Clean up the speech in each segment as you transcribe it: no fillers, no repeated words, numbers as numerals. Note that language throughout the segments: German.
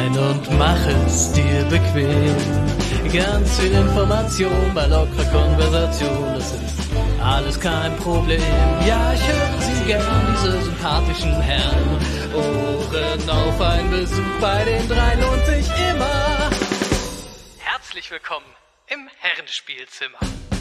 rein und mach es dir bequem. Ganz viel Information bei lockerer Konversation, das ist alles kein Problem. Ja, ich höre sie gern, diese sympathischen Herren. Ohren auf, ein Besuch bei den dreien lohnt sich immer. Herzlich willkommen im Herrenspielzimmer.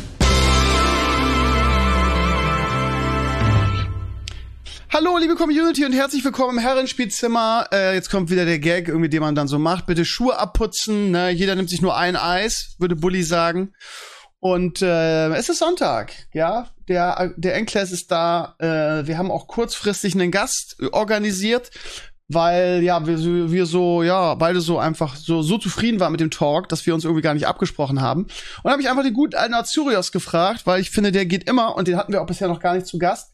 Hallo, liebe Community und herzlich willkommen im Herrenspielzimmer. Jetzt kommt wieder der Gag, irgendwie, den man dann so macht. Bitte Schuhe abputzen, ne? Jeder nimmt sich nur ein Eis, würde Bulli sagen. Und es ist Sonntag, ja. Der Enclass ist da. Wir haben auch kurzfristig einen Gast organisiert, weil ja wir so ja beide so einfach so zufrieden waren mit dem Talk, dass wir uns irgendwie gar nicht abgesprochen haben. Und dann habe ich einfach den guten alten Azurios gefragt, weil ich finde, der geht immer und den hatten wir auch bisher noch gar nicht zu Gast.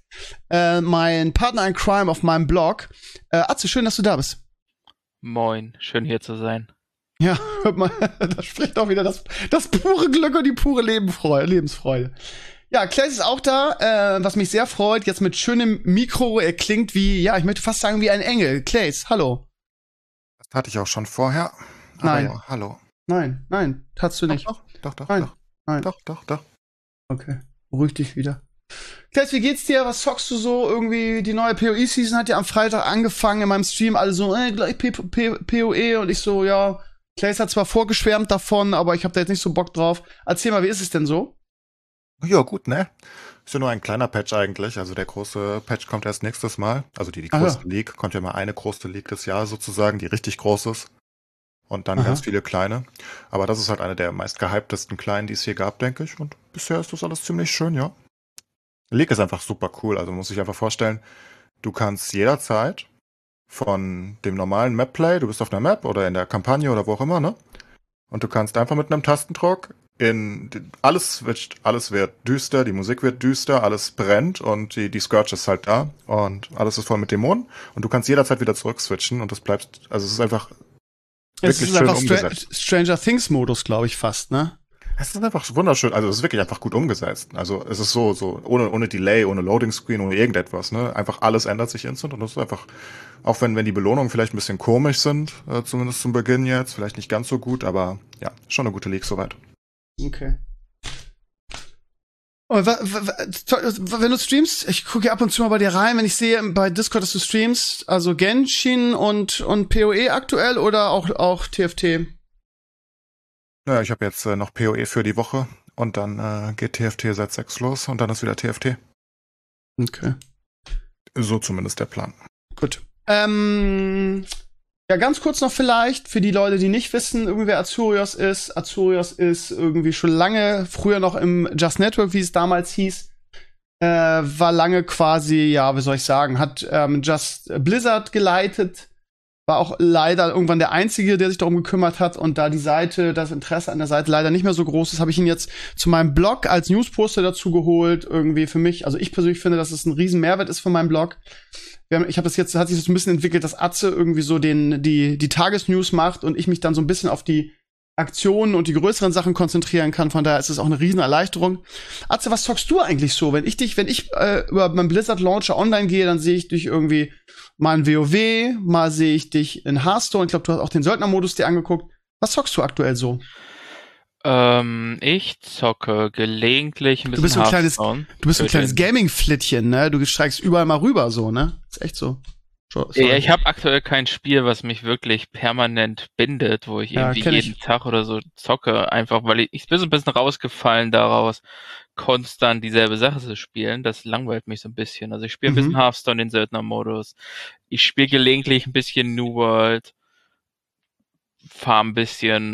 Mein Partner in Crime auf meinem Blog. Atze, schön, dass du da bist. Moin, schön hier zu sein. Ja, hört mal, da spricht auch wieder das pure Glück und die pure Lebensfreude. Ja, Claes ist auch da, was mich sehr freut, jetzt mit schönem Mikro. Er klingt wie, ja, ich möchte fast sagen wie ein Engel. Claes, hallo. Das hatte ich auch schon vorher. Aber Nein. Ja, hallo. Nein, tatst du nicht. Doch. Nein. Doch. Okay, beruhig dich wieder. Claes, wie geht's dir? Was zockst du so? Irgendwie, die neue PoE-Season hat ja am Freitag angefangen in meinem Stream. Alle so, gleich PoE. Und ich so, ja, Claes hat zwar vorgeschwärmt davon, aber ich habe da jetzt nicht so Bock drauf. Erzähl mal, wie ist es denn so? Ja, gut, ne? Ist ja nur ein kleiner Patch eigentlich. Also der große Patch kommt erst nächstes Mal. Also die größte League. Kommt ja mal eine große League des Jahres sozusagen, die richtig groß ist. Und dann ganz viele kleine. Aber das ist halt eine der meist gehyptesten kleinen, die es hier gab, denke ich. Und bisher ist das alles ziemlich schön, ja. League ist einfach super cool. Also man muss sich einfach vorstellen, du kannst jederzeit von dem normalen Map-Play, du bist auf einer Map oder in der Kampagne oder wo auch immer, ne? Und du kannst einfach mit einem Tastendruck alles switcht, alles wird düster, die Musik wird düster, alles brennt und die Scourge ist halt da und alles ist voll mit Dämonen und du kannst jederzeit wieder zurückswitchen und das bleibt, also es ist einfach wirklich schön umgesetzt. Stranger Things Modus, glaube ich, fast, ne? Es ist einfach wunderschön, also es ist wirklich einfach gut umgesetzt. Also es ist so ohne Delay, ohne Loading Screen, ohne irgendetwas, ne? Einfach alles ändert sich instant und das ist einfach, auch wenn die Belohnungen vielleicht ein bisschen komisch sind, zumindest zum Beginn jetzt, vielleicht nicht ganz so gut, aber ja, schon eine gute League soweit. Okay. Und wenn du streamst, ich gucke ja ab und zu mal bei dir rein, wenn ich sehe bei Discord, dass du streamst, also Genshin und PoE aktuell oder auch TFT? Ja, ich habe jetzt noch PoE für die Woche und dann geht TFT seit 6 los und dann ist wieder TFT. Okay. So zumindest der Plan. Gut. Ja, ganz kurz noch vielleicht, für die Leute, die nicht wissen, irgendwie wer Azurios ist. Azurios ist irgendwie schon lange, früher noch im Just Network, wie es damals hieß, war lange quasi, ja, wie soll ich sagen, hat Just Blizzard geleitet, war auch leider irgendwann der Einzige, der sich darum gekümmert hat und da das Interesse an der Seite leider nicht mehr so groß ist, habe ich ihn jetzt zu meinem Blog als Newsposter dazu geholt, irgendwie für mich, also ich persönlich finde, dass es ein riesen Mehrwert ist von meinem Blog. Ich habe das jetzt, hat sich das so ein bisschen entwickelt, dass Atze irgendwie so die Tagesnews macht und ich mich dann so ein bisschen auf die Aktionen und die größeren Sachen konzentrieren kann. Von daher ist es auch eine riesen Erleichterung. Atze, was zockst du eigentlich so? Wenn ich über meinen Blizzard Launcher online gehe, dann sehe ich dich irgendwie mal in WoW, mal sehe ich dich in Hearthstone. Ich glaube, du hast auch den Söldnermodus dir angeguckt. Was zockst du aktuell so? Ich zocke gelegentlich ein bisschen Hearthstone. Du bist so ein kleines Gaming-Flittchen, ne? Du streikst überall mal rüber, so, ne? Ist echt so. Ja, ich habe aktuell kein Spiel, was mich wirklich permanent bindet, wo ich irgendwie jeden Tag oder so zocke, einfach weil ich bin so ein bisschen rausgefallen daraus, konstant dieselbe Sache zu spielen. Das langweilt mich so ein bisschen. Also ich spiele ein bisschen Hearthstone, den Söldner-Modus. Ich spiele gelegentlich ein bisschen New World, farm ein bisschen,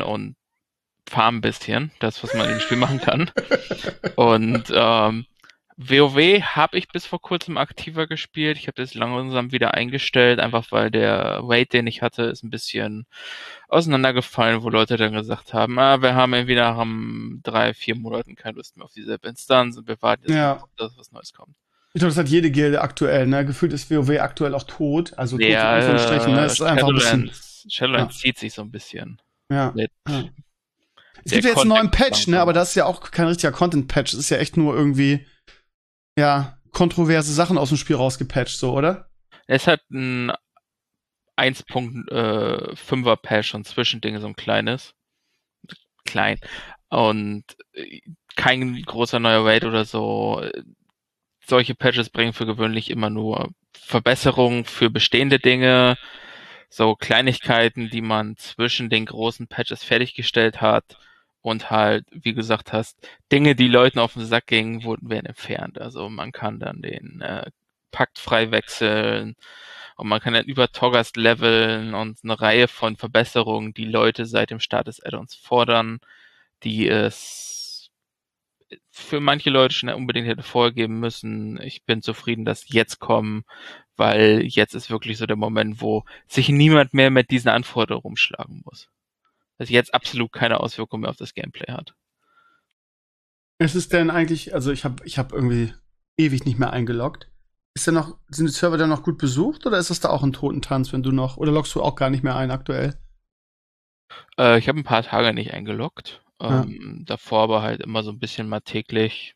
das, was man im Spiel machen kann. Und WoW habe ich bis vor kurzem aktiver gespielt. Ich habe das langsam wieder eingestellt, einfach weil der Raid, den ich hatte, ist ein bisschen auseinandergefallen, wo Leute dann gesagt haben, wir haben irgendwie nach 3-4 Monaten keine Lust mehr auf dieselbe Instanz und wir warten jetzt, dass was Neues kommt. Ich glaube, das hat jede Gilde aktuell, ne? Gefühlt ist WoW aktuell auch tot. Also tot in Anführungsstrichen, ne? Ist einfach ein bisschen, Shadowlands zieht sich so ein bisschen. Ja. Es gibt ja jetzt einen neuen Patch, ne? Aber das ist ja auch kein richtiger Content-Patch. Es ist ja echt nur irgendwie, ja, kontroverse Sachen aus dem Spiel rausgepatcht, so, oder? Es hat ein 1.5er Patch und Zwischending, so ein kleines. Klein. Und kein großer neuer Raid oder so. Solche Patches bringen für gewöhnlich immer nur Verbesserungen für bestehende Dinge, so Kleinigkeiten, die man zwischen den großen Patches fertiggestellt hat und halt, wie du gesagt hast, Dinge, die Leuten auf den Sack gingen, werden entfernt. Also man kann dann den Pakt frei wechseln und man kann dann über Toggast leveln und eine Reihe von Verbesserungen, die Leute seit dem Start des Add-ons fordern, die es für manche Leute schon unbedingt hätte vorgeben müssen. Ich bin zufrieden, dass jetzt kommen, weil jetzt ist wirklich so der Moment, wo sich niemand mehr mit diesen Anforderungen rumschlagen muss. Dass jetzt absolut keine Auswirkung mehr auf das Gameplay hat. Ist es denn eigentlich, also ich hab irgendwie ewig nicht mehr eingeloggt. Sind die Server dann noch gut besucht oder ist das da auch ein Totentanz, wenn du noch, oder loggst du auch gar nicht mehr ein aktuell? Ich habe ein paar Tage nicht eingeloggt. Davor aber halt immer so ein bisschen mal täglich.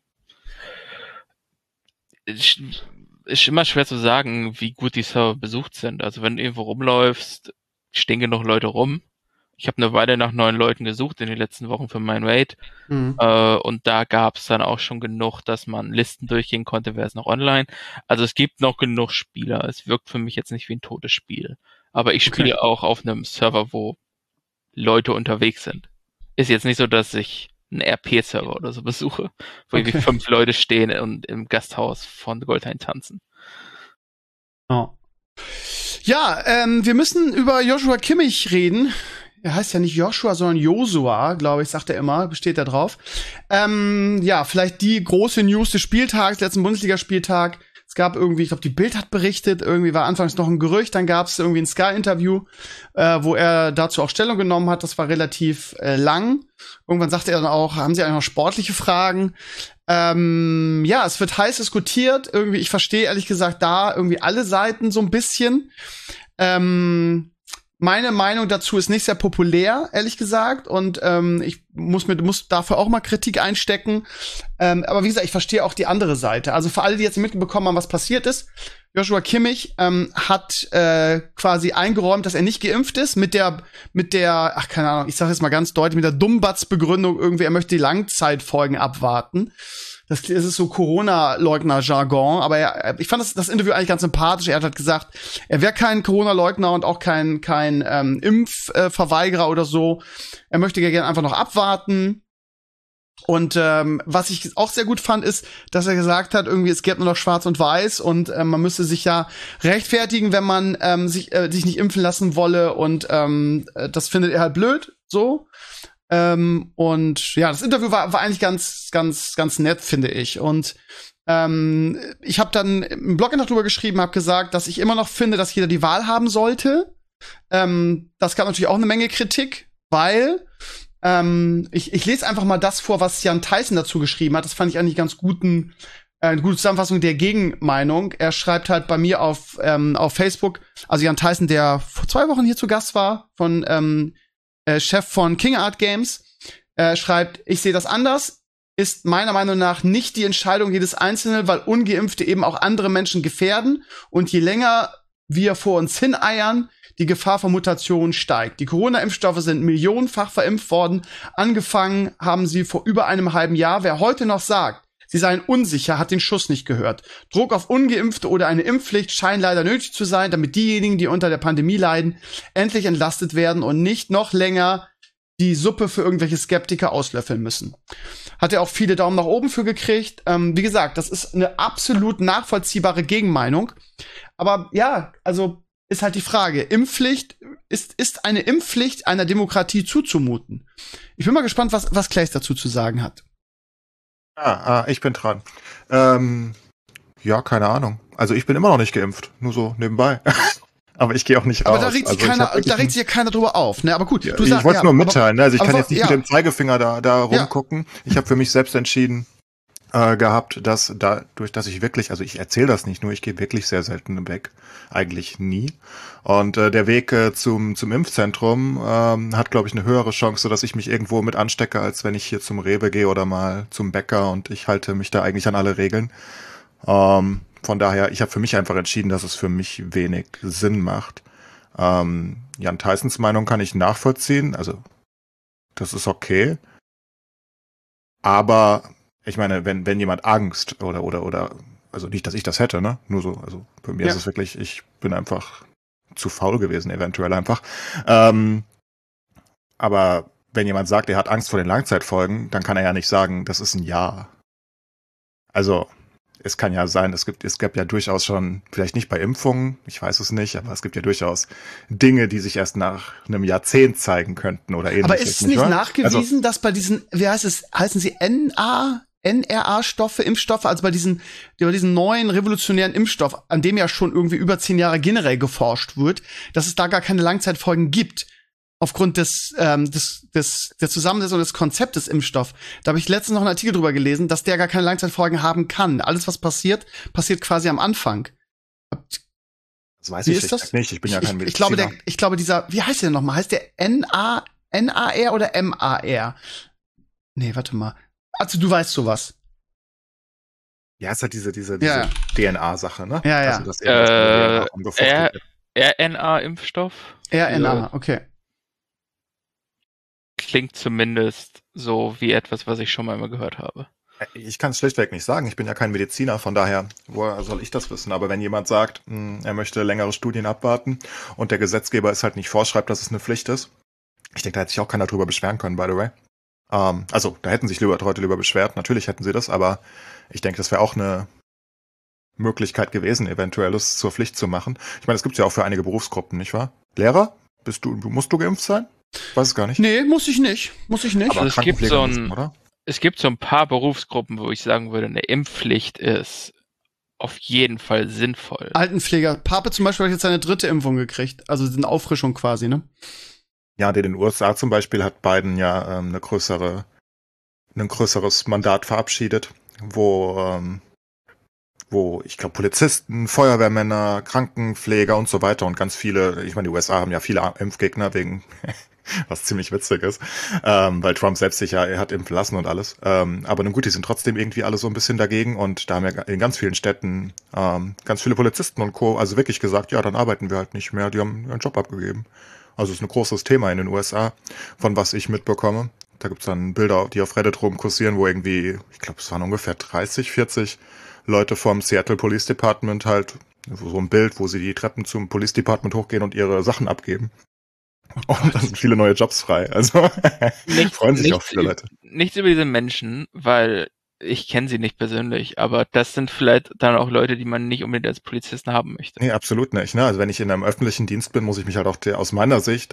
Ist immer schwer zu sagen, wie gut die Server besucht sind. Also wenn du irgendwo rumläufst, stehen genug Leute rum. Ich habe eine Weile nach neuen Leuten gesucht in den letzten Wochen für mein Raid. Und da gab es dann auch schon genug, dass man Listen durchgehen konnte, wer ist noch online. Also es gibt noch genug Spieler. Es wirkt für mich jetzt nicht wie ein totes Spiel. Aber ich spiele auch auf einem Server, wo Leute unterwegs sind. Ist jetzt nicht so, dass ich einen RP-Server oder so besuche, wo irgendwie 5 Leute stehen und im Gasthaus von Goldhain tanzen. Oh. Ja, wir müssen über Joshua Kimmich reden. Er heißt ja nicht Joshua, sondern Josua, glaube ich, sagt er immer, besteht da drauf. Ja, vielleicht die große News des Spieltags, letzten Bundesligaspieltag. Es gab irgendwie, ich glaube, die Bild hat berichtet, irgendwie war anfangs noch ein Gerücht, dann gab es irgendwie ein Sky-Interview, wo er dazu auch Stellung genommen hat. Das war relativ lang. Irgendwann sagte er dann auch, haben Sie eigentlich noch sportliche Fragen? Ja, es wird heiß diskutiert. Irgendwie, ich verstehe ehrlich gesagt da irgendwie alle Seiten so ein bisschen. Meine Meinung dazu ist nicht sehr populär, ehrlich gesagt. Und ich muss dafür auch mal Kritik einstecken. Aber wie gesagt, ich verstehe auch die andere Seite. Also für alle, die jetzt nicht mitbekommen haben, was passiert ist. Joshua Kimmich hat quasi eingeräumt, dass er nicht geimpft ist mit der, ach keine Ahnung, ich sage jetzt mal ganz deutlich, mit der Dummbatz-Begründung irgendwie, er möchte die Langzeitfolgen abwarten. Das ist so Corona-Leugner-Jargon, aber ich fand das Interview eigentlich ganz sympathisch. Er hat halt gesagt, er wäre kein Corona-Leugner und auch kein Impfverweigerer oder so. Er möchte gerne einfach noch abwarten. Und was ich auch sehr gut fand, ist, dass er gesagt hat, irgendwie es gäbe nur noch Schwarz und Weiß und man müsste sich ja rechtfertigen, wenn man sich nicht impfen lassen wolle. Und das findet er halt blöd, so. Und ja, das Interview war eigentlich ganz nett, finde ich. Und ich habe dann im Blog noch drüber geschrieben, habe gesagt, dass ich immer noch finde, dass jeder die Wahl haben sollte. Das gab natürlich auch eine Menge Kritik, weil ich lese einfach mal das vor, was Jan Theissen dazu geschrieben hat. Das fand ich eigentlich ganz eine gute Zusammenfassung der Gegenmeinung. Er schreibt halt bei mir auf Facebook, also Jan Theissen, der vor 2 Wochen hier zu Gast war, von Chef von King Art Games, schreibt, ich sehe das anders, ist meiner Meinung nach nicht die Entscheidung jedes Einzelnen, weil Ungeimpfte eben auch andere Menschen gefährden und je länger wir vor uns hineiern, die Gefahr von Mutationen steigt. Die Corona-Impfstoffe sind millionenfach verimpft worden. Angefangen haben sie vor über einem halben Jahr. Wer heute noch sagt, sie seien unsicher, hat den Schuss nicht gehört. Druck auf Ungeimpfte oder eine Impfpflicht scheint leider nötig zu sein, damit diejenigen, die unter der Pandemie leiden, endlich entlastet werden und nicht noch länger die Suppe für irgendwelche Skeptiker auslöffeln müssen. Hat er auch viele Daumen nach oben für gekriegt. Wie gesagt, das ist eine absolut nachvollziehbare Gegenmeinung. Aber ja, also ist halt die Frage, Impfpflicht, ist eine Impfpflicht einer Demokratie zuzumuten? Ich bin mal gespannt, was Claes dazu zu sagen hat. Ich bin dran. Ja, keine Ahnung. Also ich bin immer noch nicht geimpft, nur so nebenbei. Aber ich gehe auch nicht raus. Aber da regt sich ja keiner drüber auf, ne? Aber gut, ja, ich wollte es nur mitteilen, ne? Also ich kann jetzt nicht mit dem Zeigefinger da rumgucken. Ich habe für mich selbst entschieden gehabt, dass dadurch, dass ich wirklich, also ich erzähle das nicht nur, ich gehe wirklich sehr selten weg, eigentlich nie. Und der Weg zum Impfzentrum hat, glaube ich, eine höhere Chance, dass ich mich irgendwo mit anstecke, als wenn ich hier zum Rewe gehe oder mal zum Bäcker und ich halte mich da eigentlich an alle Regeln. Von daher, ich habe für mich einfach entschieden, dass es für mich wenig Sinn macht. Jan Tysons Meinung kann ich nachvollziehen, also das ist okay. Aber ich meine, wenn jemand Angst oder also nicht, dass ich das hätte, ne? Nur so, also bei mir ist es wirklich, ich bin einfach zu faul gewesen, eventuell einfach. Aber wenn jemand sagt, er hat Angst vor den Langzeitfolgen, dann kann er ja nicht sagen, das ist ein Ja. Also es kann ja sein, es gab ja durchaus schon, vielleicht nicht bei Impfungen, ich weiß es nicht, aber es gibt ja durchaus Dinge, die sich erst nach einem Jahrzehnt zeigen könnten oder ähnliches. Aber ist es nicht nachgewiesen, dass bei diesen, heißen sie NRA-Stoffe, Impfstoffe, also bei diesen neuen revolutionären Impfstoff, an dem ja schon irgendwie über 10 Jahre generell geforscht wird, dass es da gar keine Langzeitfolgen gibt? Aufgrund der Zusammensetzung des Konzeptes Impfstoff. Da habe ich letztens noch einen Artikel drüber gelesen, dass der gar keine Langzeitfolgen haben kann. Alles, was passiert quasi am Anfang. Das weiß ich nicht. Ich bin ja kein Mediziner. Ich glaube, dieser, wie heißt der nochmal? Heißt der NAR oder MAR? Nee, warte mal. Also, du weißt sowas. Ja, es hat diese DNA-Sache, ne? Ja, ja. Also, dass DNA RNA-Impfstoff? RNA, okay. Klingt zumindest so wie etwas, was ich schon mal immer gehört habe. Ich kann es schlichtweg nicht sagen. Ich bin ja kein Mediziner, von daher, woher soll ich das wissen? Aber wenn jemand sagt, er möchte längere Studien abwarten und der Gesetzgeber es halt nicht vorschreibt, dass es eine Pflicht ist, ich denke, da hätte sich auch keiner drüber beschweren können, by the way. Also, da hätten sich Leute lieber beschwert. Natürlich hätten sie das, aber ich denke, das wäre auch eine Möglichkeit gewesen, eventuell es zur Pflicht zu machen. Ich meine, es gibt ja auch für einige Berufsgruppen, nicht wahr? Lehrer? Musst du geimpft sein? Weiß es gar nicht. Nee, muss ich nicht. Aber also es gibt so ein paar Berufsgruppen, wo ich sagen würde, eine Impfpflicht ist auf jeden Fall sinnvoll. Altenpfleger. Pape zum Beispiel hat jetzt seine 3. Impfung gekriegt. Also eine Auffrischung quasi, ne? Ja, in den USA zum Beispiel hat Biden ja ein größeres Mandat verabschiedet, wo ich glaube Polizisten, Feuerwehrmänner, Krankenpfleger und so weiter und ganz viele, ich meine, die USA haben ja viele Impfgegner wegen, was ziemlich witzig ist, weil Trump selbst sich ja, er hat impfen lassen und alles. Aber nun gut, die sind trotzdem irgendwie alle so ein bisschen dagegen und da haben ja in ganz vielen Städten ganz viele Polizisten und Co. also wirklich gesagt, ja, dann arbeiten wir halt nicht mehr, die haben ihren Job abgegeben. Also es ist ein großes Thema in den USA, von was ich mitbekomme. Da gibt's dann Bilder, die auf Reddit rumkursieren, wo irgendwie, ich glaube, es waren ungefähr 30, 40 Leute vom Seattle Police Department halt, so ein Bild, wo sie die Treppen zum Police Department hochgehen und ihre Sachen abgeben. Und dann sind viele neue Jobs frei. Also freuen sich auch viele Leute. Nichts über diese Menschen, weil ich kenne sie nicht persönlich, aber das sind vielleicht dann auch Leute, die man nicht unbedingt als Polizisten haben möchte. Nee, absolut nicht. Ne? Also wenn ich in einem öffentlichen Dienst bin, muss ich mich halt auch aus meiner Sicht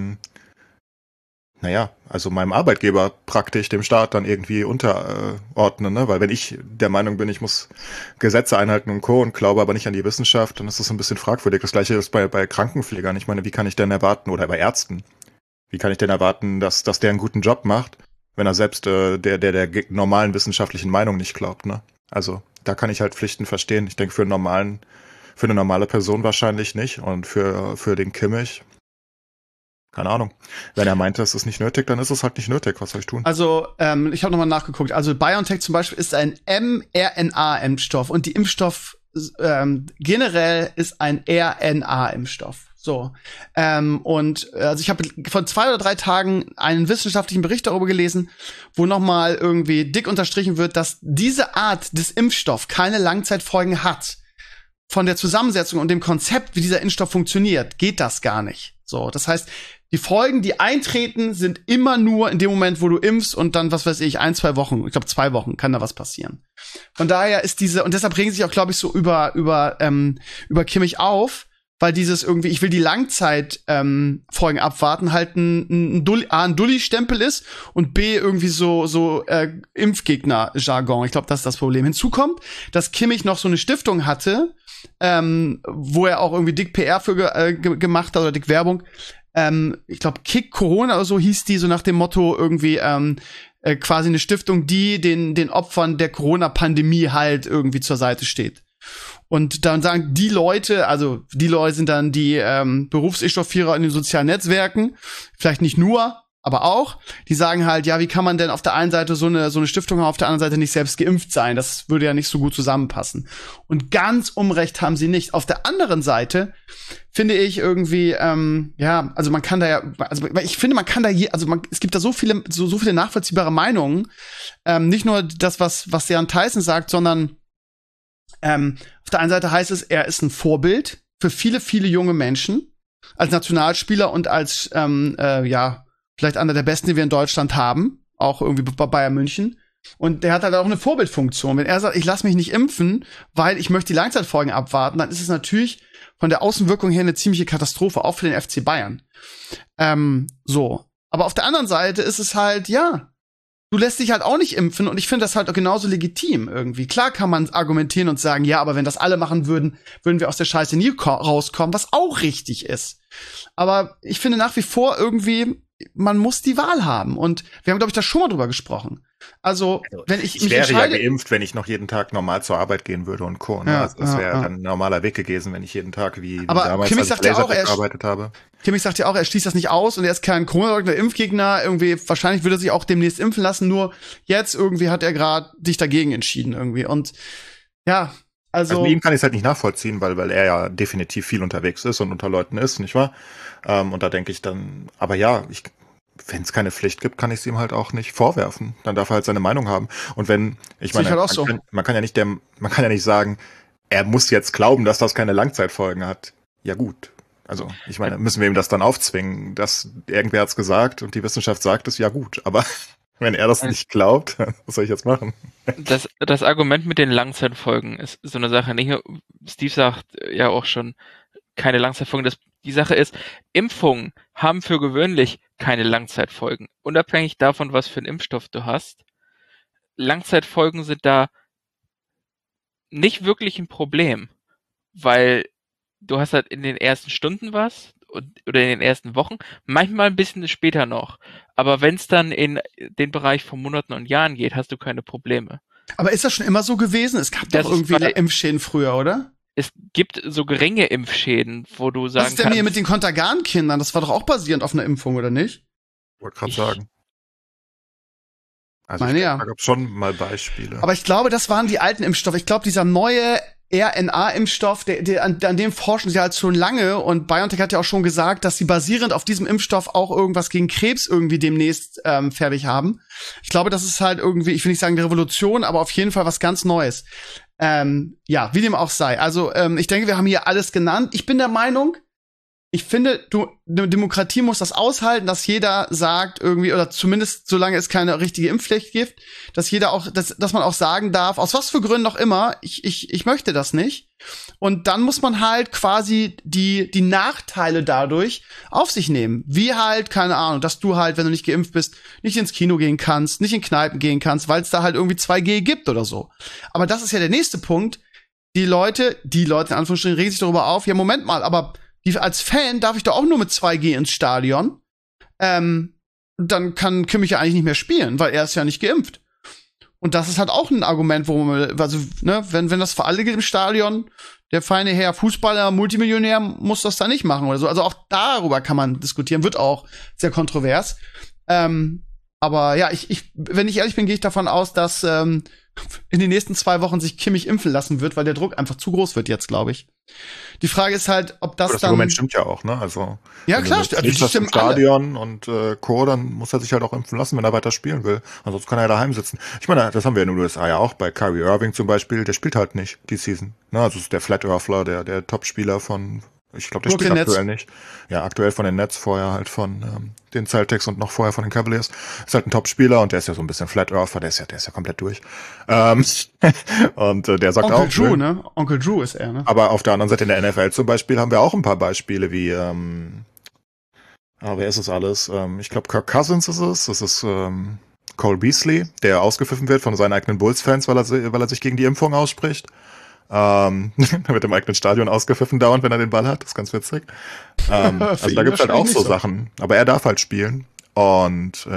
also meinem Arbeitgeber praktisch dem Staat dann irgendwie unterordnen, ne? Weil wenn ich der Meinung bin, ich muss Gesetze einhalten und Co. und glaube aber nicht an die Wissenschaft, dann ist das ein bisschen fragwürdig. Das Gleiche ist bei Krankenpflegern. Ich meine, wie kann ich denn erwarten, oder bei Ärzten, wie kann ich denn erwarten, dass der einen guten Job macht, wenn er selbst der normalen wissenschaftlichen Meinung nicht glaubt, ne? Also da kann ich halt Pflichten verstehen. Ich denke, für eine normale Person wahrscheinlich nicht und für den Kimmich, keine Ahnung. Wenn er meinte, es ist nicht nötig, dann ist es halt nicht nötig. Was soll ich tun? Also, ich habe nochmal nachgeguckt. Also, BioNTech zum Beispiel ist ein mRNA-Impfstoff und die Impfstoff generell ist ein RNA-Impfstoff. So. Also ich habe vor 2 oder 3 Tagen einen wissenschaftlichen Bericht darüber gelesen, wo nochmal irgendwie dick unterstrichen wird, dass diese Art des Impfstoffs keine Langzeitfolgen hat. Von der Zusammensetzung und dem Konzept, wie dieser Impfstoff funktioniert, geht das gar nicht. So, das heißt, die Folgen, die eintreten, sind immer nur in dem Moment, wo du impfst und dann, was weiß ich, 1, 2 Wochen, ich glaube 2 Wochen kann da was passieren. Von daher ist und deshalb regen sich auch, glaube ich, so über Kimmich auf, weil dieses irgendwie, ich will die Langzeitfolgen abwarten, halt ein Dulli-Stempel ist und B irgendwie so Impfgegner-Jargon. Ich glaube, das ist das Problem. Hinzu kommt, dass Kimmich noch so eine Stiftung hatte, wo er auch irgendwie dick PR für gemacht hat oder dick Werbung. Ich glaube, Kick Corona oder so hieß die, so nach dem Motto irgendwie quasi eine Stiftung, die den Opfern der Corona-Pandemie halt irgendwie zur Seite steht. Und dann sagen die Leute sind dann die Berufsechaufführer in den sozialen Netzwerken, vielleicht nicht nur, aber auch, die sagen halt, ja, wie kann man denn auf der einen Seite so eine Stiftung haben, auf der anderen Seite nicht selbst geimpft sein? Das würde ja nicht so gut zusammenpassen. Und ganz Unrecht haben sie nicht. Auf der anderen Seite finde ich irgendwie, also man kann da ja, also ich finde, man kann da es gibt da so viele nachvollziehbare Meinungen. Nicht nur das, was Jan Tyson sagt, sondern auf der einen Seite heißt es, er ist ein Vorbild für viele, viele junge Menschen als Nationalspieler und als vielleicht einer der besten, die wir in Deutschland haben, auch irgendwie bei Bayern München. Und der hat halt auch eine Vorbildfunktion. Wenn er sagt, ich lasse mich nicht impfen, weil ich möchte die Langzeitfolgen abwarten, dann ist es natürlich von der Außenwirkung her eine ziemliche Katastrophe, auch für den FC Bayern. Aber auf der anderen Seite ist es halt, ja, du lässt dich halt auch nicht impfen und ich finde das halt auch genauso legitim irgendwie. Klar kann man argumentieren und sagen, ja, aber wenn das alle machen würden, würden wir aus der Scheiße nie rauskommen, was auch richtig ist. Aber ich finde nach wie vor irgendwie, man muss die Wahl haben. Und wir haben, glaube ich, da schon mal drüber gesprochen. Also, wenn ich mich wäre ja geimpft, wenn ich noch jeden Tag normal zur Arbeit gehen würde und Co. Ja, also das wäre dann ein normaler Weg gewesen, wenn ich jeden Tag wie aber damals Kimmich sagt ja auch, gearbeitet habe. Kimmich sagt ja auch, er schließt das nicht aus und er ist kein Corona-Leugner, Impfgegner. Irgendwie, wahrscheinlich würde er sich auch demnächst impfen lassen, nur jetzt irgendwie hat er gerade sich dagegen entschieden irgendwie. Und ja, also bei ihm kann ich es halt nicht nachvollziehen, weil er ja definitiv viel unterwegs ist und unter Leuten ist, nicht wahr? Und da denke ich dann, aber ja, wenn es keine Pflicht gibt, kann ich es ihm halt auch nicht vorwerfen. Dann darf er halt seine Meinung haben. Und wenn, ich meine, halt man kann ja nicht sagen, er muss jetzt glauben, dass das keine Langzeitfolgen hat. Ja gut. Also, ich meine, müssen wir ihm das dann aufzwingen, dass irgendwer hat's gesagt und die Wissenschaft sagt es, ja gut. Aber wenn er das nicht glaubt, was soll ich jetzt machen? Das Argument mit den Langzeitfolgen ist so eine Sache. Nicht nur, Steve sagt ja auch schon, keine Langzeitfolgen. Die Sache ist, Impfungen haben für gewöhnlich keine Langzeitfolgen. Unabhängig davon, was für einen Impfstoff du hast. Langzeitfolgen sind da nicht wirklich ein Problem, weil du hast halt in den ersten Stunden was oder in den ersten Wochen, manchmal ein bisschen später noch. Aber wenn es dann in den Bereich von Monaten und Jahren geht, hast du keine Probleme. Aber ist das schon immer so gewesen? Es gab doch irgendwie Impfschäden früher, oder? Es gibt so geringe Impfschäden, wo du sagen kannst... Was ist denn hier mit den Kontergan-Kindern? Das war doch auch basierend auf einer Impfung, oder nicht? Wollte gerade sagen. Also meine, da gab es schon mal Beispiele. Aber ich glaube, das waren die alten Impfstoffe. Ich glaube, dieser neue RNA-Impfstoff, an dem forschen sie halt schon lange. Und BioNTech hat ja auch schon gesagt, dass sie basierend auf diesem Impfstoff auch irgendwas gegen Krebs irgendwie demnächst fertig haben. Ich glaube, das ist halt irgendwie, ich will nicht sagen eine Revolution, aber auf jeden Fall was ganz Neues. Ja, wie dem auch sei. Also, ich denke, wir haben hier alles genannt. Ich bin der Meinung, ich finde, eine Demokratie muss das aushalten, dass jeder sagt irgendwie, oder zumindest solange es keine richtige Impfpflicht gibt, dass jeder auch, dass man auch sagen darf, aus was für Gründen auch immer, ich möchte das nicht. Und dann muss man halt quasi die Nachteile dadurch auf sich nehmen. Wie halt, keine Ahnung, dass du halt, wenn du nicht geimpft bist, nicht ins Kino gehen kannst, nicht in Kneipen gehen kannst, weil es da halt irgendwie 2G gibt oder so. Aber das ist ja der nächste Punkt. Die Leute in Anführungsstrichen regen sich darüber auf, ja, Moment mal, aber als Fan darf ich doch auch nur mit 2G ins Stadion. Dann kann Kimmich ja eigentlich nicht mehr spielen, weil er ist ja nicht geimpft. Und das ist halt auch ein Argument, wo man, also, ne, wenn das für alle geht im Stadion, der feine Herr Fußballer, Multimillionär muss das da nicht machen oder so. Also auch darüber kann man diskutieren, wird auch sehr kontrovers. Aber ja, wenn ich ehrlich bin, gehe ich davon aus, dass in den nächsten 2 Wochen sich Kimmich impfen lassen wird, weil der Druck einfach zu groß wird jetzt, glaube ich. Die Frage ist halt, ob das dann... Argument stimmt ja auch, ne? Also, ja, klar, nicht das im Stadion und Co., dann muss er sich halt auch impfen lassen, wenn er weiter spielen will. Ansonsten kann er daheim sitzen. Ich meine, das haben wir in den USA ja auch bei Kyrie Irving zum Beispiel, der spielt halt nicht die Season. Ne? Also ist der Flat Earthler, der Topspieler von... Ich glaube, der spielt aktuell nicht. Ja, aktuell von den Nets, vorher halt von den Celtics und noch vorher von den Cavaliers. Ist halt ein Top-Spieler und der ist ja so ein bisschen Flat Earther, der ist ja komplett durch. Und der sagt Onkel auch... Drew, ne? Onkel Drew ist er, ne? Aber auf der anderen Seite in der NFL zum Beispiel haben wir auch ein paar Beispiele wie... wer ist es alles? Ich glaube, Kirk Cousins ist es. Das ist Cole Beasley, der ausgepfiffen wird von seinen eigenen Bulls-Fans, weil er sich gegen die Impfung ausspricht. Mit dem eigenen Stadion ausgepfiffen dauernd, wenn er den Ball hat. Das ist ganz witzig. Also da gibt's halt auch so Sachen. Aber er darf halt spielen. Und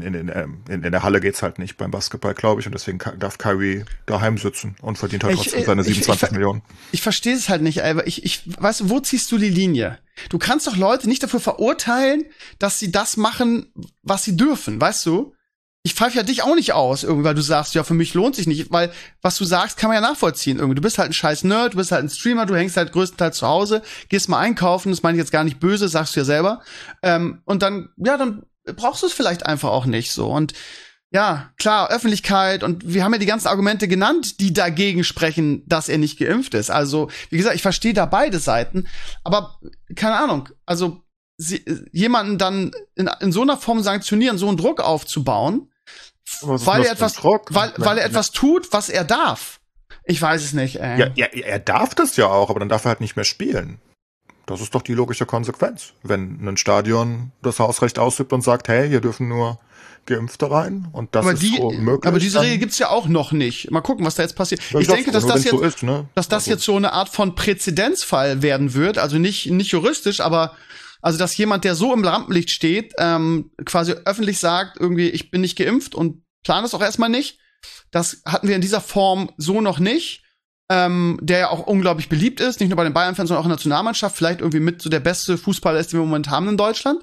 in der Halle geht's halt nicht beim Basketball, glaube ich. Und deswegen darf Kyrie daheim sitzen und verdient halt trotzdem seine 27 Millionen. Ich verstehe es halt nicht, aber weißt du, wo ziehst du die Linie? Du kannst doch Leute nicht dafür verurteilen, dass sie das machen, was sie dürfen, weißt du? Ich pfeife ja dich auch nicht aus, irgendwie, weil du sagst, ja, für mich lohnt sich nicht, weil was du sagst, kann man ja nachvollziehen. Irgendwie, du bist halt ein scheiß Nerd, du bist halt ein Streamer, du hängst halt größtenteils zu Hause, gehst mal einkaufen, das meine ich jetzt gar nicht böse, sagst du ja selber. Und dann brauchst du es vielleicht einfach auch nicht so. Und ja, klar, Öffentlichkeit, und wir haben ja die ganzen Argumente genannt, die dagegen sprechen, dass er nicht geimpft ist. Also, wie gesagt, ich verstehe da beide Seiten, aber keine Ahnung, also jemanden dann in so einer Form sanktionieren, so einen Druck aufzubauen, weil er etwas tut, was er darf. Ich weiß es nicht, ey. Ja, er darf das ja auch, aber dann darf er halt nicht mehr spielen. Das ist doch die logische Konsequenz. Wenn ein Stadion das Hausrecht ausübt und sagt, hey, hier dürfen nur Geimpfte rein und das ist so möglich. Aber diese Regel gibt's ja auch noch nicht. Mal gucken, was da jetzt passiert. Ich denke, dass das jetzt so eine Art von Präzedenzfall werden wird. Also nicht juristisch, aber also, dass jemand, der so im Rampenlicht steht, quasi öffentlich sagt, irgendwie, ich bin nicht geimpft und plane es auch erstmal nicht. Das hatten wir in dieser Form so noch nicht. Der ja auch unglaublich beliebt ist, nicht nur bei den Bayern-Fans, sondern auch in der Nationalmannschaft, vielleicht irgendwie mit so der beste Fußballer ist, den wir im Moment haben in Deutschland.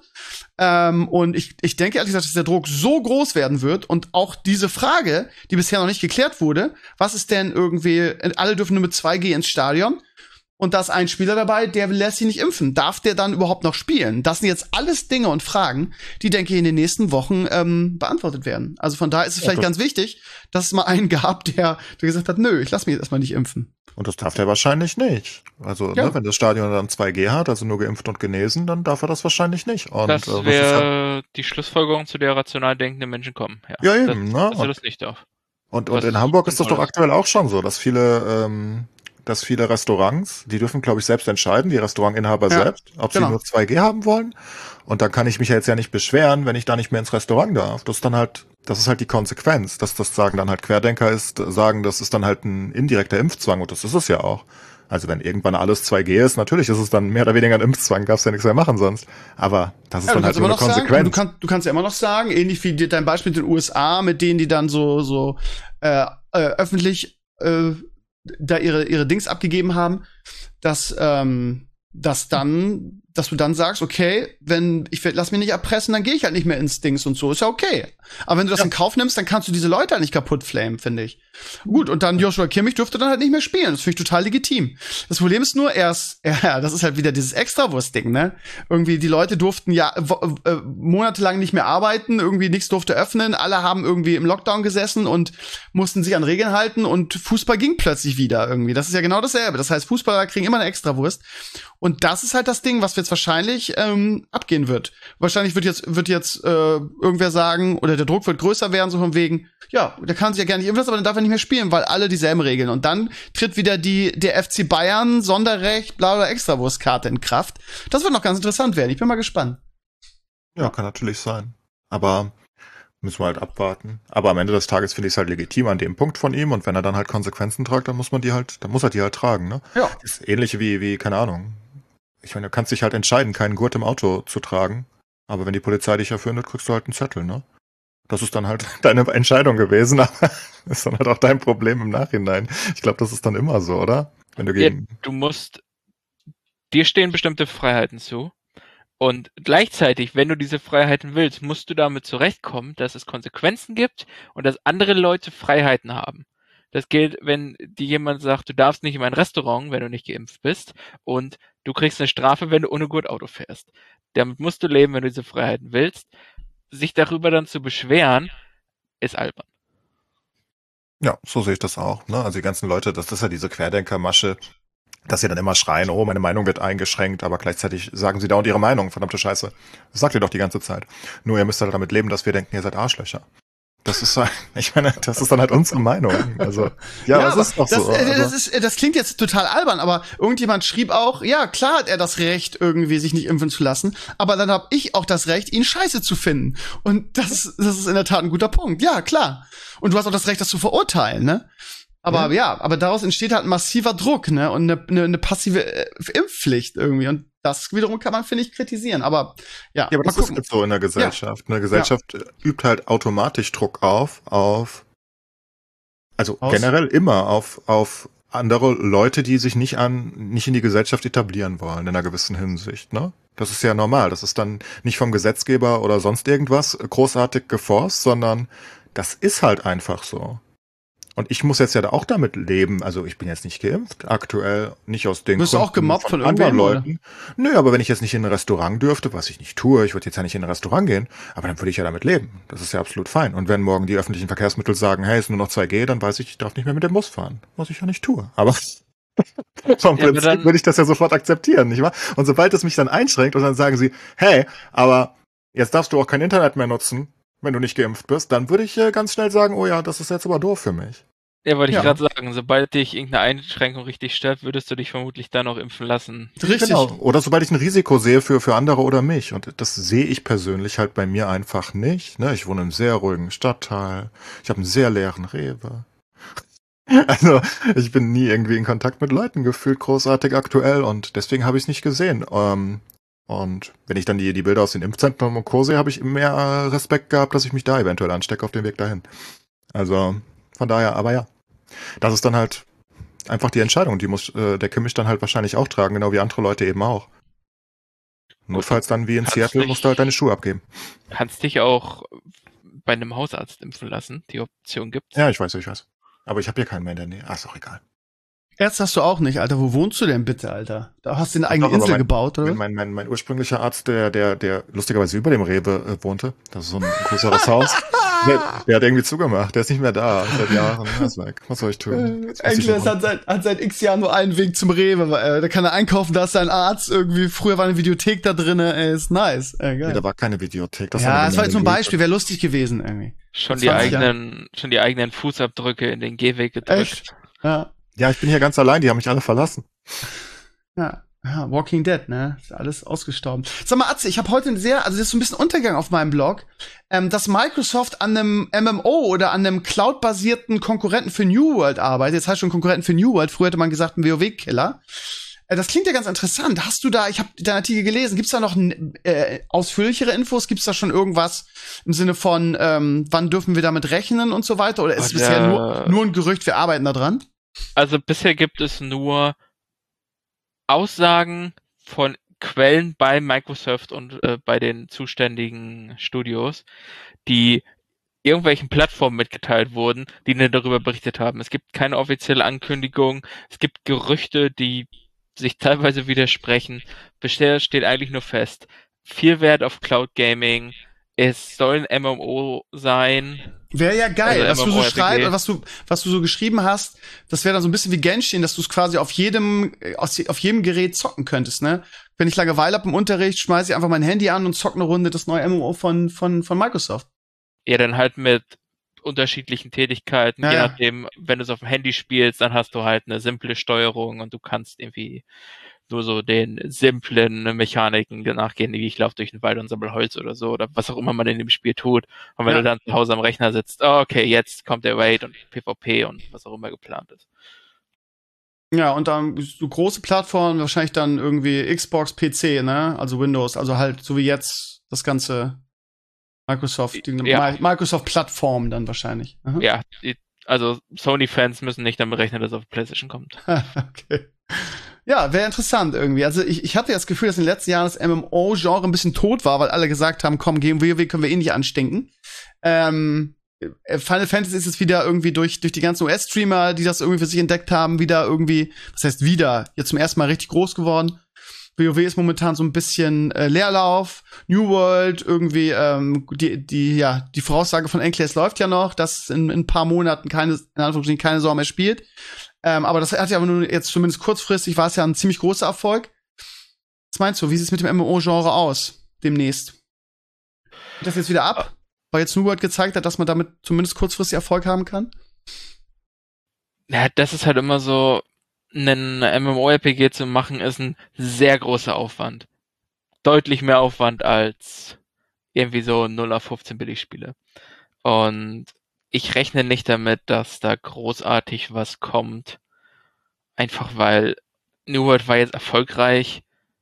Und ich denke ehrlich gesagt, dass der Druck so groß werden wird und auch diese Frage, die bisher noch nicht geklärt wurde, was ist denn irgendwie, alle dürfen nur mit 2G ins Stadion und da ist ein Spieler dabei, der lässt sich nicht impfen. Darf der dann überhaupt noch spielen? Das sind jetzt alles Dinge und Fragen, die, denke ich, in den nächsten Wochen beantwortet werden. Also von daher ist es vielleicht ganz wichtig, dass es mal einen gab, der gesagt hat, nö, ich lass mich jetzt erstmal nicht impfen. Und das darf der wahrscheinlich nicht. Also, wenn das Stadion dann 2G hat, also nur geimpft und genesen, dann darf er das wahrscheinlich nicht. Und, das wäre die Schlussfolgerung, zu der rational denkende Menschen kommen. Ja eben, dass er das nicht darf. Und in Hamburg ist das doch aktuell auch schon so, dass viele Restaurants, die dürfen, glaube ich, selbst entscheiden, die Restaurantinhaber selbst, ob sie nur 2G haben wollen. Und dann kann ich mich ja jetzt ja nicht beschweren, wenn ich da nicht mehr ins Restaurant darf. Das ist halt die Konsequenz. Das sagen dann halt Querdenker sagen, das ist dann halt ein indirekter Impfzwang, und das ist es ja auch. Also wenn irgendwann alles 2G ist, natürlich ist es dann mehr oder weniger ein Impfzwang, darfst ja nichts mehr machen sonst. Aber das ist dann halt so eine Konsequenz. Du kannst ja immer noch sagen, ähnlich wie dein Beispiel mit den USA, mit denen, die dann so öffentlich da ihre Dings abgegeben haben, dass du dann sagst, okay, lass mich nicht erpressen, dann gehe ich halt nicht mehr ins Dings und so, ist ja okay. Aber wenn du das in Kauf nimmst, dann kannst du diese Leute halt nicht kaputt flamen, finde ich. Gut, und dann Joshua Kimmich dürfte dann halt nicht mehr spielen, das finde ich total legitim. Das Problem ist nur das ist halt wieder dieses Extrawurst-Ding, ne? Irgendwie, die Leute durften monatelang nicht mehr arbeiten, irgendwie nichts durfte öffnen, alle haben irgendwie im Lockdown gesessen und mussten sich an Regeln halten und Fußball ging plötzlich wieder irgendwie. Das ist ja genau dasselbe. Das heißt, Fußballer kriegen immer eine Extrawurst. Und das ist halt das Ding, was jetzt wahrscheinlich abgehen wird. Wahrscheinlich wird jetzt irgendwer sagen, oder der Druck wird größer werden, so von wegen, ja, der kann sich ja gerne nicht impfen lassen, aber dann darf er nicht mehr spielen, weil alle dieselben Regeln. Und dann tritt wieder der FC Bayern Sonderrecht, bla bla Extrawurstkarte in Kraft. Das wird noch ganz interessant werden. Ich bin mal gespannt. Ja, kann natürlich sein. Aber müssen wir halt abwarten. Aber am Ende des Tages finde ich es halt legitim an dem Punkt von ihm, und wenn er dann halt Konsequenzen tragt, dann muss er die halt tragen, ne? Ja. Das ist ähnlich wie, keine Ahnung. Ich meine, du kannst dich halt entscheiden, keinen Gurt im Auto zu tragen, aber wenn die Polizei dich erfindet, kriegst du halt einen Zettel, ne? Das ist dann halt deine Entscheidung gewesen, aber das ist dann halt auch dein Problem im Nachhinein. Ich glaube, das ist dann immer so, oder? Wenn du dir stehen bestimmte Freiheiten zu. Und gleichzeitig, wenn du diese Freiheiten willst, musst du damit zurechtkommen, dass es Konsequenzen gibt und dass andere Leute Freiheiten haben. Das gilt, wenn dir jemand sagt, du darfst nicht in ein Restaurant, wenn du nicht geimpft bist, und du kriegst eine Strafe, wenn du ohne Gurt Auto fährst. Damit musst du leben, wenn du diese Freiheiten willst. Sich darüber dann zu beschweren, ist albern. Ja, so sehe ich das auch, ne? Also die ganzen Leute, das ist ja diese Querdenkermasche, dass sie dann immer schreien, oh, meine Meinung wird eingeschränkt, aber gleichzeitig sagen sie dauernd ihre Meinung, verdammte Scheiße. Das sagt ihr doch die ganze Zeit. Nur ihr müsst halt damit leben, dass wir denken, ihr seid Arschlöcher. Das ist, ich meine, das ist dann halt unsere Meinung. Also, das ist doch so. Das klingt jetzt total albern, aber irgendjemand schrieb auch, ja, klar hat er das Recht, irgendwie sich nicht impfen zu lassen, aber dann habe ich auch das Recht, ihn scheiße zu finden. Und das ist in der Tat ein guter Punkt. Ja, klar. Und du hast auch das Recht, das zu verurteilen, ne? Aber aber daraus entsteht halt ein massiver Druck, ne? Und eine passive Impfpflicht irgendwie. Und das wiederum kann man, finde ich, kritisieren. Aber ja. Ja, aber das ist jetzt so in der Gesellschaft. Eine Gesellschaft übt halt automatisch Druck generell immer auf andere Leute, die sich nicht in die Gesellschaft etablieren wollen, in einer gewissen Hinsicht, ne? Das ist ja normal. Das ist dann nicht vom Gesetzgeber oder sonst irgendwas großartig geforst, sondern das ist halt einfach so. Und ich muss jetzt ja auch damit leben. Also ich bin jetzt nicht geimpft, aktuell nicht aus den Gründen. Wirst du auch gemobbt von anderen Leuten? Oder? Nö, aber wenn ich jetzt nicht in ein Restaurant dürfte, was ich nicht tue, ich würde jetzt ja nicht in ein Restaurant gehen, aber dann würde ich ja damit leben. Das ist ja absolut fein. Und wenn morgen die öffentlichen Verkehrsmittel sagen, hey, ist nur noch 2G, dann weiß ich darf nicht mehr mit dem Bus fahren. Was ich ja nicht tue. Aber vom Prinzip würde ich das ja sofort akzeptieren, nicht wahr? Und sobald es mich dann einschränkt und dann sagen sie, hey, aber jetzt darfst du auch kein Internet mehr nutzen, wenn du nicht geimpft bist, dann würde ich ganz schnell sagen, oh ja, das ist jetzt aber doof für mich. Ja, wollte ich gerade sagen, sobald dich irgendeine Einschränkung richtig stört, würdest du dich vermutlich dann auch impfen lassen. Richtig. Genau. Oder sobald ich ein Risiko sehe für andere oder mich. Und das sehe ich persönlich halt bei mir einfach nicht. Ne? Ich wohne in einem sehr ruhigen Stadtteil. Ich habe einen sehr leeren Rewe. Also ich bin nie irgendwie in Kontakt mit Leuten gefühlt großartig aktuell und deswegen habe ich es nicht gesehen. Und wenn ich dann die Bilder aus den Impfzentren und Co. sehe, habe ich mehr Respekt gehabt, dass ich mich da eventuell anstecke auf dem Weg dahin. Also von daher, aber ja. Das ist dann halt einfach die Entscheidung. Die muss der Kimmich dann halt wahrscheinlich auch tragen, genau wie andere Leute eben auch. Notfalls dann wie in Seattle musst du halt deine Schuhe abgeben. Kannst dich auch bei einem Hausarzt impfen lassen. Die Option gibt's. Ja, ich weiß. Aber ich habe hier keinen mehr in der Nähe. Ah, ist auch egal. Ärzte hast du auch nicht, Alter. Wo wohnst du denn bitte, Alter? Da hast du eine eigene Insel gebaut, oder? Mein ursprünglicher Arzt, der lustigerweise über dem Rewe wohnte, das ist so ein größeres Haus, der hat irgendwie zugemacht. Der ist nicht mehr da seit Jahren. Was soll ich tun? Enkles hat seit x Jahren nur einen Weg zum Rewe. Da kann er einkaufen, da ist sein Arzt irgendwie. Früher war eine Videothek da drin. Ist nice. Geil. Nee, da war keine Videothek. Das war jetzt so ein Beispiel. Wäre lustig gewesen irgendwie. Schon die eigenen Fußabdrücke in den Gehweg gedrückt. Echt? Ja. Ja, ich bin hier ganz allein, die haben mich alle verlassen. Ja, Walking Dead, ne? Ist alles ausgestorben. Sag mal, Atze, ich habe heute das ist so ein bisschen Untergang auf meinem Blog, dass Microsoft an einem MMO oder an einem Cloud-basierten Konkurrenten für New World arbeitet. Jetzt heißt schon Konkurrenten für New World. Früher hätte man gesagt, ein WoW-Killer. Das klingt ja ganz interessant. Hast du da, ich habe deinen Artikel gelesen, gibt's da noch ausführlichere Infos? Gibt's da schon irgendwas im Sinne von, wann dürfen wir damit rechnen und so weiter? Oder ist es bisher nur ein Gerücht, wir arbeiten da dran? Also bisher gibt es nur Aussagen von Quellen bei Microsoft und bei den zuständigen Studios, die irgendwelchen Plattformen mitgeteilt wurden, die darüber berichtet haben. Es gibt keine offizielle Ankündigung, es gibt Gerüchte, die sich teilweise widersprechen. Bisher steht eigentlich nur fest, viel Wert auf Cloud Gaming, es soll ein MMO sein. Wäre ja geil, was du so schreibst, was du so geschrieben hast, das wäre dann so ein bisschen wie Genshin, dass du es quasi auf jedem Gerät zocken könntest, ne? Wenn ich Langeweile hab im Unterricht, schmeiße ich einfach mein Handy an und zock eine Runde das neue MMO von Microsoft. Ja, dann halt mit unterschiedlichen Tätigkeiten, je nachdem, wenn du es auf dem Handy spielst, dann hast du halt eine simple Steuerung und du kannst irgendwie nur so den simplen Mechaniken nachgehen, wie ich laufe durch den Wald und sammle Holz oder so, oder was auch immer man in dem Spiel tut. Und wenn du dann zu Hause am Rechner sitzt, okay, jetzt kommt der Raid und PvP und was auch immer geplant ist. Ja, und dann so große Plattformen, wahrscheinlich dann irgendwie Xbox, PC, ne? Also Windows, also halt so wie jetzt das ganze Microsoft-Plattform dann wahrscheinlich. Aha. Ja, also Sony-Fans müssen nicht damit rechnen, dass es auf PlayStation kommt. Okay. Ja, wäre interessant irgendwie. Also ich hatte das Gefühl, dass in den letzten Jahren das MMO-Genre ein bisschen tot war, weil alle gesagt haben, komm, WoW können wir eh nicht anstinken. Final Fantasy ist jetzt wieder irgendwie durch die ganzen US-Streamer, die das irgendwie für sich entdeckt haben, wieder irgendwie, das heißt wieder, jetzt zum ersten Mal richtig groß geworden. WoW ist momentan so ein bisschen Leerlauf. New World irgendwie, die Voraussage von Enkles läuft ja noch, dass in ein paar Monaten in Anführungsstrichen keine Sau mehr spielt. Aber das hat ja nur jetzt zumindest kurzfristig, war es ja ein ziemlich großer Erfolg. Was meinst du, wie sieht es mit dem MMO-Genre aus demnächst? Geht das jetzt wieder ab? Weil jetzt New World gezeigt hat, dass man damit zumindest kurzfristig Erfolg haben kann? Ja, das ist halt immer so, einen MMORPG zu machen, ist ein sehr großer Aufwand. Deutlich mehr Aufwand als irgendwie so 0 auf 15 Billigspiele. Und ich rechne nicht damit, dass da großartig was kommt. Einfach weil New World war jetzt erfolgreich,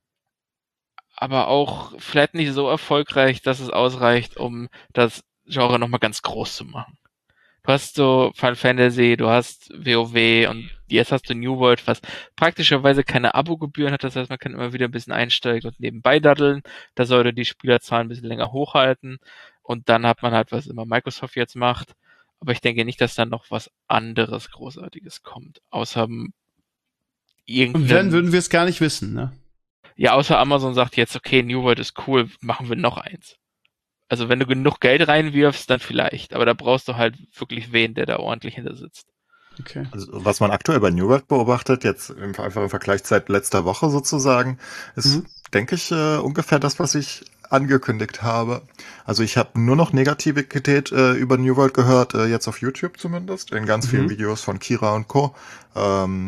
aber auch vielleicht nicht so erfolgreich, dass es ausreicht, um das Genre nochmal ganz groß zu machen. Du hast so Final Fantasy, du hast WoW und jetzt hast du New World, was praktischerweise keine Abo-Gebühren hat. Das heißt, man kann immer wieder ein bisschen einsteigen und nebenbei daddeln. Da sollte die Spielerzahlen ein bisschen länger hochhalten. Und dann hat man halt, was immer Microsoft jetzt macht. Aber ich denke nicht, dass dann noch was anderes Großartiges kommt. Außer irgendein... Und wenn, würden wir es gar nicht wissen, ne? Ja, außer Amazon sagt jetzt, okay, New World ist cool, machen wir noch eins. Also wenn du genug Geld reinwirfst, dann vielleicht. Aber da brauchst du halt wirklich wen, der da ordentlich hinter sitzt. Okay. Also, was man aktuell bei New World beobachtet, jetzt einfach im Vergleich seit letzter Woche sozusagen, ist, denke ich, ungefähr das, was ich angekündigt habe. Also ich habe nur noch Negativität über New World gehört, jetzt auf YouTube zumindest, in ganz vielen Videos von Kira und Co. Ich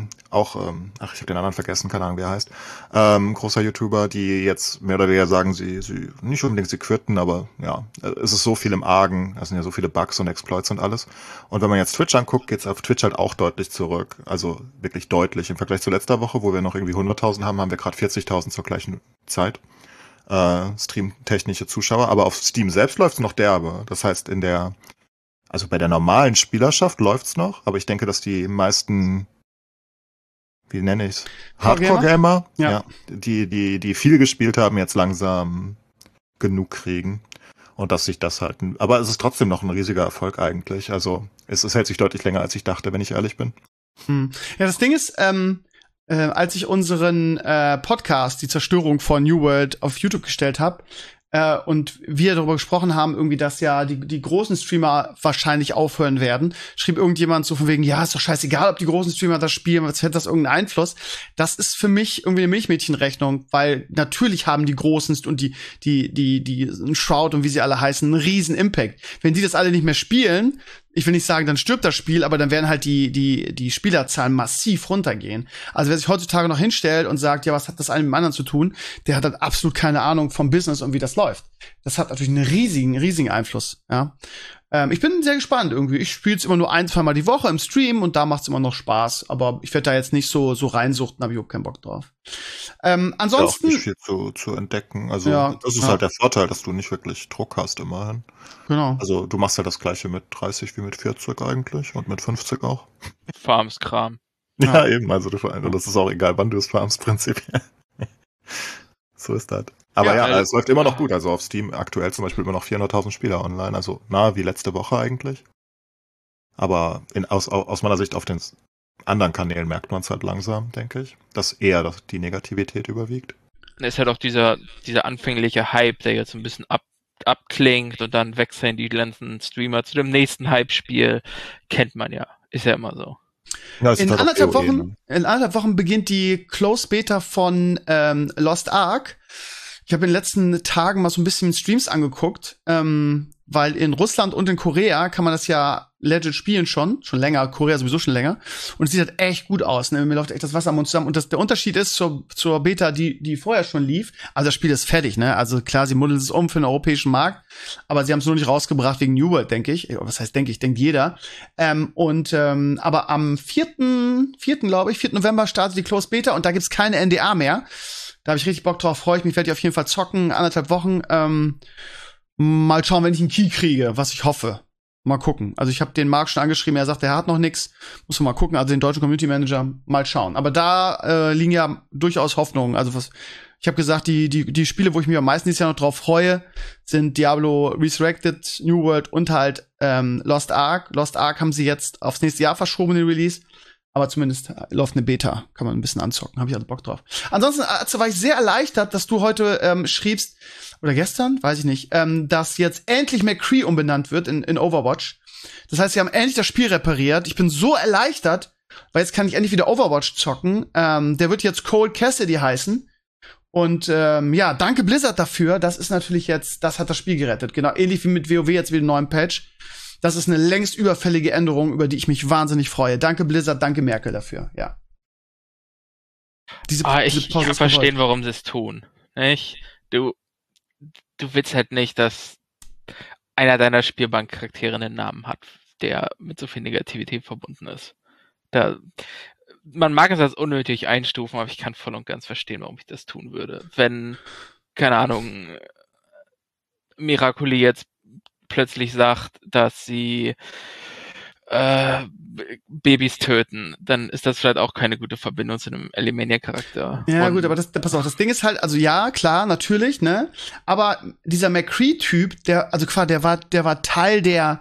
habe den anderen vergessen, keine Ahnung, wie er heißt. Großer YouTuber, die jetzt mehr oder weniger sagen, sie nicht unbedingt sie quitten, aber ja, es ist so viel im Argen, es sind ja so viele Bugs und Exploits und alles. Und wenn man jetzt Twitch anguckt, geht's auf Twitch halt auch deutlich zurück. Also wirklich deutlich. Im Vergleich zu letzter Woche, wo wir noch irgendwie 100.000 haben, haben wir gerade 40.000 zur gleichen Zeit. Stream-technische Zuschauer, aber auf Steam selbst läuft's noch derbe. Das heißt, also bei der normalen Spielerschaft läuft's noch, aber ich denke, dass die meisten, wie nenne ich's? Hardcore-Gamer, ja, die viel gespielt haben, jetzt langsam genug kriegen. Und dass sich das halt, aber es ist trotzdem noch ein riesiger Erfolg eigentlich. Also, es hält sich deutlich länger, als ich dachte, wenn ich ehrlich bin. Ja, das Ding ist, als ich unseren Podcast, die Zerstörung von New World, auf YouTube gestellt habe, und wir darüber gesprochen haben, irgendwie, dass ja die großen Streamer wahrscheinlich aufhören werden, schrieb irgendjemand so von wegen, ja, ist doch scheißegal, ob die großen Streamer das spielen, was hätte das irgendeinen Einfluss? Das ist für mich irgendwie eine Milchmädchenrechnung, weil natürlich haben die Großen und die Shroud und wie sie alle heißen, einen riesen Impact. Wenn die das alle nicht mehr spielen, ich will nicht sagen, dann stirbt das Spiel, aber dann werden halt die Spielerzahlen massiv runtergehen. Also wer sich heutzutage noch hinstellt und sagt, ja, was hat das eine mit dem anderen zu tun, der hat halt absolut keine Ahnung vom Business und wie das läuft. Das hat natürlich einen riesigen Einfluss, ja. Ich bin sehr gespannt irgendwie. Ich spiele es immer nur 1-2 Mal die Woche im Stream und da macht es immer noch Spaß. Aber ich werde da jetzt nicht so reinsuchten, habe ich auch keinen Bock drauf. Ansonsten. Ja, auch nicht viel zu entdecken. Also, ja, das ist halt der Vorteil, dass du nicht wirklich Druck hast immerhin. Genau. Also, du machst halt das Gleiche mit 30 wie mit 40 eigentlich und mit 50 auch. Farmskram. Ja, eben. Also, das ist auch egal, wann du es farmst, prinzipiell. So ist das. Aber ja, es läuft immer noch gut. Also auf Steam aktuell zum Beispiel immer noch 400.000 Spieler online. Also nahe wie letzte Woche eigentlich. Aber aus meiner Sicht auf den anderen Kanälen merkt man es halt langsam, denke ich, dass eher die Negativität überwiegt. Es ist halt auch dieser anfängliche Hype, der jetzt ein bisschen abklingt und dann wechseln die ganzen Streamer zu dem nächsten Hype-Spiel. Kennt man ja. Ist ja immer so. Ja, in anderthalb Wochen beginnt die Closed Beta von Lost Ark. Ich habe in den letzten Tagen mal so ein bisschen Streams angeguckt, weil in Russland und in Korea kann man das ja legit spielen schon länger, Korea sowieso schon länger. Und es sieht halt echt gut aus, ne? Mir läuft echt das Wasser am Mund zusammen. Und der Unterschied ist zur Beta, die vorher schon lief, also das Spiel ist fertig, ne? Also klar, sie moddeln es um für den europäischen Markt, aber sie haben es nur nicht rausgebracht wegen New World, denke ich. Was heißt, denke ich? Denkt jeder. Aber am 4. November startet die Closed Beta und da gibt's keine NDA mehr. Da habe ich richtig Bock drauf, freue ich mich, werde ich auf jeden Fall zocken, 1,5 Wochen. Mal schauen, wenn ich einen Key kriege, was ich hoffe. Mal gucken. Also ich habe den Marc schon angeschrieben, er sagt, er hat noch nix. Muss man mal gucken, also den deutschen Community Manager, mal schauen. Aber da liegen ja durchaus Hoffnungen. Also ich habe gesagt, die Spiele, wo ich mich am meisten dieses Jahr noch drauf freue, sind Diablo Resurrected, New World und halt Lost Ark. Lost Ark haben sie jetzt aufs nächste Jahr verschoben, den Release. Aber zumindest läuft eine Beta, kann man ein bisschen anzocken, habe ich also Bock drauf. Ansonsten war ich sehr erleichtert, dass du heute schriebst, oder gestern, weiß ich nicht, dass jetzt endlich McCree umbenannt wird in Overwatch. Das heißt, sie haben endlich das Spiel repariert. Ich bin so erleichtert, weil jetzt kann ich endlich wieder Overwatch zocken. Der wird jetzt Cold Cassidy heißen. Und danke Blizzard dafür. Das ist natürlich jetzt, das hat das Spiel gerettet. Genau, ähnlich wie mit WoW jetzt wieder einen neuen Patch. Das ist eine längst überfällige Änderung, über die ich mich wahnsinnig freue. Danke Blizzard, danke Merkel dafür, ja. Ich kann verstehen, warum sie es tun. Nicht? Du willst halt nicht, dass einer deiner Spielbankcharaktere einen Namen hat. der mit so viel Negativität verbunden ist. Man mag es als unnötig einstufen, aber ich kann voll und ganz verstehen, warum ich das tun würde. Wenn, keine Ahnung, Miracoli jetzt plötzlich sagt, dass sie Babys töten, dann ist das vielleicht auch keine gute Verbindung zu einem Alimania-Charakter. Ja, gut, aber pass auf, das Ding ist halt, also ja, klar, natürlich, ne? Aber dieser McCree-Typ, der war Teil der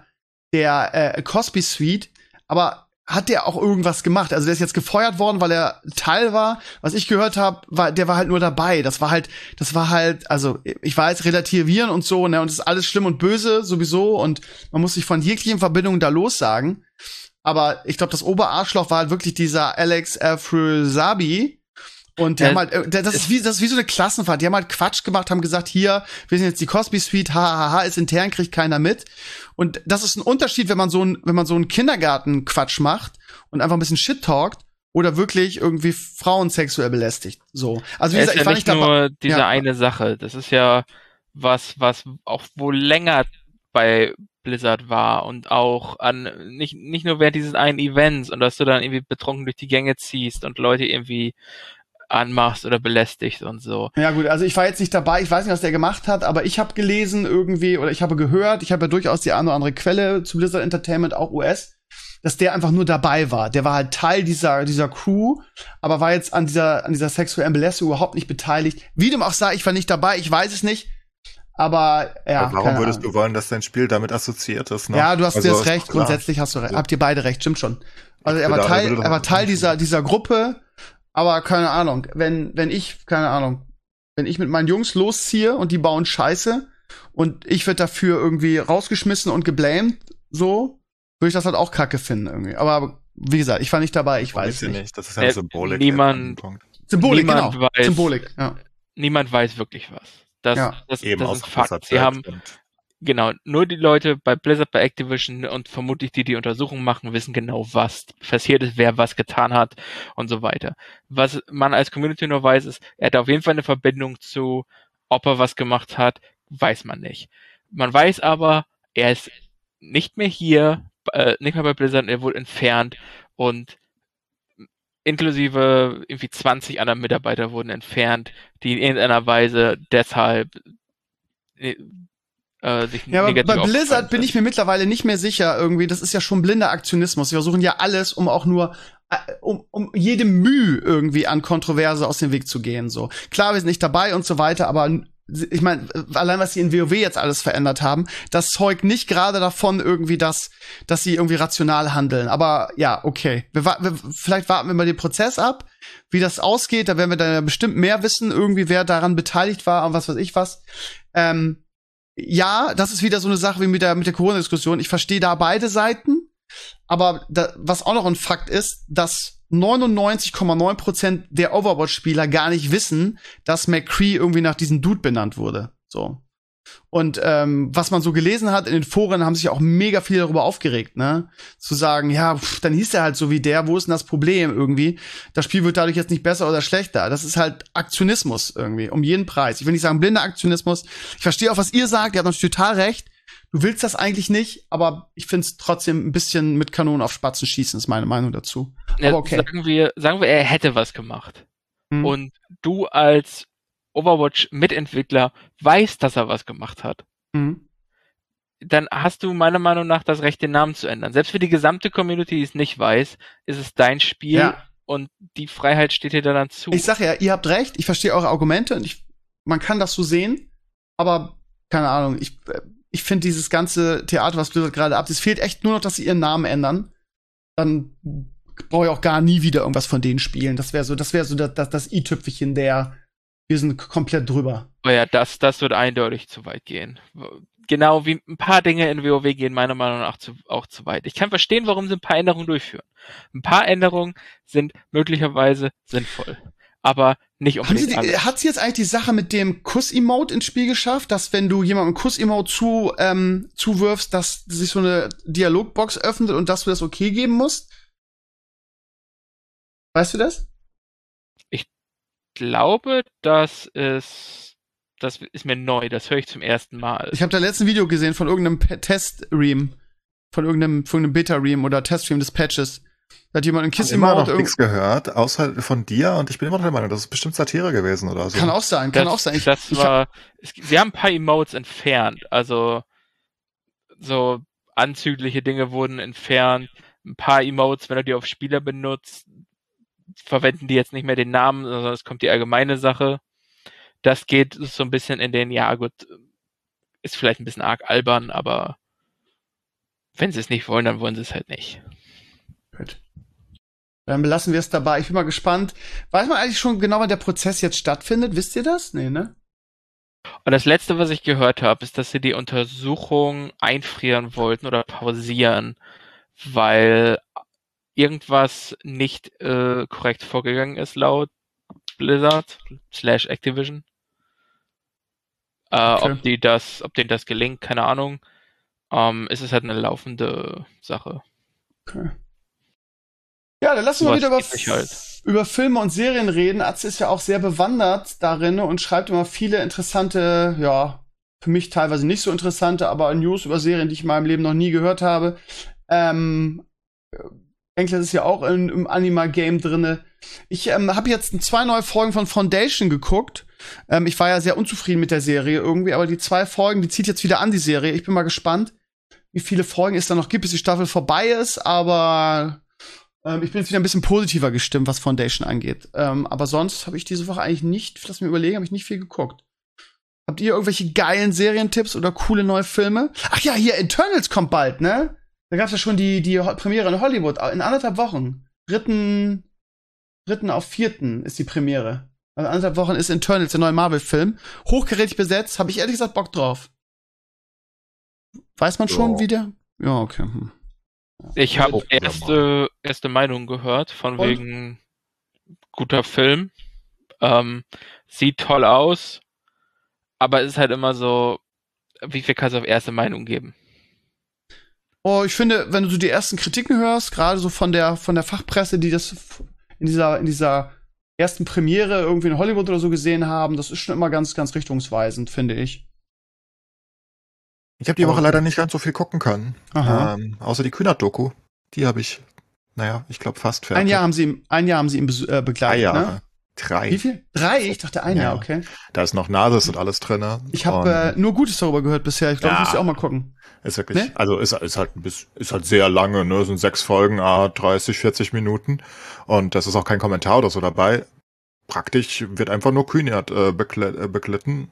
Cosby Suite, aber hat der auch irgendwas gemacht? Also der ist jetzt gefeuert worden, weil er Teil war. Was ich gehört habe, der war halt nur dabei. Das war halt, also ich weiß, relativieren und so, ne, und es ist alles schlimm und böse sowieso und man muss sich von jeglichen Verbindungen da lossagen. Aber ich glaube, das Oberarschloch war halt wirklich dieser Alex Afrosabi. Und die haben halt, das ist wie so eine Klassenfahrt. Die haben halt Quatsch gemacht, haben gesagt, hier, wir sind jetzt die Cosby Suite, hahaha, ist intern, kriegt keiner mit. Und das ist ein Unterschied, wenn man so einen Kindergarten-Quatsch macht und einfach ein bisschen Shit talkt oder wirklich irgendwie Frauen sexuell belästigt. So. Also wie gesagt, ich war nicht nur diese eine Sache. Das ist ja was auch wohl länger bei Blizzard war und auch nicht nur während dieses einen Events und dass du dann irgendwie betrunken durch die Gänge ziehst und Leute irgendwie anmachst oder belästigt und so. Ja gut, also ich war jetzt nicht dabei, ich weiß nicht, was der gemacht hat, aber ich habe gelesen irgendwie, oder ich habe gehört, ich habe ja durchaus die eine oder andere Quelle zu Blizzard Entertainment, auch US, dass der einfach nur dabei war. Der war halt Teil dieser Crew, aber war jetzt an dieser sexuellen Belästigung überhaupt nicht beteiligt. Wie dem auch sei, ich war nicht dabei, ich weiß es nicht. Aber ja. Aber warum würdest du wollen, dass dein Spiel damit assoziiert ist? Ne? Ja, du hast jetzt recht, grundsätzlich hast du recht. Habt ihr beide recht, stimmt schon. Also er war Teil dieser Gruppe. Aber keine Ahnung, wenn ich mit meinen Jungs losziehe und die bauen Scheiße und ich werd dafür irgendwie rausgeschmissen und geblamed, so, würde ich das halt auch kacke finden irgendwie. Aber wie gesagt, ich war nicht dabei, ich weiß nicht. Das ist ja Symbolik. Symbolik, genau. Symbolik, ja. Niemand weiß wirklich was. Das Eben ist ein Fakt. Sie haben genau, nur die Leute bei Blizzard, bei Activision und vermutlich die Untersuchungen machen, wissen genau, was passiert ist, wer was getan hat und so weiter. Was man als Community nur weiß, ist, er hat auf jeden Fall eine Verbindung zu, ob er was gemacht hat, weiß man nicht. Man weiß aber, er ist nicht mehr hier, nicht mehr bei Blizzard, er wurde entfernt und inklusive irgendwie 20 anderer Mitarbeiter wurden entfernt, die in irgendeiner Weise deshalb ja, aber bei Blizzard bin ich mir mittlerweile nicht mehr sicher irgendwie. Das ist ja schon blinder Aktionismus. Sie versuchen ja alles, um auch nur um jede Mühe irgendwie an Kontroverse aus dem Weg zu gehen. So klar, wir sind nicht dabei und so weiter, aber ich meine, allein was sie in WoW jetzt alles verändert haben, das zeugt nicht gerade davon irgendwie, dass sie irgendwie rational handeln. Aber ja, okay. Vielleicht warten wir mal den Prozess ab, wie das ausgeht. Da werden wir dann ja bestimmt mehr wissen, irgendwie, wer daran beteiligt war und was weiß ich was. Ja, das ist wieder so eine Sache wie mit der Corona-Diskussion. Ich verstehe da beide Seiten, aber was auch noch ein Fakt ist, dass 99,9% der Overwatch-Spieler gar nicht wissen, dass McCree irgendwie nach diesem Dude benannt wurde. So. Und was man so gelesen hat in den Foren, haben sich auch mega viele darüber aufgeregt, ne? Zu sagen, ja, dann hieß er halt so wie der, wo ist denn das Problem irgendwie? Das Spiel wird dadurch jetzt nicht besser oder schlechter. Das ist halt Aktionismus irgendwie, um jeden Preis. Ich will nicht sagen blinder Aktionismus. Ich verstehe auch, was ihr sagt, ihr habt natürlich total recht. Du willst das eigentlich nicht, aber ich find's trotzdem ein bisschen mit Kanonen auf Spatzen schießen, ist meine Meinung dazu. Ja, aber okay. Sagen wir, er hätte was gemacht. Und du als Overwatch-Mitentwickler weißt, dass er was gemacht hat. Dann hast du meiner Meinung nach das Recht, den Namen zu ändern. Selbst für die gesamte Community, die es nicht weiß, ist es dein Spiel und die Freiheit steht dir dann zu. Ich sag ja, ihr habt recht, ich verstehe eure Argumente und man kann das so sehen, aber keine Ahnung, ich finde dieses ganze Theater, was Blizzard gerade ab, es fehlt echt nur noch, dass sie ihren Namen ändern. Dann brauche ich auch gar nie wieder irgendwas von denen spielen. Das wäre so das i-Tüpfelchen wir sind komplett drüber. Oh ja, das wird eindeutig zu weit gehen. Genau wie ein paar Dinge in WoW gehen meiner Meinung nach auch zu weit. Ich kann verstehen, warum sie ein paar Änderungen durchführen. Ein paar Änderungen sind möglicherweise sinnvoll, aber nicht unbedingt alles. Hat sie jetzt eigentlich die Sache mit dem Kuss-Emote ins Spiel geschafft, dass wenn du jemandem Kuss-Emote zuwirfst, dass sich so eine Dialogbox öffnet und dass du das okay geben musst? Weißt du das? Ich glaube, das ist mir neu, das höre ich zum ersten Mal. Ich habe da letzten Video gesehen von irgendeinem Test-Ream. von irgendeinem Beta-Ream oder Test-Stream des Patches. Da hat jemand in Kiss immer noch nichts gehört, außer von dir, und ich bin immer noch der Meinung, das ist bestimmt Satire gewesen oder so. Kann auch sein. Sie haben ein paar Emotes entfernt, also so anzügliche Dinge wurden entfernt, ein paar Emotes, wenn du die auf Spieler benutzt, verwenden die jetzt nicht mehr den Namen, sondern es kommt die allgemeine Sache. Das geht so ein bisschen in den, ja gut, ist vielleicht ein bisschen arg albern, aber wenn sie es nicht wollen, dann wollen sie es halt nicht. Gut. Dann belassen wir es dabei. Ich bin mal gespannt. Weiß man eigentlich schon genau, wann der Prozess jetzt stattfindet? Wisst ihr das? Nee, ne? Und das Letzte, was ich gehört habe, ist, dass sie die Untersuchung einfrieren wollten oder pausieren, weil irgendwas nicht korrekt vorgegangen ist laut Blizzard / Activision. Okay. Ob denen das gelingt, keine Ahnung. Es ist halt eine laufende Sache. Okay. Ja, dann lassen wir wieder über Filme und Serien reden. Atze ist ja auch sehr bewandert darin und schreibt immer viele interessante, ja, für mich teilweise nicht so interessante, aber News über Serien, die ich in meinem Leben noch nie gehört habe. Enkles ist ja auch im Anima-Game drinne. Ich habe jetzt 2 neue Folgen von Foundation geguckt. Ich war ja sehr unzufrieden mit der Serie irgendwie, aber die 2 Folgen, die zieht jetzt wieder an, die Serie. Ich bin mal gespannt, wie viele Folgen es da noch gibt, bis die Staffel vorbei ist, aber ich bin jetzt wieder ein bisschen positiver gestimmt, was Foundation angeht. Aber sonst habe ich diese Woche eigentlich nicht, lass mich überlegen, habe ich nicht viel geguckt. Habt ihr irgendwelche geilen Serientipps oder coole neue Filme? Ach ja, hier, Eternals kommt bald, ne? Da gab's ja schon die Premiere in Hollywood, in 1,5 Wochen. 3. auf 4. ist die Premiere. Also 1,5 Wochen ist Eternals, der neue Marvel-Film. Hochkarätig besetzt, habe ich ehrlich gesagt Bock drauf. Weiß man schon, wie der? Ja, okay. Ich habe erste Meinung gehört, von wegen guter Film. Sieht toll aus, aber es ist halt immer so, wie viel kannst du auf erste Meinung geben? Oh, ich finde, wenn du so die ersten Kritiken hörst, gerade so von der Fachpresse, die das in dieser ersten Premiere irgendwie in Hollywood oder so gesehen haben, das ist schon immer ganz, ganz richtungsweisend, finde ich. Ich habe die Woche leider nicht ganz so viel gucken können. Außer die Kühnert-Doku. Die habe ich, ich glaube fast fertig. Ein Jahr haben sie ihn begleitet, 3 Jahre. Ne? 3. Wie viel? 3? Ich dachte 1 Jahr, okay. Da ist noch Nasis und alles drin. Ich habe nur Gutes darüber gehört bisher. Ich glaube, ich muss ja auch mal gucken. Ist wirklich, ne? Also ist halt sehr lange, ne? Sind 6 Folgen, 30, 40 Minuten. Und das ist auch kein Kommentar oder so dabei. Praktisch wird einfach nur Kühnert begleitet.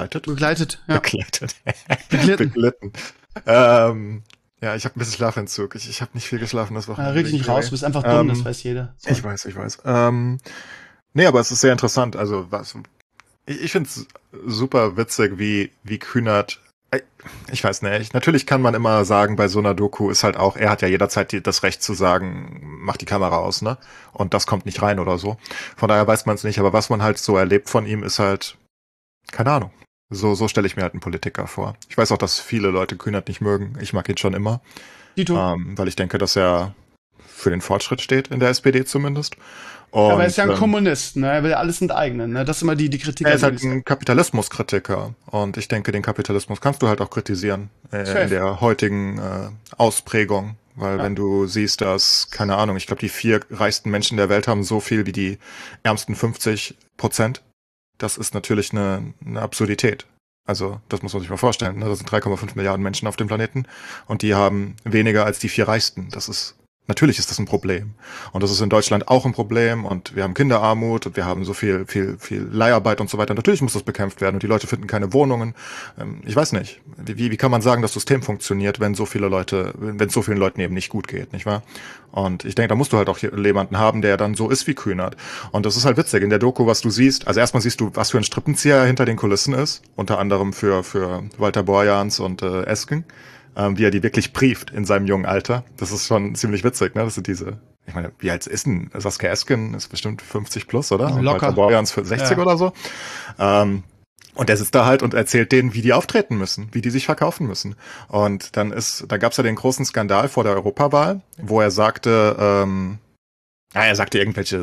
Ja, ich habe ein bisschen Schlafentzug. Ich habe nicht viel geschlafen das Wochenende. Red dich nicht raus, du bist einfach dumm, das weiß jeder. Sorry. Ich weiß. Nee, aber es ist sehr interessant. Also ich finde es super witzig, wie Kühnert. Ich weiß nicht. Natürlich kann man immer sagen, bei so einer Doku ist halt auch, er hat ja jederzeit das Recht zu sagen, mach die Kamera aus, ne? Und das kommt nicht rein oder so. Von daher weiß man es nicht. Aber was man halt so erlebt von ihm, ist halt, keine Ahnung. So stelle ich mir halt einen Politiker vor. Ich weiß auch, dass viele Leute Kühnert nicht mögen. Ich mag ihn schon immer. Weil ich denke, dass er für den Fortschritt steht, in der SPD zumindest. Und, aber er ist ja ein Kommunist, ne? Er will ja alles enteignen, ne? Das ist immer die Kritik. Er ist halt ein Kapitalismuskritiker. Und ich denke, den Kapitalismus kannst du halt auch kritisieren in der heutigen Ausprägung. Weil wenn du siehst, dass, keine Ahnung, ich glaube, die 4 reichsten Menschen der Welt haben so viel wie die ärmsten 50%. Das ist natürlich eine Absurdität. Also, das muss man sich mal vorstellen. Ne? Das sind 3,5 Milliarden Menschen auf dem Planeten und die haben weniger als die 4 reichsten. Natürlich ist das ein Problem. Und das ist in Deutschland auch ein Problem und wir haben Kinderarmut und wir haben so viel Leiharbeit und so weiter. Natürlich muss das bekämpft werden und die Leute finden keine Wohnungen. Ich weiß nicht. Wie kann man sagen, das System funktioniert, wenn es so vielen Leuten eben nicht gut geht, nicht wahr? Und ich denke, da musst du halt auch jemanden haben, der dann so ist wie Kühnert. Und das ist halt witzig. In der Doku, was du siehst, also erstmal siehst du, was für ein Strippenzieher hinter den Kulissen ist. Unter anderem für Walter Borjans und Esken. Wie er die wirklich brieft in seinem jungen Alter. Das ist schon ziemlich witzig, ne? Das sind diese, ich meine, wie alt ist denn Saskia Esken? Ist bestimmt 50 plus, oder? Und locker. Walter Borjans für 60 oder so. Und der sitzt da halt und erzählt denen, wie die auftreten müssen, wie die sich verkaufen müssen. Und da gab's ja den großen Skandal vor der Europawahl, wo er sagte, Ja, er sagte irgendwelche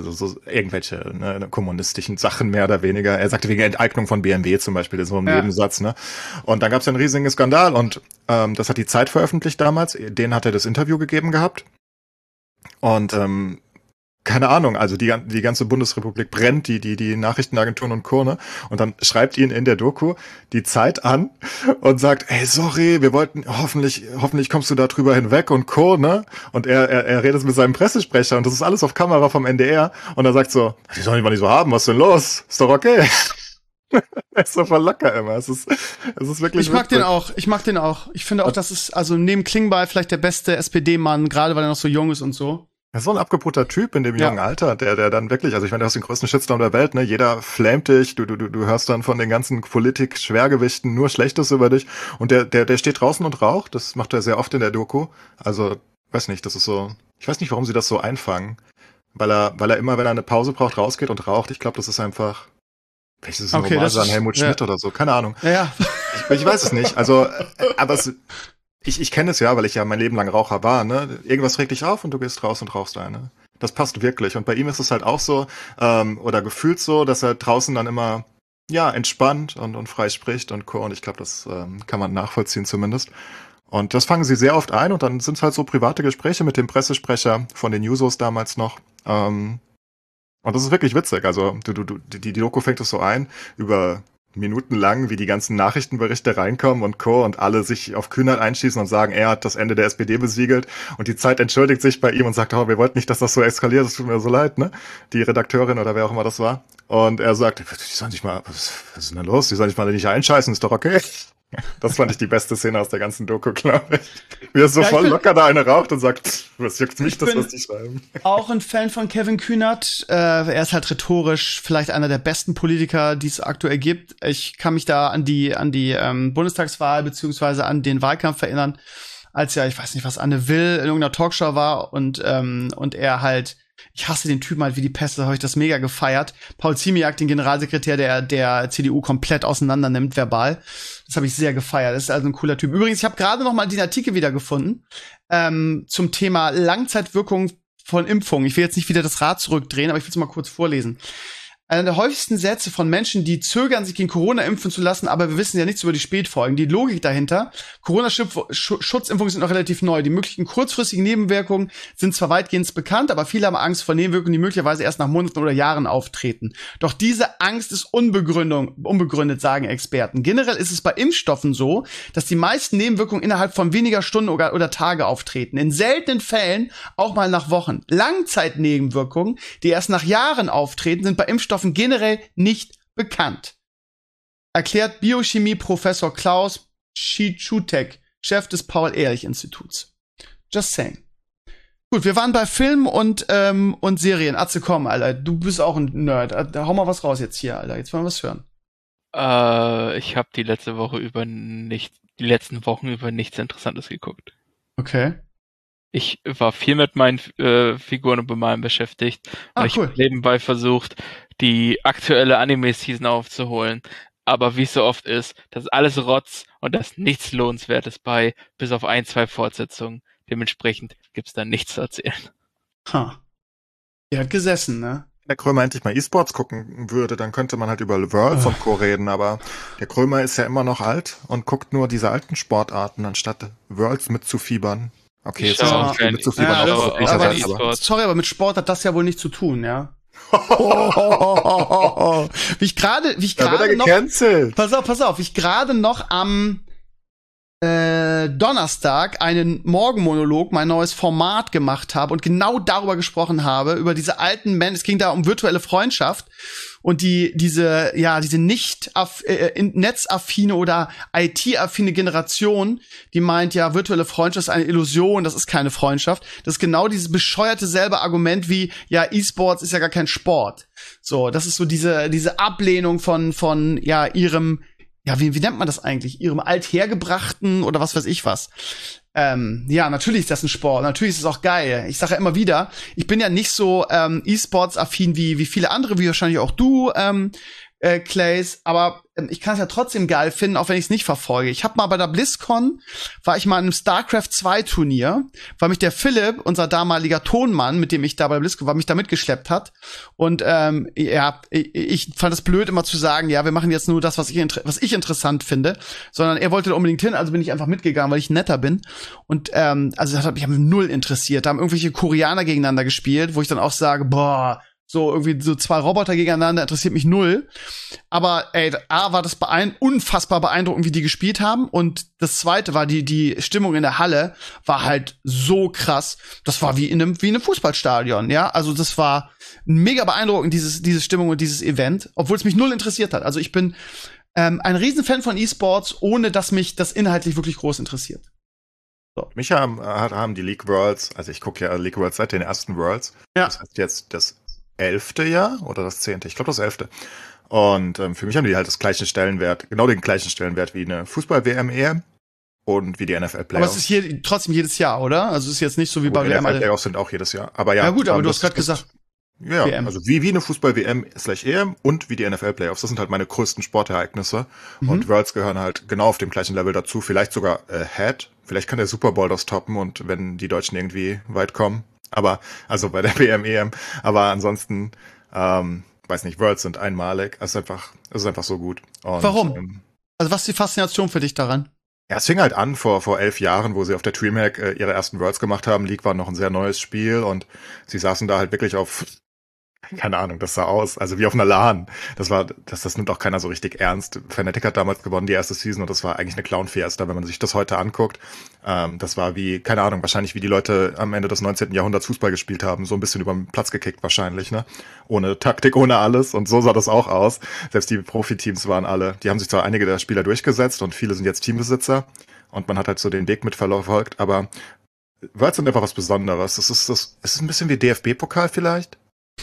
kommunistischen Sachen mehr oder weniger. Er sagte wegen Enteignung von BMW zum Beispiel, das ist so ein Nebensatz, ne? Und dann gab es einen riesigen Skandal und das hat die Zeit veröffentlicht damals. Den hat er das Interview gegeben gehabt. Und keine Ahnung, also die ganze Bundesrepublik brennt, die Nachrichtenagenturen und Co. Ne? Und dann schreibt ihn in der Doku die Zeit an und sagt, ey, sorry, wir wollten, hoffentlich kommst du da drüber hinweg und Co. Ne? Und er redet mit seinem Pressesprecher und das ist alles auf Kamera vom NDR und er sagt so, die sollen die mal nicht so haben, was ist denn los? Ist doch okay. Er ist so voll locker immer. Es ist wirklich. Ich mag den auch. Ich finde auch, das ist, also neben Klingbeil vielleicht der beste SPD-Mann, gerade weil er noch so jung ist und so. Er ist so ein abgebrühter Typ in dem jungen Alter, der dann wirklich, also ich meine, du hast den größten Shitstorm der Welt, ne? Jeder flamet dich, du hörst dann von den ganzen Politik-Schwergewichten nur Schlechtes über dich und der steht draußen und raucht, das macht er sehr oft in der Doku. Also, weiß nicht, das ist so, ich weiß nicht, warum sie das so einfangen. Weil er immer, wenn er eine Pause braucht, rausgeht und raucht. Ich glaube, das ist einfach, vielleicht ist es ein Hommage an Helmut Schmidt oder so, keine Ahnung. Ja. Ich weiß es nicht, also, aber ich kenne es ja, weil ich ja mein Leben lang Raucher war, ne? Irgendwas regt dich auf und du gehst raus und rauchst eine. Das passt wirklich. Und bei ihm ist es halt auch so, oder gefühlt so, dass er draußen dann immer, entspannt und frei spricht und Co. Und ich glaube, das kann man nachvollziehen zumindest. Und das fangen sie sehr oft ein und dann sind es halt so private Gespräche mit dem Pressesprecher von den Jusos damals noch. Und das ist wirklich witzig. Also die Doku fängt es so ein, über minutenlang, wie die ganzen Nachrichtenberichte reinkommen und Co. und alle sich auf Kühnheit einschießen und sagen, er hat das Ende der SPD besiegelt und die Zeit entschuldigt sich bei ihm und sagt, wir wollten nicht, dass das so eskaliert, es tut mir so leid, ne? Die Redakteurin oder wer auch immer das war. Und er sagt, die sollen nicht mal, was ist denn da los? Die sollen nicht mal nicht einscheißen, ist doch okay. Das fand ich die beste Szene aus der ganzen Doku, glaube ich. Wie er so voll locker da eine raucht und sagt, was juckt mich das, was die schreiben. Auch ein Fan von Kevin Kühnert. Er ist halt rhetorisch vielleicht einer der besten Politiker, die es aktuell gibt. Ich kann mich da an die Bundestagswahl beziehungsweise an den Wahlkampf erinnern, als ja, ich weiß nicht, was Anne Will in irgendeiner Talkshow war und er halt, ich hasse den Typen halt wie die Pest, da habe ich das mega gefeiert. Paul Ziemiak, den Generalsekretär der CDU, komplett auseinander nimmt, verbal. Das habe ich sehr gefeiert. Das ist also ein cooler Typ. Übrigens, ich habe gerade noch mal den Artikel wieder gefunden zum Thema Langzeitwirkung von Impfungen. Ich will jetzt nicht wieder das Rad zurückdrehen, aber ich will es mal kurz vorlesen. Einer der häufigsten Sätze von Menschen, die zögern, sich gegen Corona impfen zu lassen, aber wir wissen ja nichts über die Spätfolgen. Die Logik dahinter: Corona-Schutzimpfungen sind noch relativ neu. Die möglichen kurzfristigen Nebenwirkungen sind zwar weitgehend bekannt, aber viele haben Angst vor Nebenwirkungen, die möglicherweise erst nach Monaten oder Jahren auftreten. Doch diese Angst ist unbegründet, sagen Experten. Generell ist es bei Impfstoffen so, dass die meisten Nebenwirkungen innerhalb von weniger Stunden oder Tage auftreten. In seltenen Fällen auch mal nach Wochen. Langzeitnebenwirkungen, die erst nach Jahren auftreten, sind bei Impfstoffen generell nicht bekannt. Erklärt Biochemie-Professor Klaus Schichutek, Chef des Paul-Ehrlich-Instituts. Just saying. Gut, wir waren bei Filmen und Serien. Atze, komm, Alter, du bist auch ein Nerd. Hau mal was raus jetzt hier, Alter. Jetzt wollen wir was hören. Ich habe die letzten Wochen über nichts Interessantes geguckt. Okay. Ich war viel mit meinen Figuren und Bemalen beschäftigt. Und ich habe nebenbei versucht, die aktuelle Anime-Season aufzuholen. Aber wie es so oft ist, das ist alles Rotz und da ist nichts Lohnenswertes bei, bis auf 1, 2 Fortsetzungen. Dementsprechend gibt's da nichts zu erzählen. Der hat gesessen, ne? Wenn der Krömer endlich mal E-Sports gucken würde, dann könnte man halt über Worlds und Co. reden, aber der Krömer ist ja immer noch alt und guckt nur diese alten Sportarten, anstatt Worlds mitzufiebern. Okay, jetzt ist mitzufiebern sorry, aber mit Sport hat das ja wohl nichts zu tun, ja? Wie ich gerade noch, pass auf, ich gerade noch am Donnerstag einen Morgenmonolog, mein neues Format gemacht habe und genau darüber gesprochen habe, über diese alten Menschen. Es ging da um virtuelle Freundschaft und diese nicht netzaffine oder IT-affine Generation, die meint, ja, virtuelle Freundschaft ist eine Illusion, das ist keine Freundschaft. Das ist genau dieses bescheuerte selbe Argument wie, ja, E-Sports ist ja gar kein Sport. So, das ist so diese Ablehnung von ihrem, ja, wie nennt man das eigentlich? Ihrem althergebrachten oder was weiß ich was. Ja, natürlich ist das ein Sport. Natürlich ist es auch geil. Ich sage ja immer wieder, ich bin ja nicht so E-Sports-affin wie viele andere, wie wahrscheinlich auch du, Clays. Aber ich kann es ja trotzdem geil finden, auch wenn ich es nicht verfolge. Ich habe mal bei der BlizzCon, war ich mal in einem StarCraft 2 Turnier, weil mich der Philipp, unser damaliger Tonmann, mit dem ich da bei der BlizzCon war, mich da mitgeschleppt hat. Und ich fand es blöd, immer zu sagen, ja, wir machen jetzt nur das, was ich interessant finde, sondern er wollte da unbedingt hin, also bin ich einfach mitgegangen, weil ich netter bin. Und also das hat mich null interessiert. Da haben irgendwelche Koreaner gegeneinander gespielt, wo ich dann auch sage, boah, so irgendwie so 2 Roboter gegeneinander, interessiert mich null. Aber war das unfassbar beeindruckend, wie die gespielt haben. Und das Zweite war, die Stimmung in der Halle war halt so krass. Das war wie in einem Fußballstadion, ja. Also das war mega beeindruckend, diese Stimmung und dieses Event, obwohl es mich null interessiert hat. Also ich bin ein Riesenfan von E-Sports, ohne dass mich das inhaltlich wirklich groß interessiert. So. Mich haben die League Worlds, also ich gucke ja League Worlds seit den ersten Worlds. Ja. Das heißt jetzt das 11. Jahr oder das 10. Ich glaube das 11. Und für mich haben die halt das gleichen Stellenwert, genau den gleichen Stellenwert wie eine Fußball-WM-EM und wie die NFL-Playoffs. Aber es ist hier trotzdem jedes Jahr, oder? Also es ist jetzt nicht so wie bei WM. Die NFL-Playoffs sind auch jedes Jahr. Aber ja. Ja gut, aber du hast gerade gesagt. Ja, WM. Also wie eine Fußball-WM/EM und wie die NFL-Playoffs. Das sind halt meine größten Sportereignisse. Und Worlds gehören halt genau auf dem gleichen Level dazu. Vielleicht sogar ahead. Vielleicht kann der Super Bowl das toppen und wenn die Deutschen irgendwie weit kommen. Aber, also bei der WM/EM. Aber ansonsten, weiß nicht, Worlds sind einmalig. Es ist einfach so gut. Und, warum? Also was ist die Faszination für dich daran? Ja, es fing halt an vor 11 Jahren, wo sie auf der DreamHack ihre ersten Worlds gemacht haben. League war noch ein sehr neues Spiel und sie saßen da halt wirklich auf, keine Ahnung, das sah aus, also wie auf einer LAN. Das nimmt auch keiner so richtig ernst. Fnatic hat damals gewonnen, die erste Season, und das war eigentlich eine Clown-Fiesta, wenn man sich das heute anguckt. Das war wie, keine Ahnung, wahrscheinlich wie die Leute am Ende des 19. Jahrhunderts Fußball gespielt haben, so ein bisschen über den Platz gekickt wahrscheinlich, ne? Ohne Taktik, ohne alles, und so sah das auch aus. Selbst die Profiteams waren alle, die haben sich zwar einige der Spieler durchgesetzt und viele sind jetzt Teambesitzer und man hat halt so den Weg mit verfolgt, aber Worlds sind einfach was Besonderes. Es ist ein bisschen wie DFB-Pokal vielleicht.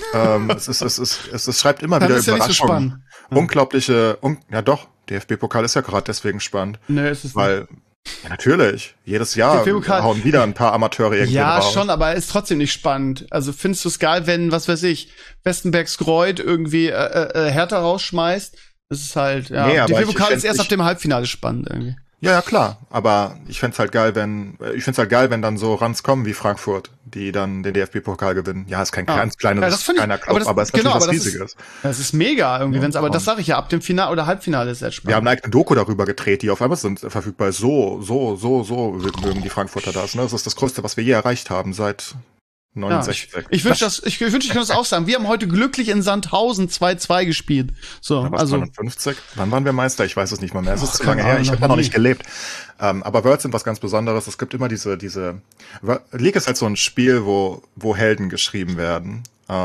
Es schreibt immer wieder Überraschungen. So unglaubliche, ja doch, DFB-Pokal ist ja gerade deswegen spannend. Nee, ist es weil, ja, natürlich, jedes Jahr hauen wieder ein paar Amateure irgendwie raus. Ja, schon, aber ist trotzdem nicht spannend. Also findest du es geil, wenn, was weiß ich, Westenbergs Greuth irgendwie Hertha rausschmeißt? Das ist halt, ja. Nee, DFB-Pokal ist erst ab dem Halbfinale spannend irgendwie. Ja, klar, aber ich find's halt geil, wenn dann so Rans kommen wie Frankfurt, die dann den DFB-Pokal gewinnen. Ja, ist kein kleiner Club, aber es ist natürlich was Riesiges. Das ist mega irgendwie, aber das sage ich ja, ab dem Finale oder Halbfinale ist es spannend. Wir haben eine eigene Doku darüber gedreht, die auf Amazon verfügbar ist. So mögen die Frankfurter das, ne? Das ist das Größte, was wir je erreicht haben seit 69. Ja, ich wünsche, ich könnte das auch sagen. Wir haben heute glücklich in Sandhausen 2-2 gespielt. So, also 52. Wann waren wir Meister? Ich weiß es nicht mal mehr. Es ist zu lange her. Ich habe da noch nicht gelebt. Aber Worlds sind was ganz Besonderes. Es gibt immer diese League ist halt so ein Spiel, wo Helden geschrieben werden.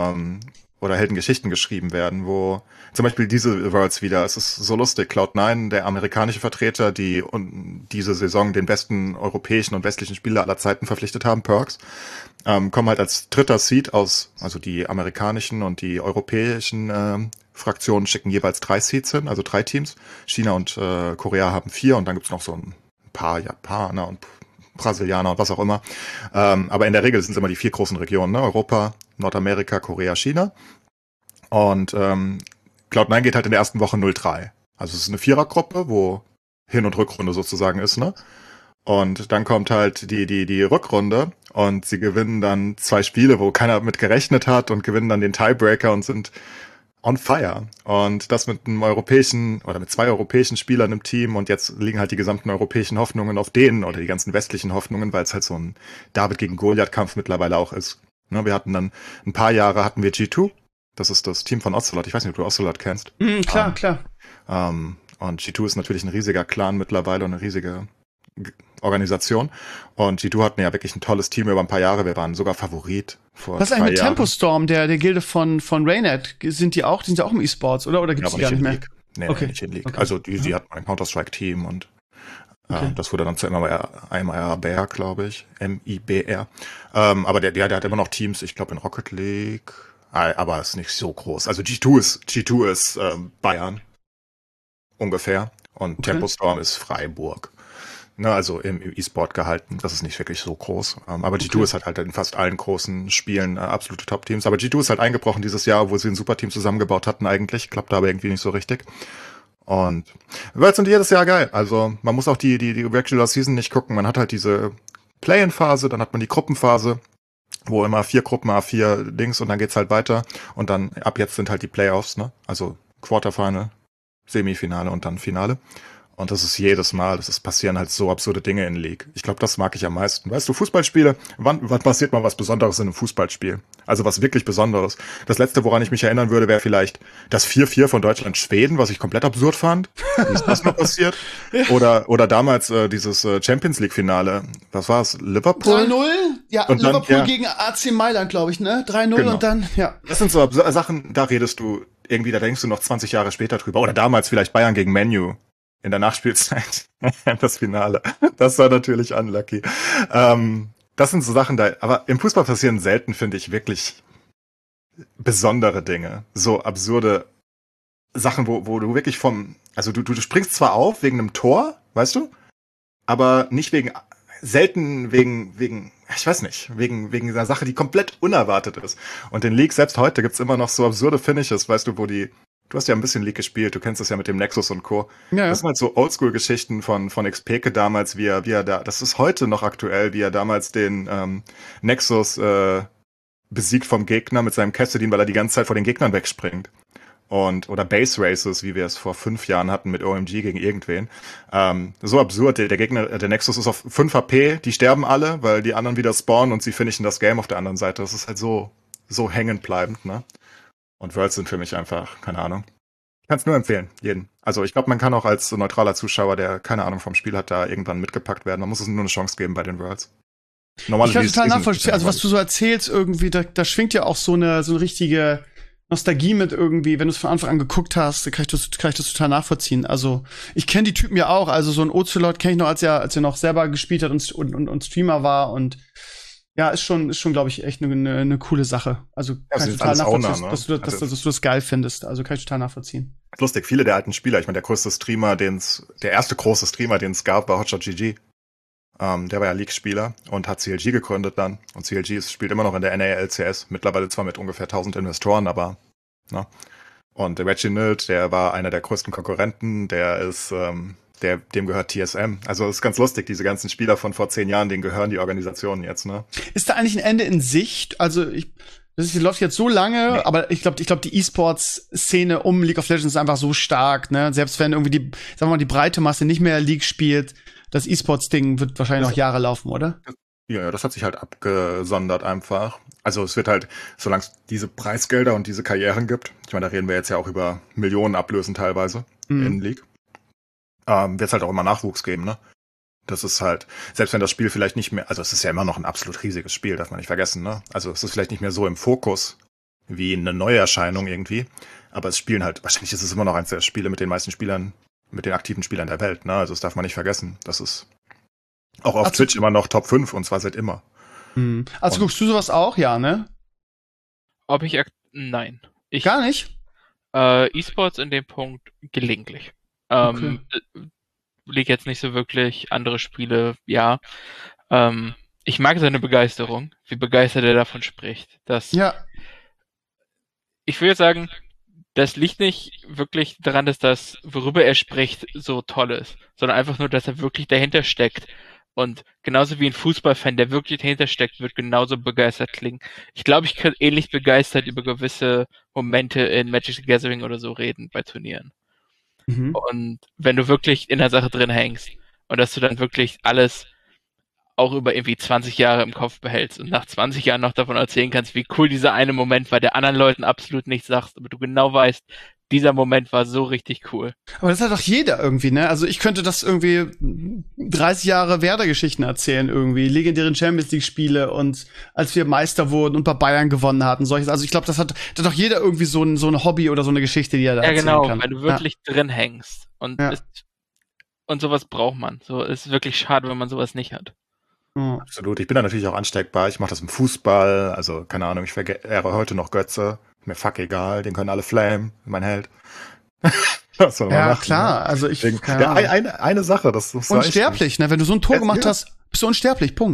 Oder Heldengeschichten geschrieben werden, wo zum Beispiel diese Worlds wieder, es ist so lustig, Cloud9, der amerikanische Vertreter, die diese Saison den besten europäischen und westlichen Spieler aller Zeiten verpflichtet haben, Perks, kommen halt als dritter Seed also die amerikanischen und die europäischen Fraktionen schicken jeweils 3 Seeds hin, also 3 Teams. China und Korea haben 4 und dann gibt's noch so ein paar Japaner und Brasilianer und was auch immer. Aber in der Regel sind es immer die 4 großen Regionen, ne? Europa, Nordamerika, Korea, China. Und Cloud9 geht halt in der ersten Woche 0-3. Also es ist eine 4er-Gruppe, wo Hin- und Rückrunde sozusagen ist, ne? Und dann kommt halt die Rückrunde und sie gewinnen dann 2 Spiele, wo keiner mit gerechnet hat, und gewinnen dann den Tiebreaker und sind on fire. Und das mit einem europäischen oder mit 2 europäischen Spielern im Team, und jetzt liegen halt die gesamten europäischen Hoffnungen auf denen oder die ganzen westlichen Hoffnungen, weil es halt so ein David gegen Goliath-Kampf mittlerweile auch ist. Ne, wir hatten dann ein paar Jahre hatten wir G2, das ist das Team von Ocelot. Ich weiß nicht, ob du Ocelot kennst. Klar. Und G2 ist natürlich ein riesiger Clan mittlerweile und eine riesige Organisation. Und G2 hatten ja wirklich ein tolles Team über ein paar Jahre. Wir waren sogar Favorit vor 2 Jahren. Was ist eigentlich mit Tempostorm, der Gilde von Raynet? Sind die auch im E-Sports, oder? Oder gibt's die gar nicht mehr? League. Nee, nicht in League. Okay. Also die hatten ein Counter-Strike-Team und das wurde dann zu MIBR, glaube ich. MIBR. Aber der hat immer noch Teams, ich glaube in Rocket League. Aber ist nicht so groß. Also G2 ist Bayern. Ungefähr. Und Tempostorm ist Freiburg. Ne, also im E-Sport gehalten. Das ist nicht wirklich so groß. Aber G2 ist halt in fast allen großen Spielen absolute Top-Teams. Aber G2 ist halt eingebrochen dieses Jahr, wo sie ein super Team zusammengebaut hatten eigentlich. Klappt aber irgendwie nicht so richtig. Und Worlds sind jedes Jahr geil. Also man muss auch die Regular Season nicht gucken. Man hat halt diese Play-in-Phase, dann hat man die Gruppenphase, wo immer 4 Gruppen, 4 Dings und dann geht's halt weiter. Und dann ab jetzt sind halt die Playoffs, ne? Also Quarterfinal, Semifinale und dann Finale. Und das ist jedes Mal, es passieren halt so absurde Dinge in League. Ich glaube, das mag ich am meisten. Weißt du, Fußballspiele, wann passiert mal was Besonderes in einem Fußballspiel? Also was wirklich Besonderes. Das letzte, woran ich mich erinnern würde, wäre vielleicht das 4-4 von Deutschland-Schweden, was ich komplett absurd fand. Wie ist das noch passiert? Oder damals dieses Champions League-Finale. Was war es? Liverpool? 3-0? Ja, und Liverpool dann, gegen AC Mailand, glaube ich, ne? 3-0 genau. Und dann, ja. Das sind so Sachen, da redest du irgendwie, da denkst du noch 20 Jahre später drüber. Oder damals vielleicht Bayern gegen Man U. In der Nachspielzeit, das Finale. Das war natürlich unlucky. Das sind so Sachen da, aber im Fußball passieren selten, finde ich, wirklich besondere Dinge. So absurde Sachen, wo du wirklich also du springst zwar auf wegen einem Tor, weißt du, aber nicht selten wegen, ich weiß nicht, wegen einer Sache, die komplett unerwartet ist. Und in League, selbst heute, gibt's immer noch so absurde Finishes, weißt du, du hast ja ein bisschen League gespielt, du kennst das ja mit dem Nexus und Co. Ja. Das sind halt so Oldschool-Geschichten von Xpeke damals, wie er da, das ist heute noch aktuell, wie er damals den Nexus besiegt vom Gegner mit seinem Cassidin, weil er die ganze Zeit vor den Gegnern wegspringt. Oder Base Races, wie wir es vor 5 Jahren hatten mit OMG gegen irgendwen. So absurd, der Nexus ist auf 5 HP, die sterben alle, weil die anderen wieder spawnen und sie finishen das Game auf der anderen Seite. Das ist halt so hängen bleibend, ne? Und Worlds sind für mich einfach, keine Ahnung. Ich kann es nur empfehlen, jeden. Also ich glaube, man kann auch als neutraler Zuschauer, der keine Ahnung vom Spiel hat, da irgendwann mitgepackt werden. Man muss es nur eine Chance geben bei den Worlds. Ich kann total nachvollziehen. Also was du so erzählst irgendwie, da schwingt ja auch so eine richtige Nostalgie mit irgendwie. Wenn du es von Anfang an geguckt hast, kann ich das total nachvollziehen. Also ich kenne die Typen ja auch. Also so ein Ocelot kenne ich noch, als er noch selber gespielt hat und Streamer war und ja, ist schon, glaube ich, echt eine coole Sache. Also kann ich total nachvollziehen, dass du das geil findest. Also kann ich total nachvollziehen. Lustig, viele der alten Spieler, ich meine, der erste große Streamer, den es gab, war Hotshot GG. Der war ja League-Spieler und hat CLG gegründet dann. Und CLG spielt immer noch in der NALCS, mittlerweile zwar mit ungefähr 1000 Investoren, aber, ne? Und der Reginald, der war einer der größten Konkurrenten, der ist, dem gehört TSM. Also ist ganz lustig, diese ganzen Spieler von vor 10 Jahren, denen gehören die Organisationen jetzt, ne? Ist da eigentlich ein Ende in Sicht? Also das läuft jetzt so lange, nee. Aber ich glaube, die E-Sports-Szene um League of Legends ist einfach so stark, ne? Selbst wenn irgendwie die breite Masse nicht mehr League spielt, das E-Sports-Ding wird wahrscheinlich noch Jahre laufen, oder? Ja, das hat sich halt abgesondert einfach. Also es wird halt, solange es diese Preisgelder und diese Karrieren gibt, ich meine, da reden wir jetzt ja auch über Millionen Ablösen teilweise in League, wird es halt auch immer Nachwuchs geben, ne? Das ist halt, selbst wenn das Spiel vielleicht nicht mehr, also es ist ja immer noch ein absolut riesiges Spiel, darf man nicht vergessen, ne? Also es ist vielleicht nicht mehr so im Fokus wie eine Neuerscheinung irgendwie, aber es spielen halt, wahrscheinlich ist es immer noch eins der Spiele mit den meisten Spielern, mit den aktiven Spielern der Welt, ne? Also das darf man nicht vergessen. Das ist auch auf Twitch immer noch Top 5 und zwar seit immer. Also guckst du sowas auch, ja, ne? Nein. Gar nicht? E-Sports in dem Punkt gelegentlich. Okay. Liegt jetzt nicht so wirklich, andere Spiele, ja. Ich mag seine Begeisterung, wie begeistert er davon spricht. Ich würde sagen, das liegt nicht wirklich daran, dass das, worüber er spricht, so toll ist, sondern einfach nur, dass er wirklich dahinter steckt. Und genauso wie ein Fußballfan, der wirklich dahinter steckt, wird genauso begeistert klingen. Ich glaube, ich könnte ähnlich begeistert über gewisse Momente in Magic the Gathering oder so reden bei Turnieren. Und wenn du wirklich in der Sache drin hängst und dass du dann wirklich alles auch über irgendwie 20 Jahre im Kopf behältst und nach 20 Jahren noch davon erzählen kannst, wie cool dieser eine Moment war, der anderen Leuten absolut nichts sagst, aber du genau weißt, dieser Moment war so richtig cool. Aber das hat doch jeder irgendwie, ne? Also ich könnte das irgendwie 30 Jahre Werder-Geschichten erzählen irgendwie, legendären Champions-League-Spiele und als wir Meister wurden und bei Bayern gewonnen hatten, solches. Also ich glaube, das hat doch jeder irgendwie so ein Hobby oder so eine Geschichte, die er da erzählen kann. Ja, genau, wenn du wirklich drin hängst. Und sowas braucht man. So ist wirklich schade, wenn man sowas nicht hat. Absolut. Ich bin da natürlich auch ansteckbar. Ich mache das im Fußball. Also, keine Ahnung, ich verehre heute noch Götze. Mir fuck egal, den können alle flamen. Mein Held. Was soll man machen, klar. Ne? Also eine Sache, das ist unsterblich, ne? Wenn du so ein Tor gemacht hast, bist du unsterblich. Punkt.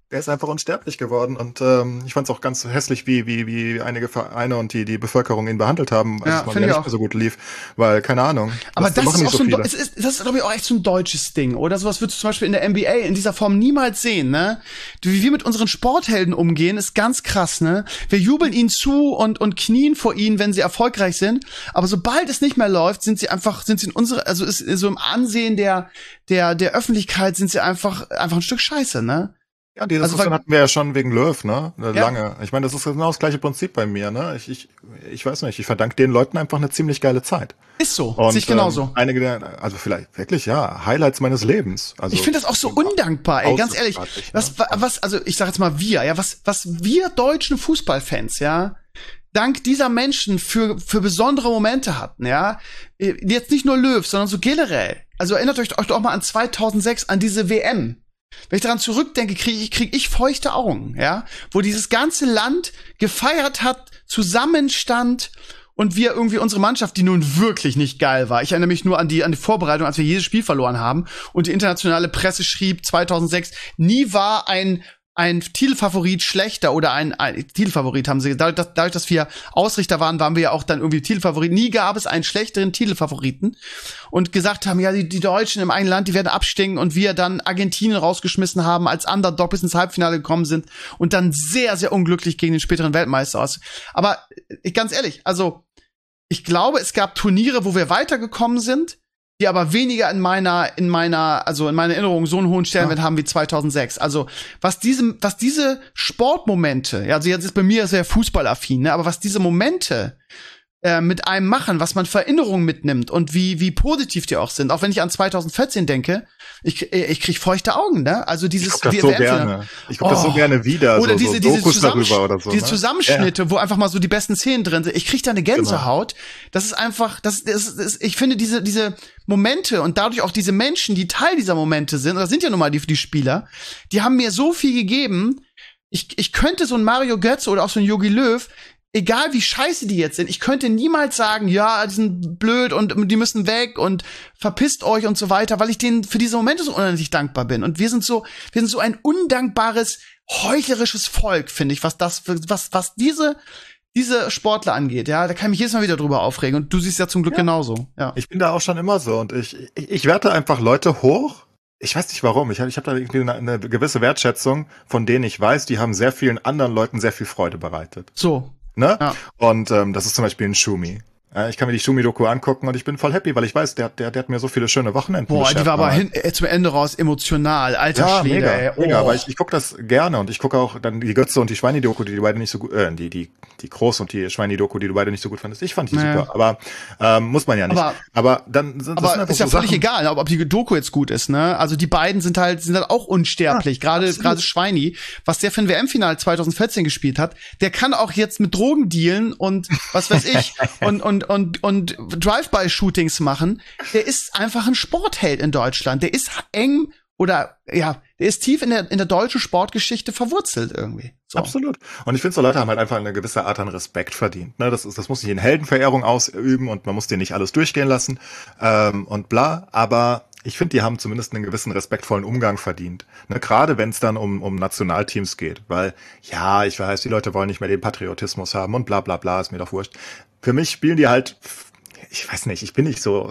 Der ist einfach unsterblich geworden und ich fand es auch ganz hässlich, wie einige Vereine und die Bevölkerung ihn behandelt haben, als es mal nicht mehr so gut lief, weil, keine Ahnung. Aber das ist auch so das ist, glaube ich, auch echt so ein deutsches Ding, oder? Sowas würdest du zum Beispiel in der NBA in dieser Form niemals sehen, ne? Wie wir mit unseren Sporthelden umgehen, ist ganz krass, ne? Wir jubeln ihnen zu und knien vor ihnen, wenn sie erfolgreich sind, aber sobald es nicht mehr läuft, sind sie in unsere, also ist so im Ansehen der Öffentlichkeit sind sie einfach ein Stück Scheiße, ne? Ja, die Diskussion hatten wir ja schon wegen Löw, ne? Lange. Ich meine, das ist genau das gleiche Prinzip bei mir, ne? Ich weiß nicht, ich verdanke den Leuten einfach eine ziemlich geile Zeit. Ist so, sehe ich genauso. Einige, also vielleicht wirklich, ja, Highlights meines Lebens. Also ich finde das auch so undankbar, ey, ganz ehrlich. Also ich sag jetzt mal was wir deutschen Fußballfans, ja, dank dieser Menschen für besondere Momente hatten, ja. Jetzt nicht nur Löw, sondern so generell. Also erinnert euch doch mal an 2006, an diese WM. Wenn ich daran zurückdenke, krieg ich feuchte Augen, ja, wo dieses ganze Land gefeiert hat, zusammenstand und wir irgendwie unsere Mannschaft, die nun wirklich nicht geil war. Ich erinnere mich nur an die Vorbereitung, als wir jedes Spiel verloren haben und die internationale Presse schrieb 2006, nie war ein Titelfavorit schlechter oder ein Titelfavorit haben sie, dadurch, dass wir Ausrichter waren wir ja auch dann irgendwie Titelfavorit. Nie gab es einen schlechteren Titelfavoriten und gesagt haben, ja, die Deutschen im eigenen Land, die werden abstinken und wir dann Argentinien rausgeschmissen haben, als Underdog bis ins Halbfinale gekommen sind und dann sehr, sehr unglücklich gegen den späteren Weltmeister aus. Aber ganz ehrlich, also ich glaube, es gab Turniere, wo wir weitergekommen sind, die aber weniger in meiner Erinnerung so einen hohen Stellenwert haben wie 2006. Also, was diese Sportmomente, ja, also jetzt ist bei mir sehr fußballaffin, ne, aber was diese Momente mit einem machen, was man für Erinnerungen mitnimmt und wie positiv die auch sind. Auch wenn ich an 2014 denke, ich krieg feuchte Augen, ne? Also dieses ich guck das so gerne wieder, oder so diese darüber oder so, diese Zusammenschnitte, wo einfach mal so die besten Szenen drin sind. Ich krieg da eine Gänsehaut. Genau. Das ist einfach, ich finde diese Momente und dadurch auch diese Menschen, die Teil dieser Momente sind, oder sind ja nun mal die Spieler, die haben mir so viel gegeben. Ich könnte so ein Mario Götze oder auch so ein Jogi Löw, egal wie scheiße die jetzt sind, ich könnte niemals sagen, ja, die sind blöd und die müssen weg und verpisst euch und so weiter, weil ich denen für diese Momente so unendlich dankbar bin. Und wir sind so ein undankbares, heuchlerisches Volk, finde ich, was diese Sportler angeht, ja, da kann ich mich jedes Mal wieder drüber aufregen und du siehst ja zum Glück genauso, ja. Ich bin da auch schon immer so und ich werte einfach Leute hoch. Ich weiß nicht warum. Ich hab da irgendwie eine gewisse Wertschätzung, von denen ich weiß, die haben sehr vielen anderen Leuten sehr viel Freude bereitet. So. Ne? Ja. Und das ist zum Beispiel ein Schumi. Ich kann mir die Schumi-Doku angucken und ich bin voll happy, weil ich weiß, der hat mir so viele schöne Wochenenden beschert. Boah, die war aber zum Ende raus emotional, alter Schwede. Mega, ey. Mega, aber ich gucke das gerne und ich gucke auch dann die Götze und die Schweini-Doku, die beide nicht so gut, die Groß- und die Schweini-Doku, die du beide nicht so gut fandest. Ich fand die super, aber muss man ja nicht. Aber dann sind das ist ja völlig egal, ob die Doku jetzt gut ist, ne? Also die beiden sind halt auch unsterblich. Gerade Schweini, was der für ein WM-Finale 2014 gespielt hat, der kann auch jetzt mit Drogen dealen und was weiß ich und Drive-by-Shootings machen. Der ist einfach ein Sportheld in Deutschland. Der ist eng oder ja, der ist tief in der deutschen Sportgeschichte verwurzelt irgendwie. So. Absolut. Und ich finde, so Leute haben halt einfach eine gewisse Art an Respekt verdient. Ne, das muss nicht in Heldenverehrung ausüben und man muss dir nicht alles durchgehen lassen und bla. Aber ich finde, die haben zumindest einen gewissen respektvollen Umgang verdient. Ne, gerade wenn es dann um Nationalteams geht. Weil, ja, ich weiß, die Leute wollen nicht mehr den Patriotismus haben und bla bla bla, ist mir doch wurscht. Für mich spielen die halt, ich weiß nicht, ich bin nicht so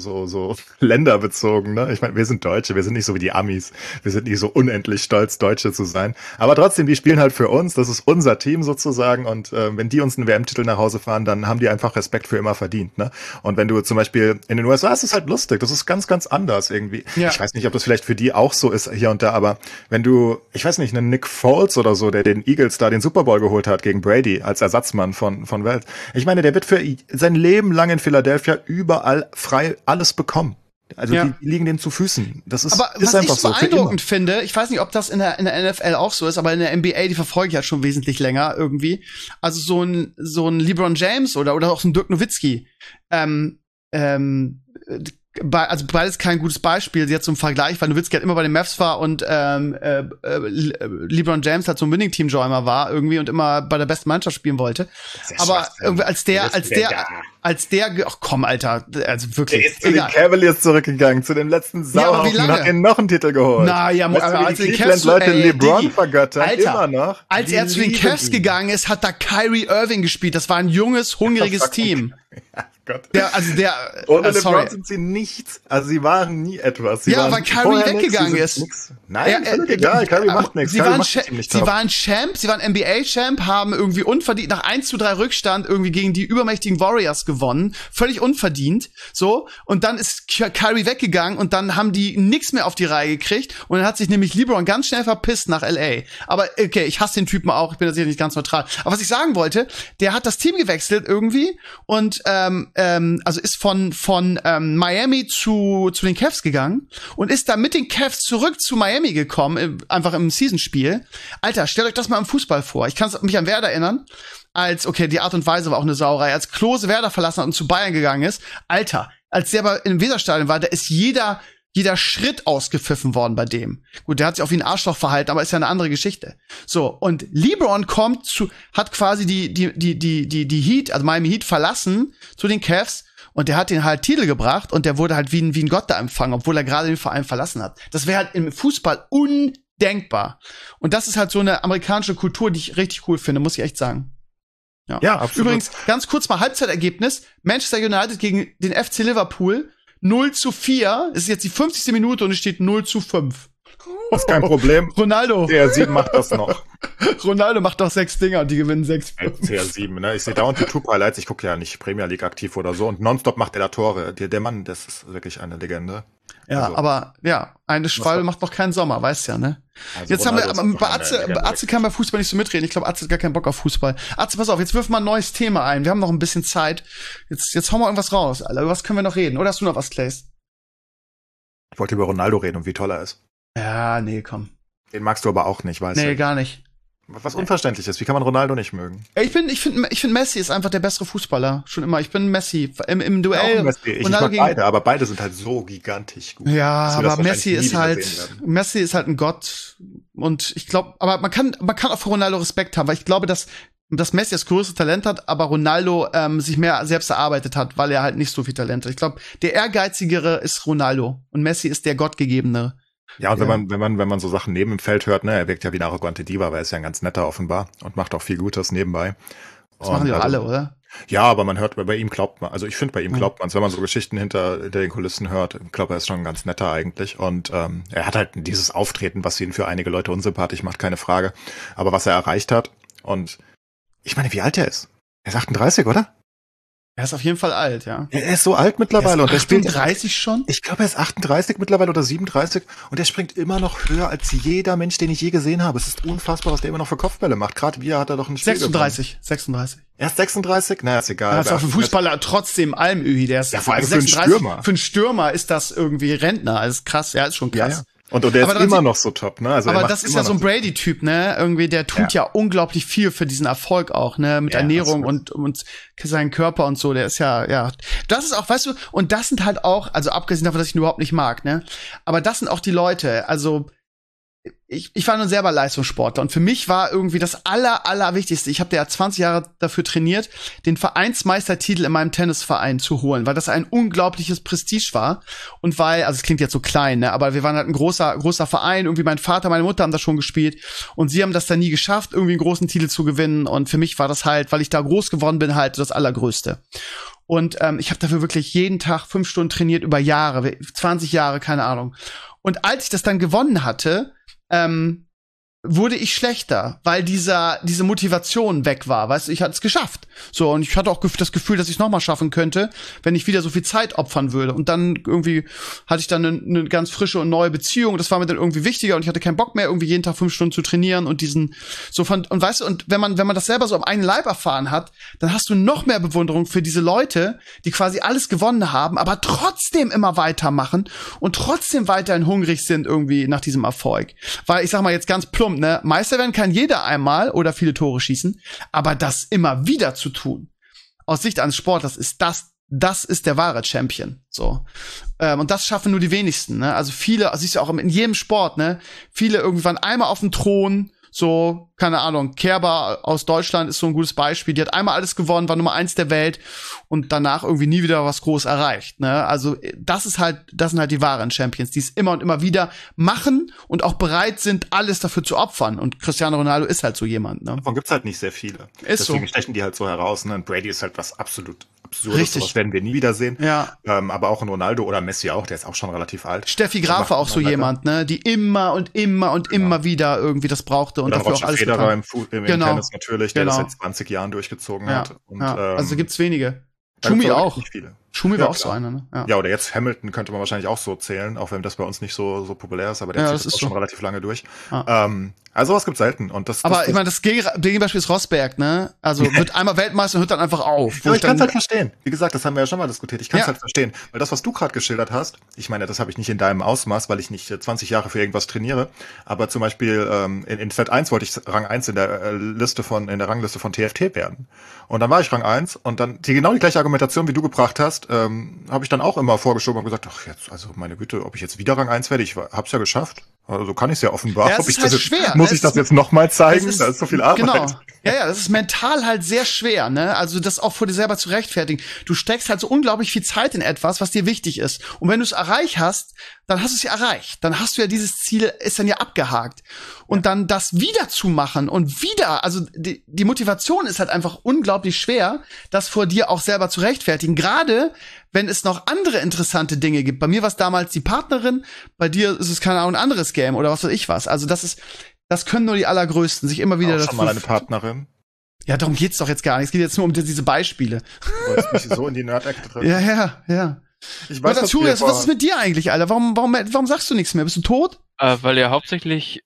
länderbezogen, ne? Ich meine, wir sind Deutsche, wir sind nicht so wie die Amis, wir sind nicht so unendlich stolz, Deutsche zu sein. Aber trotzdem, die spielen halt für uns, das ist unser Team sozusagen und wenn die uns einen WM-Titel nach Hause fahren, dann haben die einfach Respekt für immer verdient, ne? Und wenn du zum Beispiel in den USA, ist es halt lustig, das ist ganz, ganz anders irgendwie. Ja. Ich weiß nicht, ob das vielleicht für die auch so ist hier und da, aber wenn du, ich weiß nicht, einen Nick Foles oder so, der den Eagles da den Super Bowl geholt hat gegen Brady als Ersatzmann von Welt, ich meine, der wird für sein Leben lang in Philadelphia überall frei alles bekommen. Also die liegen denen zu Füßen. Das ist, aber ist was ich so beeindruckend finde, ich weiß nicht, ob das in der NFL auch so ist, aber in der NBA, die verfolge ich ja schon wesentlich länger irgendwie. Also so ein LeBron James oder auch so ein Dirk Nowitzki, also beides kein gutes Beispiel jetzt zum Vergleich, weil Nowitzki halt immer bei den Mavs war und LeBron James halt so ein Winning-Team-Joiner war irgendwie und immer bei der besten Mannschaft spielen wollte. Aber irgendwie als der, ach komm, Alter, also wirklich. Der ist zu den Cavaliers zurückgegangen, zu dem letzten Sauhaufen und hat ihnen noch einen Titel geholt. Als die Cleveland-Leute LeBron vergöttern, Alter, immer noch. Als er zu den Cavs gegangen ist, hat da Kyrie Irving gespielt. Das war ein junges, hungriges Team. Ja, Gott. Ohne LeBron sind sie nichts. Also sie waren nie etwas. Weil Kyrie weggegangen ist. Nein, völlig egal. Kyrie macht nichts. Sie waren Champ, sie waren NBA-Champ, haben irgendwie unverdient nach 1:3 Rückstand irgendwie gegen die übermächtigen Warriors gewonnen. Völlig unverdient. So. Und dann ist Kyrie weggegangen und dann haben die nichts mehr auf die Reihe gekriegt. Und dann hat sich nämlich LeBron ganz schnell verpisst nach LA. Aber okay, ich hasse den Typen auch. Ich bin da sicher nicht ganz neutral. Aber was ich sagen wollte, der hat das Team gewechselt irgendwie und also ist von Miami zu den Cavs gegangen und ist dann mit den Cavs zurück zu Miami gekommen, einfach im Seasonspiel. Alter, stellt euch das mal im Fußball vor. Ich kann mich an Werder erinnern, die Art und Weise war auch eine Sauerei, als Klose Werder verlassen hat und zu Bayern gegangen ist. Alter, als der aber im Weserstadion war, da ist jeder Schritt ausgepfiffen worden bei dem. Gut, der hat sich auch wie ein Arschloch verhalten, aber ist ja eine andere Geschichte. So, und LeBron hat quasi die Heat, also Miami Heat verlassen zu den Cavs und der hat den halt Titel gebracht und der wurde halt wie ein Gott da empfangen, obwohl er gerade den Verein verlassen hat. Das wäre halt im Fußball undenkbar. Und das ist halt so eine amerikanische Kultur, die ich richtig cool finde, muss ich echt sagen. Ja, absolut. Übrigens, ganz kurz mal Halbzeitergebnis. Manchester United gegen den FC Liverpool 0:4, es ist jetzt die 50. Minute und es steht 0:5. Das ist kein Problem. Ronaldo. CR7 macht das noch. Ronaldo macht doch 6 Dinger und die gewinnen 6. CR7, ne? Ich sehe dauernd YouTube-Highlights, ich gucke ja nicht Premier League aktiv oder so und nonstop macht er da Tore. Der Mann, das ist wirklich eine Legende. Ja, also, aber ja, eine Schwalbe macht noch keinen Sommer, weißt ja, ne? Also jetzt Ronaldo haben wir, bei Atze kann bei Fußball nicht so mitreden. Ich glaube, Atze hat gar keinen Bock auf Fußball. Atze, pass auf, jetzt wirf mal ein neues Thema ein. Wir haben noch ein bisschen Zeit. Jetzt hauen wir irgendwas raus, Alter. Über was können wir noch reden? Oder hast du noch was, Clays? Ich wollte über Ronaldo reden und wie toll er ist. Ja, nee, komm. Den magst du aber auch nicht, weißt du? Nee, gar nicht. Was unverständlich ist. Wie kann man Ronaldo nicht mögen? Ich finde Messi ist einfach der bessere Fußballer. Schon immer. Ich bin Messi. Im Duell. Ja, Messi. Ich mag beide, aber beide sind halt so gigantisch gut. Ja, aber Messi ist halt ein Gott. Und ich glaube, aber man kann auch für Ronaldo Respekt haben, weil ich glaube, dass Messi das größte Talent hat, aber Ronaldo sich mehr selbst erarbeitet hat, weil er halt nicht so viel Talent hat. Ich glaube, der ehrgeizigere ist Ronaldo und Messi ist der Gottgegebene. Ja, und wenn man so Sachen neben dem Feld hört, ne, er wirkt ja wie eine arrogante Diva, aber er ist ja ein ganz netter offenbar und macht auch viel Gutes nebenbei. Das machen die doch alle, oder? Ja, aber man hört, bei ihm glaubt man, also ich finde, bei ihm glaubt man, wenn man so Geschichten hinter den Kulissen hört, ich glaube, er ist schon ein ganz netter eigentlich und er hat halt dieses Auftreten, was ihn für einige Leute unsympathisch macht, keine Frage, aber was er erreicht hat und ich meine, wie alt er ist? Er ist 38, oder? Er ist auf jeden Fall alt, ja. Er ist so alt mittlerweile. Er ist 38 schon? Ich glaube, er ist 38 mittlerweile oder 37 und er springt immer noch höher als jeder Mensch, den ich je gesehen habe. Es ist unfassbar, was der immer noch für Kopfbälle macht. Gerade wie hat er doch ein Spiel 36. Er ist 36? Naja, ist egal. Er ist auch ein Fußballer trotzdem Almöhi. Der ist ja, vor allem für einen Stürmer. Für einen Stürmer ist das irgendwie Rentner. Das ist krass, ja, ist schon krass. Ja. Und der ist immer noch so top, ne? Also aber das ist ja so ein Brady-Typ, ne? Irgendwie, der tut ja unglaublich viel für diesen Erfolg auch, ne? Mit Ernährung und seinen Körper und so. Der ist ja. Das ist auch, weißt du, und das sind halt auch, also abgesehen davon, dass ich ihn überhaupt nicht mag, ne? Aber das sind auch die Leute, also ich war nun selber Leistungssportler und für mich war irgendwie das Allerwichtigste, ich habe ja 20 Jahre dafür trainiert, den Vereinsmeistertitel in meinem Tennisverein zu holen, weil das ein unglaubliches Prestige war und weil, also es klingt jetzt so klein, ne, aber wir waren halt ein großer Verein, irgendwie mein Vater, meine Mutter haben das schon gespielt und sie haben das dann nie geschafft, irgendwie einen großen Titel zu gewinnen und für mich war das halt, weil ich da groß geworden bin, halt das Allergrößte. Und ich habe dafür wirklich jeden Tag 5 Stunden trainiert über Jahre, 20 Jahre, keine Ahnung. Und als ich das dann gewonnen hatte, wurde ich schlechter, weil diese Motivation weg war. Weißt du, ich hatte es geschafft. So, und ich hatte auch das Gefühl, dass ich es nochmal schaffen könnte, wenn ich wieder so viel Zeit opfern würde. Und dann irgendwie hatte ich dann eine ganz frische und neue Beziehung. Das war mir dann irgendwie wichtiger und ich hatte keinen Bock mehr, irgendwie jeden Tag 5 Stunden zu trainieren und und weißt du, und wenn man das selber so am eigenen Leib erfahren hat, dann hast du noch mehr Bewunderung für diese Leute, die quasi alles gewonnen haben, aber trotzdem immer weitermachen und trotzdem weiterhin hungrig sind irgendwie nach diesem Erfolg. Weil ich sag mal jetzt ganz plump, ne, Meister werden kann jeder einmal oder viele Tore schießen, aber das immer wieder zu tun, aus Sicht eines Sportlers ist das das ist der wahre Champion. So. Und das schaffen nur die wenigsten, ne? Also viele, siehst du auch in jedem Sport, ne? Viele irgendwann einmal auf dem Thron, so, keine Ahnung, Kerber aus Deutschland ist so ein gutes Beispiel. Die hat einmal alles gewonnen, war Nummer 1 der Welt und danach irgendwie nie wieder was groß erreicht, ne? Also, das sind halt die wahren Champions, die es immer und immer wieder machen und auch bereit sind, alles dafür zu opfern. Und Cristiano Ronaldo ist halt so jemand, ne? Davon gibt's halt nicht sehr viele. Ist Deswegen so. stechen die halt so heraus, ne? Und Brady ist halt was absolut Absurdes. Richtig. Das werden wir nie wiedersehen. Ja. Aber auch ein Ronaldo oder Messi auch, der ist auch schon relativ alt. Steffi Graf war auch so jemand, ne? Die immer und immer und immer wieder irgendwie das brauchte und oder dafür Roger auch alles Federer getan. im Genau. Tennis natürlich, der das Genau. seit 20 Jahren durchgezogen Ja. hat. Und, Ja. Also gibt's wenige. da Schumi gibt's auch. Nicht viele. Schumi Ja, war auch klar. so einer, ne? Ja, oder jetzt Hamilton könnte man wahrscheinlich auch so zählen, auch wenn das bei uns nicht so populär ist, aber der Ja, zieht das das ist auch schon so. relativ lange durch. Ja. Also was gibt's selten. Und Aber ich meine, das Gegenbeispiel ist Rosberg, ne? Also wird einmal Weltmeister und hört dann einfach auf. Ja, ich kann es halt verstehen. Wie gesagt, das haben wir ja schon mal diskutiert. Ich kann es Ja. halt verstehen. Weil das, was du gerade geschildert hast, ich meine, das habe ich nicht in deinem Ausmaß, weil ich nicht 20 Jahre für irgendwas trainiere. Aber zum Beispiel in Feld 1 wollte ich Rang 1 in der Rangliste von TFT werden. Und dann war ich Rang 1 und dann genau die gleiche Argumentation, wie du gebracht hast, habe ich dann auch immer vorgeschoben und gesagt, ach jetzt, also meine Güte, ob ich jetzt wieder Rang 1 werde, ich hab's ja geschafft. Also kann ich es ja offenbar. Ja, es Ob ich ist halt das jetzt, schwer. muss ich das jetzt nochmal zeigen? Es Da ist so viel Arbeit. Genau. Ja, das ist mental halt sehr schwer, ne? Also das auch vor dir selber zu rechtfertigen. Du steckst halt so unglaublich viel Zeit in etwas, was dir wichtig ist. Und wenn du es erreicht hast, dann hast du es ja erreicht. Dann hast du ja dieses Ziel, ist dann ja abgehakt. Und dann das wieder zu machen und wieder, also die Motivation ist halt einfach unglaublich schwer, das vor dir auch selber zu rechtfertigen. Gerade wenn es noch andere interessante Dinge gibt. Bei mir war es damals die Partnerin, bei dir ist es, keine Ahnung, ein anderes Game oder was weiß ich was. Also das können nur die Allergrößten, sich immer wieder Auch schon mal eine Partnerin. Ja, darum geht's doch jetzt gar nicht. Es geht jetzt nur um diese Beispiele. Du wolltest mich so in die Nerd-Ecke drücken. Ja. Ich weiß, Was ist mit dir eigentlich, Alter? Warum sagst du nichts mehr? Bist du tot? Weil ihr hauptsächlich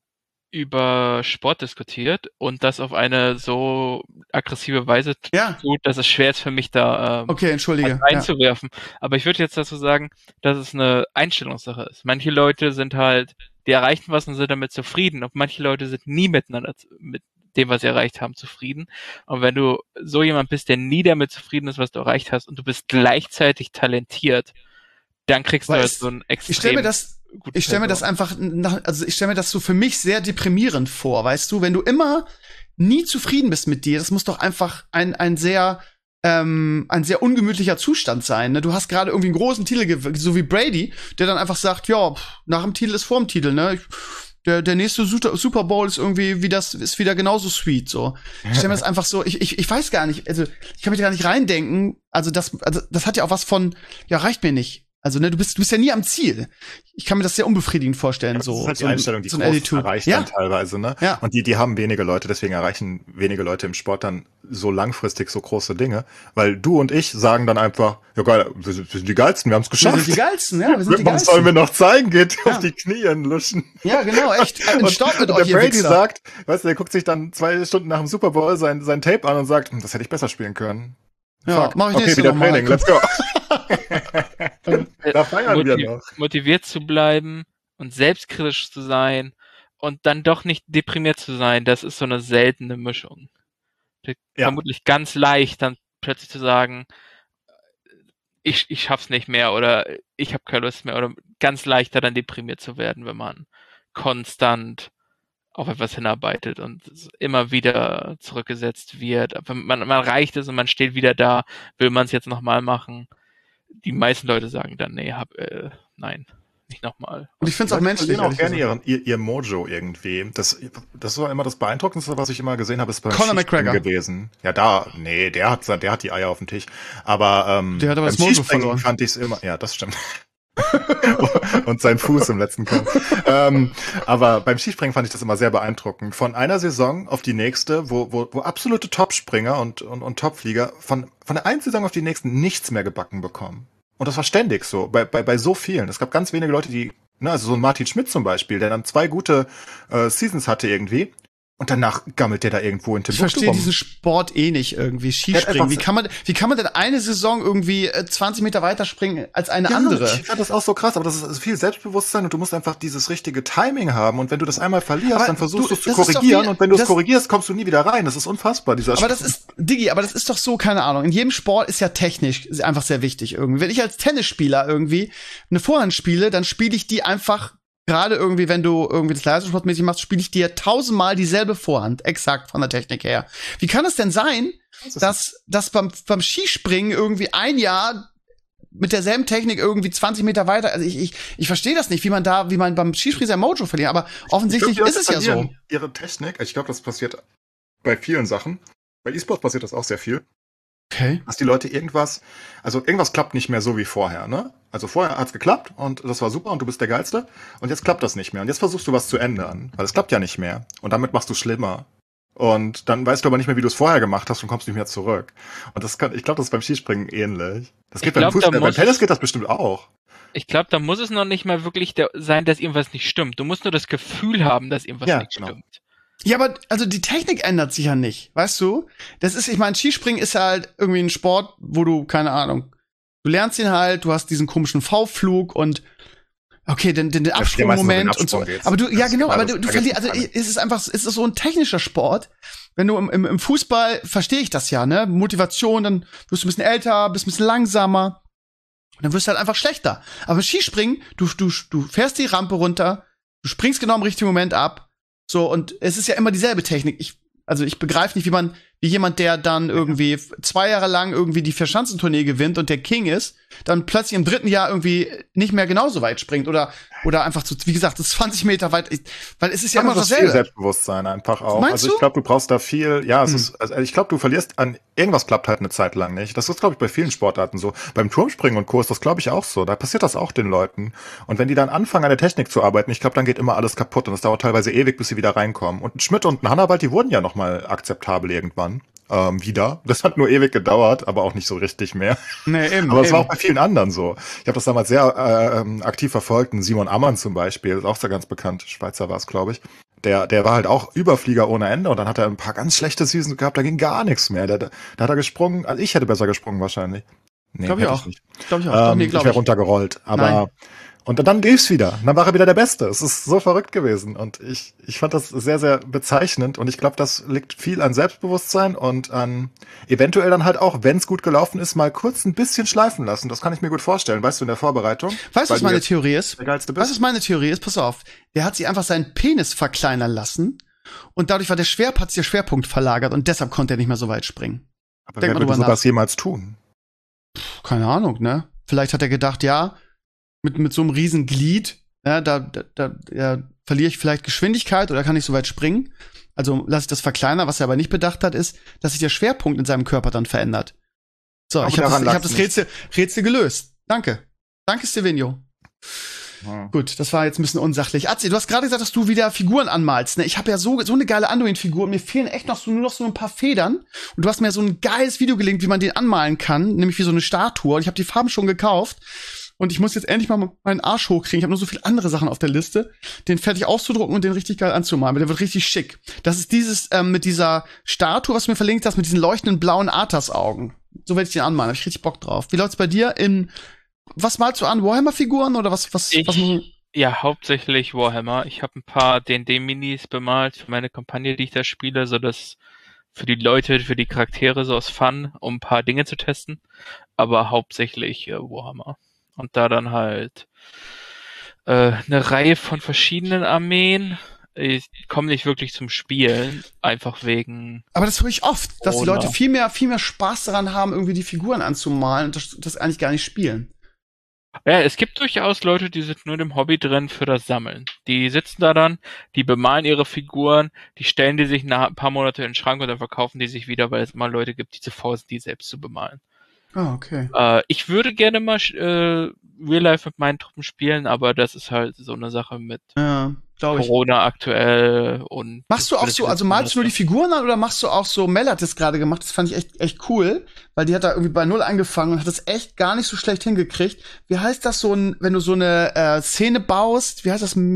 über Sport diskutiert und das auf eine so aggressive Weise tut, dass es schwer ist für mich da okay, entschuldige. einzuwerfen. Aber ich würde jetzt dazu sagen, dass es eine Einstellungssache ist. Manche Leute sind halt, die erreichen was und sind damit zufrieden. Und manche Leute sind nie mit dem, was sie erreicht haben, zufrieden. Und wenn du so jemand bist, der nie damit zufrieden ist, was du erreicht hast und du bist gleichzeitig talentiert, dann kriegst du halt so ein extrem Ich stelle mir das einfach, ich stelle mir das so für mich sehr deprimierend vor, weißt du, wenn du immer nie zufrieden bist mit dir, das muss doch einfach ein sehr ungemütlicher Zustand sein, ne? Du hast gerade irgendwie einen großen Titel, so wie Brady, der dann einfach sagt, ja, nach dem Titel ist vor dem Titel, ne? Der nächste Super Bowl ist irgendwie ist wieder genauso sweet, so. Ich stelle mir das einfach so, ich weiß gar nicht, also ich kann mich da gar nicht reindenken, also das hat ja auch was von, ja, reicht mir nicht. Also, ne, du bist ja nie am Ziel. Ich kann mir das sehr unbefriedigend vorstellen, das so. ist halt die Einstellung, die so groß erreicht dann teilweise, ne? Ja. Und die haben wenige Leute, deswegen erreichen wenige Leute im Sport dann so langfristig so große Dinge. Weil du und ich sagen dann einfach, ja geil, wir sind die Geilsten, wir haben es geschafft. Wir sind die Geilsten, ja, wir sind die Was Geilsten. sollen wir noch zeigen? Geht auf die Knie luschen. Ja, genau, echt. Stopp mit euch, der Brady sagt, weißt du, der guckt sich dann 2 Stunden nach dem Super Bowl sein Tape an und sagt, das hätte ich besser spielen können. Ja, Fuck. mach ich okay, nächste wieder Mal. Training, let's go. Da feiern wir noch. Motiviert zu bleiben und selbstkritisch zu sein und dann doch nicht deprimiert zu sein, das ist so eine seltene Mischung. Vermutlich ganz leicht, dann plötzlich zu sagen, ich schaff's nicht mehr oder ich habe keine Lust mehr oder ganz leichter dann deprimiert zu werden, wenn man konstant auf etwas hinarbeitet und immer wieder zurückgesetzt wird. Man erreicht es und man steht wieder da, will man es jetzt nochmal machen. Die meisten Leute sagen dann, nee, nein, nicht nochmal. Und ich finde es auch menschlich. auch gerne ihr Mojo irgendwie. Das war immer das Beeindruckendste, was ich immer gesehen habe, ist beim Conor McGregor gewesen. Ja, der hat die Eier auf dem Tisch. Aber der hat aber beim das Mojo verloren. fand ich es immer, ja, das stimmt. Und sein Fuß im letzten Kampf. Aber beim Skispringen fand ich das immer sehr beeindruckend. Von einer Saison auf die nächste, wo absolute Topspringer und Topflieger von der einen Saison auf die nächsten nichts mehr gebacken bekommen. Und das war ständig so, bei so vielen. Es gab ganz wenige Leute, die, also so ein Martin Schmidt zum Beispiel, der dann 2 gute Seasons hatte irgendwie. Und danach gammelt der da irgendwo in Timbuktu. Ich verstehe diesen Sport eh nicht irgendwie. Skispringen. Wie kann man denn eine Saison irgendwie 20 Meter weiter springen als eine andere? Ich fand das auch so krass, aber das ist viel Selbstbewusstsein und du musst einfach dieses richtige Timing haben. Und wenn du das einmal verlierst, dann versuchst du es zu korrigieren. Und wenn du es korrigierst, kommst du nie wieder rein. Das ist unfassbar, dieser Sport. Aber das ist doch so, keine Ahnung. In jedem Sport ist ja technisch einfach sehr wichtig irgendwie. Wenn ich als Tennisspieler irgendwie eine Vorhand spiele, dann spiele ich die einfach. Gerade irgendwie, wenn du irgendwie das leistungssportmäßig machst, spiele ich dir 1000-mal dieselbe Vorhand, exakt von der Technik her. Wie kann es denn sein, dass beim Skispringen irgendwie ein Jahr mit derselben Technik irgendwie 20 Meter weiter, also ich verstehe das nicht, wie man beim Skispringen sein Mojo verliert, aber offensichtlich ist es ja so. Ihre Technik, ich glaube, das passiert bei vielen Sachen. Bei E-Sport passiert das auch sehr viel. Okay. Dass die Leute irgendwas klappt nicht mehr so wie vorher, ne? Also vorher hat's geklappt und das war super und du bist der Geilste und jetzt klappt das nicht mehr und jetzt versuchst du was zu ändern, weil es klappt ja nicht mehr und damit machst du schlimmer und dann weißt du aber nicht mehr, wie du es vorher gemacht hast und kommst nicht mehr zurück und ich glaube, das ist beim Skispringen ähnlich. Das geht beim Fußball, beim Tennis geht das bestimmt auch. Ich glaube, da muss es noch nicht mal wirklich sein, dass irgendwas nicht stimmt. Du musst nur das Gefühl haben, dass irgendwas nicht stimmt. Ja, aber also die Technik ändert sich ja nicht, weißt du? Ich meine, Skispringen ist ja halt irgendwie ein Sport, wo du, keine Ahnung, du lernst ihn halt, du hast diesen komischen V-Flug und okay, den Absprungmoment und so. Aber du verlierst, also es ist so ein technischer Sport. Wenn du im Fußball, verstehe ich das ja, ne? Motivation, dann wirst du ein bisschen älter, bist ein bisschen langsamer. Und dann wirst du halt einfach schlechter. Aber Skispringen, du fährst die Rampe runter, du springst genau im richtigen Moment ab. So, und es ist ja immer dieselbe Technik. Ich begreife nicht, wie jemand, der dann irgendwie 2 Jahre lang irgendwie die Verschanzentournee gewinnt und der King ist, dann plötzlich im 3. Jahr irgendwie nicht mehr genauso weit springt oder einfach so, wie gesagt, das 20 Meter weit, weil es ist ja immer dasselbe. Viel Selbstbewusstsein einfach auch. Also ich glaube, du brauchst da viel, ich glaube, du verlierst an, irgendwas klappt halt eine Zeit lang nicht. Das ist, glaube ich, bei vielen Sportarten so. Beim Turmspringen und Co. ist das, glaube ich, auch so. Da passiert das auch den Leuten. Und wenn die dann anfangen, an der Technik zu arbeiten, ich glaube, dann geht immer alles kaputt und es dauert teilweise ewig, bis sie wieder reinkommen. Und ein Schmidt und ein Hannawald, die wurden ja noch mal akzeptabel irgendwann. Wieder. Das hat nur ewig gedauert, aber auch nicht so richtig mehr. Nee, eben. Aber es war auch bei vielen anderen so. Ich habe das damals sehr aktiv verfolgt. Simon Ammann zum Beispiel, ist auch sehr ganz bekannt. Schweizer war es, glaube ich. Der war halt auch Überflieger ohne Ende und dann hat er ein paar ganz schlechte Seasons gehabt, da ging gar nichts mehr. Da hat er gesprungen, also ich hätte besser gesprungen wahrscheinlich. Nee, glaube ich auch. Ich wäre runtergerollt, aber und dann lief's wieder. Dann war er wieder der Beste. Es ist so verrückt gewesen. Und ich fand das sehr, sehr bezeichnend. Und ich glaube, das liegt viel an Selbstbewusstsein und an eventuell dann halt auch, wenn es gut gelaufen ist, mal kurz ein bisschen schleifen lassen. Das kann ich mir gut vorstellen. Weißt du, in der Vorbereitung. Weißt du, was meine Theorie ist? Weißt du, was meine Theorie ist? Pass auf. Der hat sich einfach seinen Penis verkleinern lassen. Und dadurch hat sich der Schwerpunkt verlagert. Und deshalb konnte er nicht mehr so weit springen. Aber wer würde sowas jemals tun? Keine Ahnung, ne? Vielleicht hat er gedacht, ja, mit so einem riesen Glied, ja, da verliere ich vielleicht Geschwindigkeit oder kann ich so weit springen. Also lasse ich das verkleinern. Was er aber nicht bedacht hat, ist, dass sich der Schwerpunkt in seinem Körper dann verändert. So, aber ich hab das Rätsel gelöst. Danke, Stevenio. Ja. Gut, das war jetzt ein bisschen unsachlich. Atzi, du hast gerade gesagt, dass du wieder Figuren anmalst. Ne? Ich habe ja so eine geile Anduin-Figur und mir fehlen echt nur noch so ein paar Federn. Und du hast mir so ein geiles Video gelinkt, wie man den anmalen kann, nämlich wie so eine Statue. Und ich habe die Farben schon gekauft. Und ich muss jetzt endlich mal meinen Arsch hochkriegen. Ich habe nur so viele andere Sachen auf der Liste, den fertig auszudrucken und den richtig geil anzumalen. Der wird richtig schick. Das ist dieses mit dieser Statue, was du mir verlinkt hast, mit diesen leuchtenden blauen Arthas-Augen. So werde ich den anmalen. Habe ich richtig Bock drauf. Wie läuft's bei dir? Was malst du an? Warhammer-Figuren oder was Ja, hauptsächlich Warhammer. Ich habe ein paar D&D-Minis bemalt für meine Kampagne, die ich da spiele, so dass für die Leute, für die Charaktere so aus Fun, um ein paar Dinge zu testen. Aber hauptsächlich Warhammer. Und da dann halt eine Reihe von verschiedenen Armeen. Ich komme nicht wirklich zum Spielen, einfach wegen. Aber das höre ich oft, dass die Leute viel mehr Spaß daran haben, irgendwie die Figuren anzumalen und das eigentlich gar nicht spielen. Ja, es gibt durchaus Leute, die sind nur im Hobby drin für das Sammeln. Die sitzen da dann, die bemalen ihre Figuren, die stellen die sich nach ein paar Monate in den Schrank und dann verkaufen die sich wieder, weil es immer Leute gibt, die zu faul sind, die selbst zu bemalen. Ah, okay. Ich würde gerne mal Real Life mit meinen Truppen spielen, aber das ist halt so eine Sache mit Corona aktuell und. Machst du auch so, also malst du nur die Figuren an oder machst du auch so, Mel hat das gerade gemacht, das fand ich echt cool, weil die hat da irgendwie bei 0 angefangen und hat das echt gar nicht so schlecht hingekriegt. Wie heißt das wenn du so eine Szene baust, wie heißt das?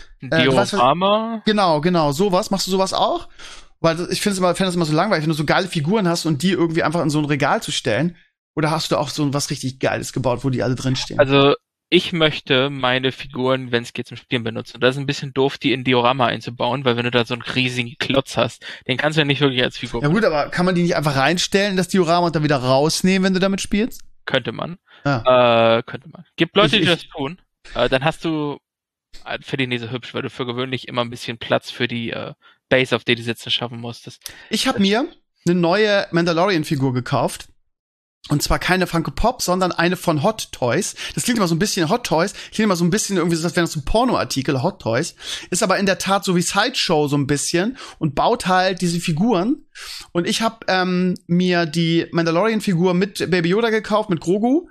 Diorama? Genau, sowas. Machst du sowas auch? Weil ich finde das immer so langweilig, wenn du so geile Figuren hast und die irgendwie einfach in so ein Regal zu stellen. Oder hast du auch so was richtig Geiles gebaut, wo die alle drinstehen? Also, ich möchte meine Figuren, wenn es geht, zum Spielen benutzen. Und das ist ein bisschen doof, die in Diorama einzubauen, weil wenn du da so einen riesigen Klotz hast, den kannst du ja nicht wirklich als Figur benutzen. Ja gut, aber kann man die nicht einfach reinstellen, das Diorama und dann wieder rausnehmen, wenn du damit spielst? Könnte man. Könnte man. Gibt Leute, die das tun. Dann hast du für die nicht so hübsch, weil du für gewöhnlich immer ein bisschen Platz für die Base, auf der die sitzen, schaffen musstest. Ich habe mir eine neue Mandalorian-Figur gekauft. Und zwar keine Funko Pop, sondern eine von Hot Toys. Das klingt immer so ein bisschen Hot Toys. Klingt immer so ein bisschen irgendwie so, als wären das so Pornoartikel, Hot Toys. Ist aber in der Tat so wie Sideshow so ein bisschen und baut halt diese Figuren. Und ich habe mir die Mandalorian-Figur mit Baby Yoda gekauft, mit Grogu.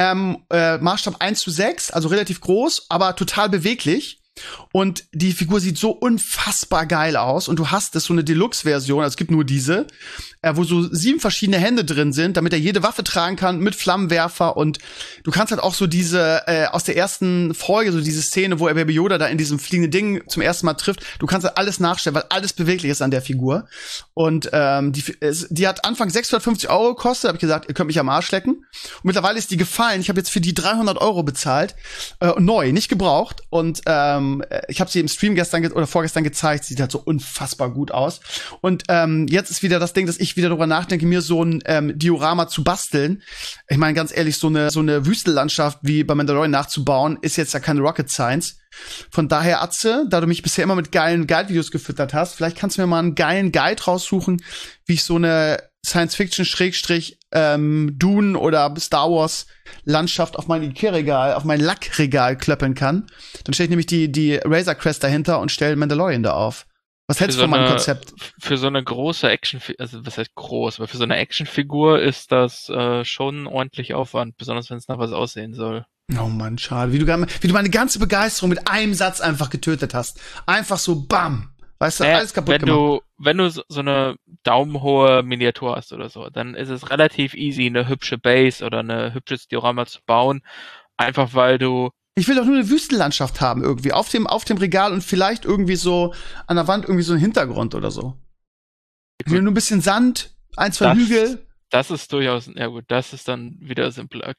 Maßstab 1:6, also relativ groß, aber total beweglich. Und die Figur sieht so unfassbar geil aus. Und du hast so eine Deluxe-Version, also es gibt nur diese, wo so 7 verschiedene Hände drin sind, damit er jede Waffe tragen kann mit Flammenwerfer. Und du kannst halt auch so diese, aus der ersten Folge, so diese Szene, wo er Baby Yoda da in diesem fliegenden Ding zum ersten Mal trifft, du kannst halt alles nachstellen, weil alles beweglich ist an der Figur. Und die hat Anfang 650 € gekostet, habe ich gesagt, ihr könnt mich am Arsch lecken. Und mittlerweile ist die gefallen. Ich habe jetzt für die 300 € bezahlt, neu, nicht gebraucht. Und ich habe sie im Stream gestern oder vorgestern gezeigt. Sieht halt so unfassbar gut aus. Und jetzt ist wieder das Ding, dass ich wieder darüber nachdenke, mir so ein Diorama zu basteln. Ich meine, ganz ehrlich, so eine Wüstenlandschaft wie bei Mandalorian nachzubauen, ist jetzt ja keine Rocket Science. Von daher, Atze, da du mich bisher immer mit geilen Guide-Videos gefüttert hast, vielleicht kannst du mir mal einen geilen Guide raussuchen, wie ich so eine Science-Fiction Dune oder Star Wars Landschaft auf mein Ikea-Regal, auf mein Lackregal klöppeln kann. Dann stelle ich nämlich die Razor Crest dahinter und stelle Mandalorian da auf. Was hältst du von meinem Konzept? Für so eine große also was heißt groß, aber für so eine Actionfigur ist das schon ordentlich Aufwand, besonders wenn es nach was aussehen soll. Oh Mann, schade. Wie du meine ganze Begeisterung mit einem Satz einfach getötet hast. Einfach so BAM! Weißt du, alles kaputt gemacht. Wenn du so eine daumenhohe Miniatur hast oder so, dann ist es relativ easy, eine hübsche Base oder eine hübsches Diorama zu bauen. Einfach weil du. Ich will doch nur eine Wüstenlandschaft haben irgendwie. Auf dem Regal und vielleicht irgendwie so an der Wand irgendwie so ein Hintergrund oder so. Ich will nur ein bisschen Sand, 1, 2 Hügel. Das ist durchaus, ja gut, das ist dann wieder simpler.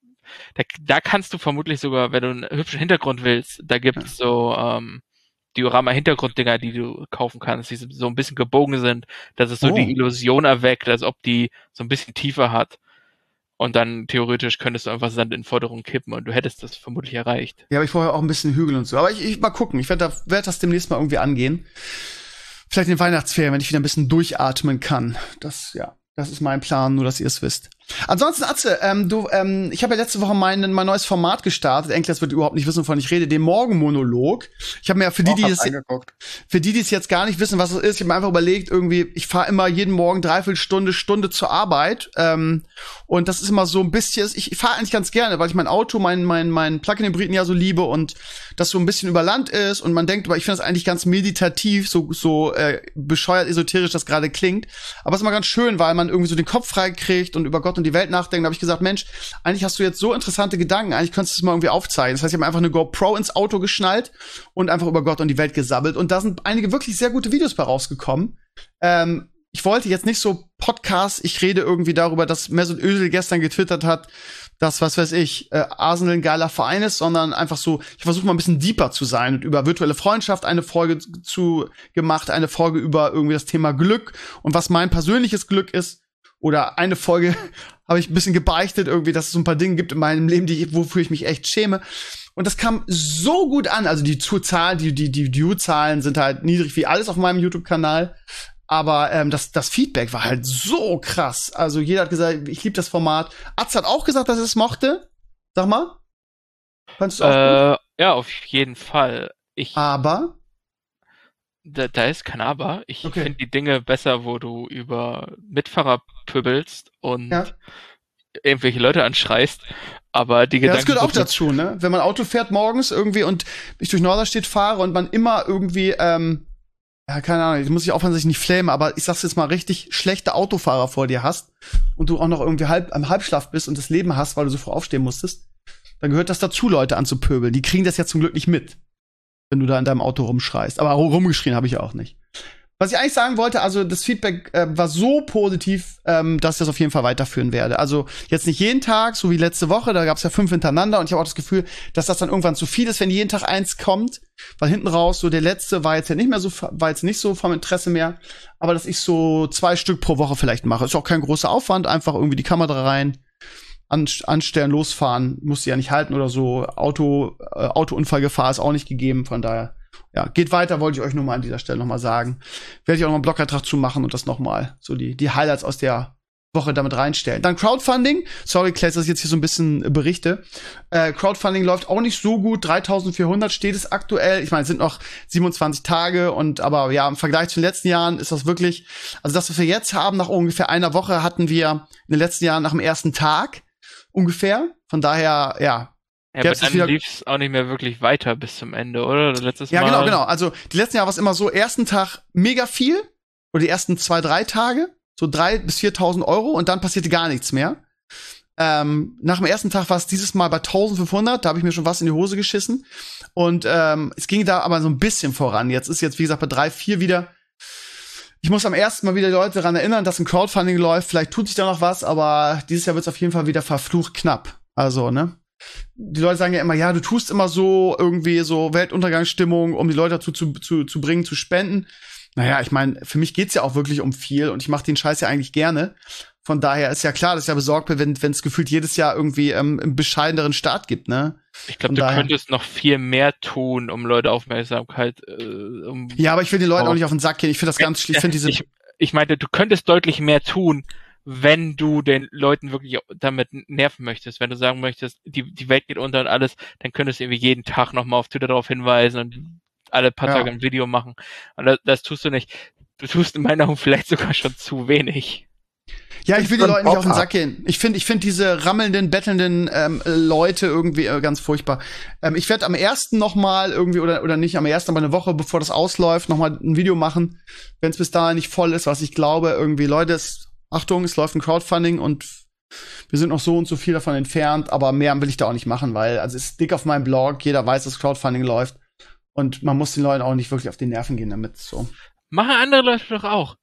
Da kannst du vermutlich sogar, wenn du einen hübschen Hintergrund willst, da gibt's so Diorama-Hintergrunddinger, die du kaufen kannst, die so ein bisschen gebogen sind, dass es so die Illusion erweckt, als ob die so ein bisschen tiefer hat. Und dann theoretisch könntest du einfach Sand in Forderung kippen und du hättest das vermutlich erreicht. Ja, aber ich vorher auch ein bisschen Hügel und so. Aber ich mal gucken. Ich werd das demnächst mal irgendwie angehen. Vielleicht in den Weihnachtsferien, wenn ich wieder ein bisschen durchatmen kann. Das ist mein Plan, nur dass ihr es wisst. Ansonsten, Atze, ich habe ja letzte Woche mein neues Format gestartet. Enkles wird überhaupt nicht wissen, wovon ich rede, den Morgenmonolog. Ich habe mir ja für die es jetzt gar nicht wissen, was es ist, ich habe mir einfach überlegt, irgendwie, ich fahre immer jeden Morgen 3/4 Stunde zur Arbeit. Und das ist immer so ein bisschen, ich fahre eigentlich ganz gerne, weil ich mein Auto, mein Plug-in-Hybriden ja so liebe und das so ein bisschen über Land ist und man denkt, aber ich finde das eigentlich ganz meditativ, so bescheuert esoterisch das gerade klingt. Aber es ist immer ganz schön, weil man irgendwie so den Kopf frei kriegt und über Gott und die Welt nachdenken. Da habe ich gesagt, Mensch, eigentlich hast du jetzt so interessante Gedanken, eigentlich könntest du es mal irgendwie aufzeigen. Das heißt, ich habe einfach eine GoPro ins Auto geschnallt und einfach über Gott und die Welt gesabbelt. Und da sind einige wirklich sehr gute Videos bei rausgekommen. Ich wollte jetzt nicht so Podcasts, ich rede irgendwie darüber, dass Mesut Özil gestern getwittert hat, dass, was weiß ich, Arsenal ein geiler Verein ist, sondern einfach so, ich versuche mal ein bisschen deeper zu sein und über virtuelle Freundschaft eine Folge gemacht, eine Folge über irgendwie das Thema Glück und was mein persönliches Glück ist. Oder eine Folge habe ich ein bisschen gebeichtet, irgendwie, dass es so ein paar Dinge gibt in meinem Leben, wofür ich mich echt schäme. Und das kam so gut an. Also die View-Zahlen sind halt niedrig wie alles auf meinem YouTube-Kanal. Aber das Feedback war halt so krass. Also jeder hat gesagt, ich liebe das Format. Atze hat auch gesagt, dass er es mochte. Sag mal. Fandest du auch gut? Ja, auf jeden Fall. Aber? Da ist kein Aber. Ich finde die Dinge besser, wo du über Mitfahrer pöbelst und irgendwelche Leute anschreist, Aber die Gedanken. Ja, das gehört auch dazu, ne? Wenn man Auto fährt morgens irgendwie und ich durch Norderstedt fahre und man immer irgendwie, ja, keine Ahnung, ich muss nicht aufhören, dass ich nicht fläme, aber ich sag's jetzt mal richtig, schlechte Autofahrer vor dir hast und du auch noch irgendwie am Halbschlaf bist und das Leben hast, weil du so früh aufstehen musstest, dann gehört das dazu, Leute anzupöbeln. Die kriegen das ja zum Glück nicht mit, wenn du da in deinem Auto rumschreist. Aber rumgeschrien habe ich auch nicht. Was ich eigentlich sagen wollte, also das Feedback war so positiv, dass ich das auf jeden Fall weiterführen werde. Also jetzt nicht jeden Tag, so wie letzte Woche, da gab es ja 5 hintereinander und ich habe auch das Gefühl, dass das dann irgendwann zu viel ist, wenn jeden Tag 1 kommt, weil hinten raus so der letzte war jetzt ja nicht so vom Interesse mehr, aber dass ich so 2 Stück pro Woche vielleicht mache. Ist auch kein großer Aufwand, einfach irgendwie die Kamera rein, anstellen, losfahren, musst du ja nicht halten oder so. Autounfallgefahr ist auch nicht gegeben, von daher. Ja, geht weiter, wollte ich euch nur mal an dieser Stelle noch mal sagen. Werde ich auch noch einen Blogbeitrag zu machen und das noch mal so die Highlights aus der Woche damit reinstellen. Dann Crowdfunding. Sorry, Claes, dass ich jetzt hier so ein bisschen berichte. Crowdfunding läuft auch nicht so gut. 3.400 steht es aktuell. Ich meine, es sind noch 27 Tage aber ja, im Vergleich zu den letzten Jahren ist das wirklich, also das, was wir jetzt haben, nach ungefähr einer Woche hatten wir in den letzten Jahren nach dem ersten Tag ungefähr. Von daher, ja. Ja, aber dann lief es auch nicht mehr wirklich weiter bis zum Ende, oder? Letztes Mal. Ja, genau. Also die letzten Jahre war es immer so, ersten Tag mega viel oder die ersten 2-3 Tage, so 3.000 bis 4.000 Euro und dann passierte gar nichts mehr. Nach dem ersten Tag war es dieses Mal bei 1.500, da habe ich mir schon was in die Hose geschissen. Und es ging da aber so ein bisschen voran. Jetzt ist wie gesagt, bei 3-4 wieder. Ich muss am ersten Mal wieder die Leute daran erinnern, dass ein Crowdfunding läuft. Vielleicht tut sich da noch was, aber dieses Jahr wird es auf jeden Fall wieder verflucht knapp. Also, ne? Die Leute sagen ja immer, ja, du tust immer so irgendwie so Weltuntergangsstimmung, um die Leute dazu zu bringen, zu spenden. Naja, ich meine, für mich geht's ja auch wirklich um viel und ich mache den Scheiß ja eigentlich gerne. Von daher ist ja klar, dass ich ja besorgt bin, wenn es gefühlt jedes Jahr irgendwie einen bescheideneren Start gibt, ne? Ich glaube, du könntest noch viel mehr tun, um Leute Aufmerksamkeit Ja, aber ich will den Leuten auch nicht auf den Sack gehen. Ich finde das ganz schlimm. Ich meinte, du könntest deutlich mehr tun, wenn du den Leuten wirklich damit nerven möchtest, wenn du sagen möchtest, die Welt geht unter und alles, dann könntest du irgendwie jeden Tag nochmal auf Twitter darauf hinweisen und alle paar Tage ein Video machen. Und das tust du nicht. Du tust in meinen Augen vielleicht sogar schon zu wenig. Ja, ich will die Leute nicht auf den Sack gehen. Ich finde diese rammelnden, bettelnden Leute irgendwie ganz furchtbar. Ich werde am 1. noch mal irgendwie, oder nicht am 1., aber eine Woche bevor das ausläuft, noch mal ein Video machen, wenn es bis dahin nicht voll ist, was ich glaube, irgendwie, Leute, Achtung, es läuft ein Crowdfunding und wir sind noch so und so viel davon entfernt, aber mehr will ich da auch nicht machen, weil, also es ist dick auf meinem Blog, jeder weiß, dass Crowdfunding läuft und man muss den Leuten auch nicht wirklich auf die Nerven gehen damit, so. Machen andere Leute doch auch.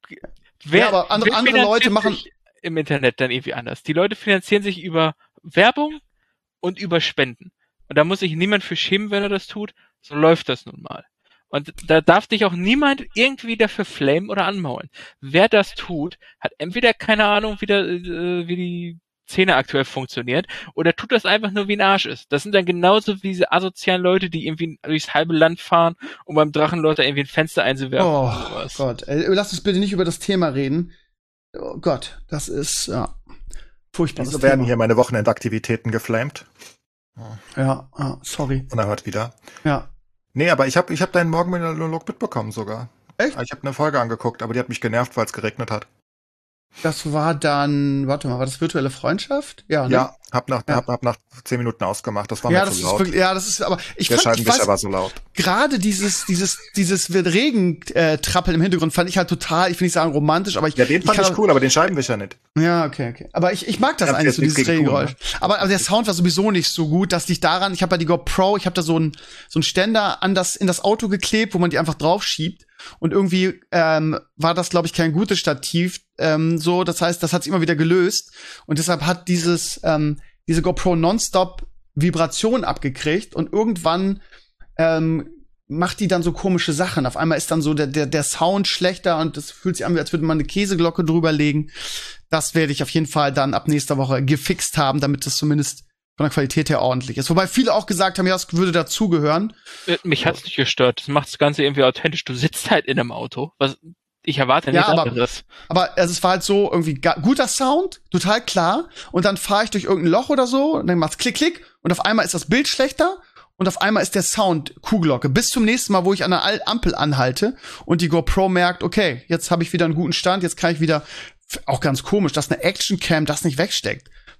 Aber andere Leute machen im Internet dann irgendwie anders. Die Leute finanzieren sich über Werbung und über Spenden. Und da muss sich niemand für schämen, wenn er das tut. So läuft das nun mal. Und da darf dich auch niemand irgendwie dafür flamen oder anmaulen. Wer das tut, hat entweder keine Ahnung, wie die Szene aktuell funktioniert, oder tut das einfach nur, wie ein Arsch ist. Das sind dann genauso wie diese asozialen Leute, die irgendwie durchs halbe Land fahren, um beim Drachenlord irgendwie ein Fenster einzuwerfen. Oh Gott, lass uns bitte nicht über das Thema reden. Oh Gott, das ist furchtbar. Wieso werden hier meine Wochenendaktivitäten geflamed? Ja, sorry. Unerhört wieder. Ja. Nee, aber ich hab deinen Morgenmonolog mitbekommen sogar. Echt? Ich habe eine Folge angeguckt, aber die hat mich genervt, weil es geregnet hat. Das war dann, warte mal, war das virtuelle Freundschaft? Ja, ne? Ja, hab nach 10 Minuten ausgemacht. Das war mir zu laut. Das ist, aber Der Scheibenwischer war so laut. Gerade dieses Regentrappeln im Hintergrund fand ich halt total, ich will nicht sagen romantisch, aber den fand ich cool, aber den Scheibenwischer nicht. Ja, okay. Aber ich mag das eigentlich so, dieses Regengeräusch. Ne? Aber der Sound war sowieso nicht so gut, dass liegt daran, ich habe ja die GoPro, ich habe da so einen Ständer in das Auto geklebt, wo man die einfach drauf schiebt. Und irgendwie war das, glaube ich, kein gutes Stativ. Das heißt, das hat sich immer wieder gelöst. Und deshalb hat diese GoPro nonstop Vibration abgekriegt. Und irgendwann macht die dann so komische Sachen. Auf einmal ist dann so der Sound schlechter und es fühlt sich an, als würde man eine Käseglocke drüber legen. Das werde ich auf jeden Fall dann ab nächster Woche gefixt haben, damit das zumindest von der Qualität her ordentlich ist. Wobei viele auch gesagt haben, ja, das würde dazugehören. Mich hat's nicht gestört. Das macht das Ganze irgendwie authentisch. Du sitzt halt in einem Auto. Ich erwarte nichts anderes. Aber es war halt so irgendwie guter Sound, total klar. Und dann fahre ich durch irgendein Loch oder so und dann macht's Klick, Klick. Und auf einmal ist das Bild schlechter. Und auf einmal ist der Sound Kuhglocke. Bis zum nächsten Mal, wo ich an der Ampel anhalte und die GoPro merkt, okay, jetzt habe ich wieder einen guten Stand, jetzt kann ich wieder, auch ganz komisch, dass eine Actioncam das nicht wegsteckt.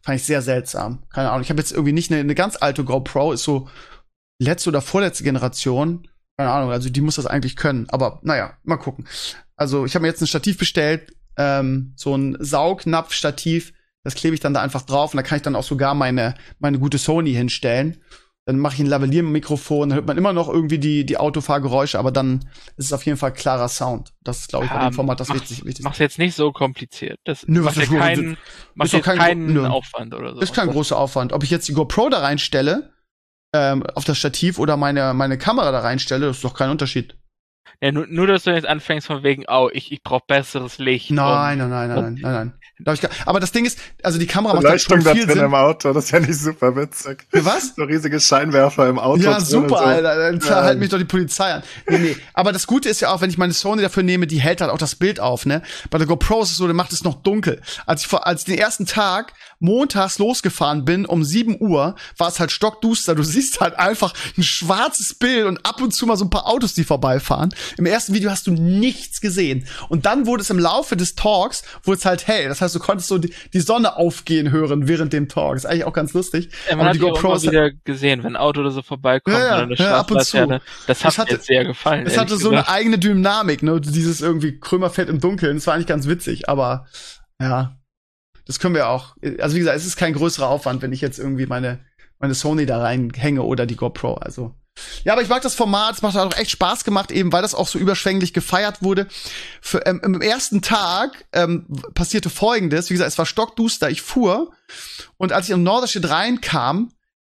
Fand ich sehr seltsam. Keine Ahnung. Ich habe jetzt irgendwie nicht eine ganz alte GoPro, ist so letzte oder vorletzte Generation. Keine Ahnung, also die muss das eigentlich können. Aber naja, mal gucken. Also ich habe mir jetzt ein Stativ bestellt, so ein Saugnapf-Stativ. Das klebe ich dann da einfach drauf und da kann ich dann auch sogar meine gute Sony hinstellen. Dann mache ich ein Lavalier-Mikrofon, dann hört man immer noch irgendwie die Autofahrgeräusche, aber dann ist es auf jeden Fall klarer Sound. Das ist, glaube ich, bei dem Format das wichtig. Mach's jetzt nicht so kompliziert. Das macht ja keinen Aufwand oder so. Ist kein großer Aufwand. Ob ich jetzt die GoPro da reinstelle, auf das Stativ oder meine Kamera da reinstelle, das ist doch kein Unterschied. Ja, nur dass du jetzt anfängst von wegen, ich brauche besseres Licht. Nein. Aber das Ding ist, also die Kamera macht halt schon viel Sinn. Im Auto, das ist ja nicht super witzig. Für was? So riesige Scheinwerfer im Auto. Ja, super, so. Alter. Dann halt mich doch die Polizei an. Nee. Aber das Gute ist ja auch, wenn ich meine Sony dafür nehme, die hält halt auch das Bild auf, ne? Bei der GoPro ist es so, der macht es noch dunkel. Als ich den ersten Tag montags losgefahren bin, um 7 Uhr, war es halt stockduster. Du siehst halt einfach ein schwarzes Bild und ab und zu mal so ein paar Autos, die vorbeifahren. Im ersten Video hast du nichts gesehen. Und dann wurde es im Laufe des Talks, wurde es halt hell. Das heißt, du konntest so die Sonne aufgehen hören während dem Talk. Das ist eigentlich auch ganz lustig. Ja, man hat die GoPro auch wieder gesehen, wenn ein Auto oder so vorbeikommt. Ab und zu. Das hat mir sehr gefallen. Es hatte so eine eigene Dynamik, ne? Dieses irgendwie Krömerfeld im Dunkeln. Das war eigentlich ganz witzig, aber ja. Das können wir auch. Also wie gesagt, es ist kein größerer Aufwand, wenn ich jetzt irgendwie meine Sony da reinhänge oder die GoPro. Also ja, aber ich mag das Format. Es macht auch echt Spaß gemacht, eben weil das auch so überschwänglich gefeiert wurde. Im ersten Tag passierte Folgendes. Wie gesagt, es war stockduster. Ich fuhr und als ich in Norderstedt reinkam,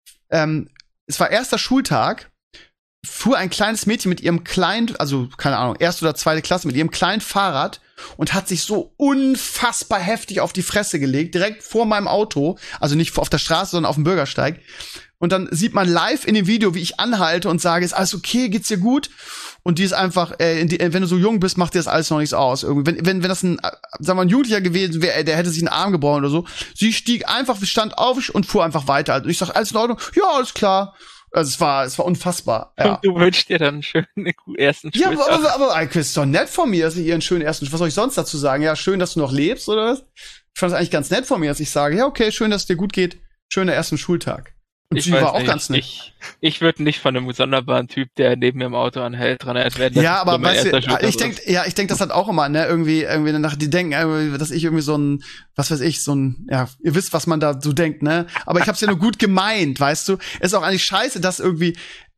es war erster Schultag, fuhr ein kleines Mädchen mit ihrem kleinen, also keine Ahnung, erste oder zweite Klasse, mit ihrem kleinen Fahrrad und hat sich so unfassbar heftig auf die Fresse gelegt, direkt vor meinem Auto, also nicht auf der Straße, sondern auf dem Bürgersteig. Und dann sieht man live in dem Video, wie ich anhalte und sage, ist alles okay, geht's dir gut? Und die ist einfach, wenn du so jung bist, macht dir das alles noch nichts aus. Irgendwie, wenn das sagen wir, ein Jugendlicher gewesen wäre, der hätte sich einen Arm gebrochen oder so. Sie stand auf und fuhr einfach weiter. Also ich sag, alles in Ordnung? Ja, alles klar. Also es war unfassbar. Ja. Und du wünschst dir dann einen schönen ersten Schultag. Ja, aber das ist doch nett von mir, dass ich ihr einen schönen ersten, was soll ich sonst dazu sagen? Ja, schön, dass du noch lebst, oder was? Ich fand es eigentlich ganz nett von mir, dass ich sage, ja, okay, schön, dass es dir gut geht. Schöner ersten Schultag. Und sie war auch ganz nett. Ich würde nicht von einem sonderbaren Typ, der neben mir im Auto anhält, dran erinnert werden. Ja, aber weißt du, ich denk das hat auch immer, ne, irgendwie danach, die denken, dass ich irgendwie so ein, was weiß ich, so ein, ja, ihr wisst, was man da so denkt, ne? Aber ich hab's ja nur gut gemeint, weißt du? Ist auch eigentlich scheiße, dass irgendwie,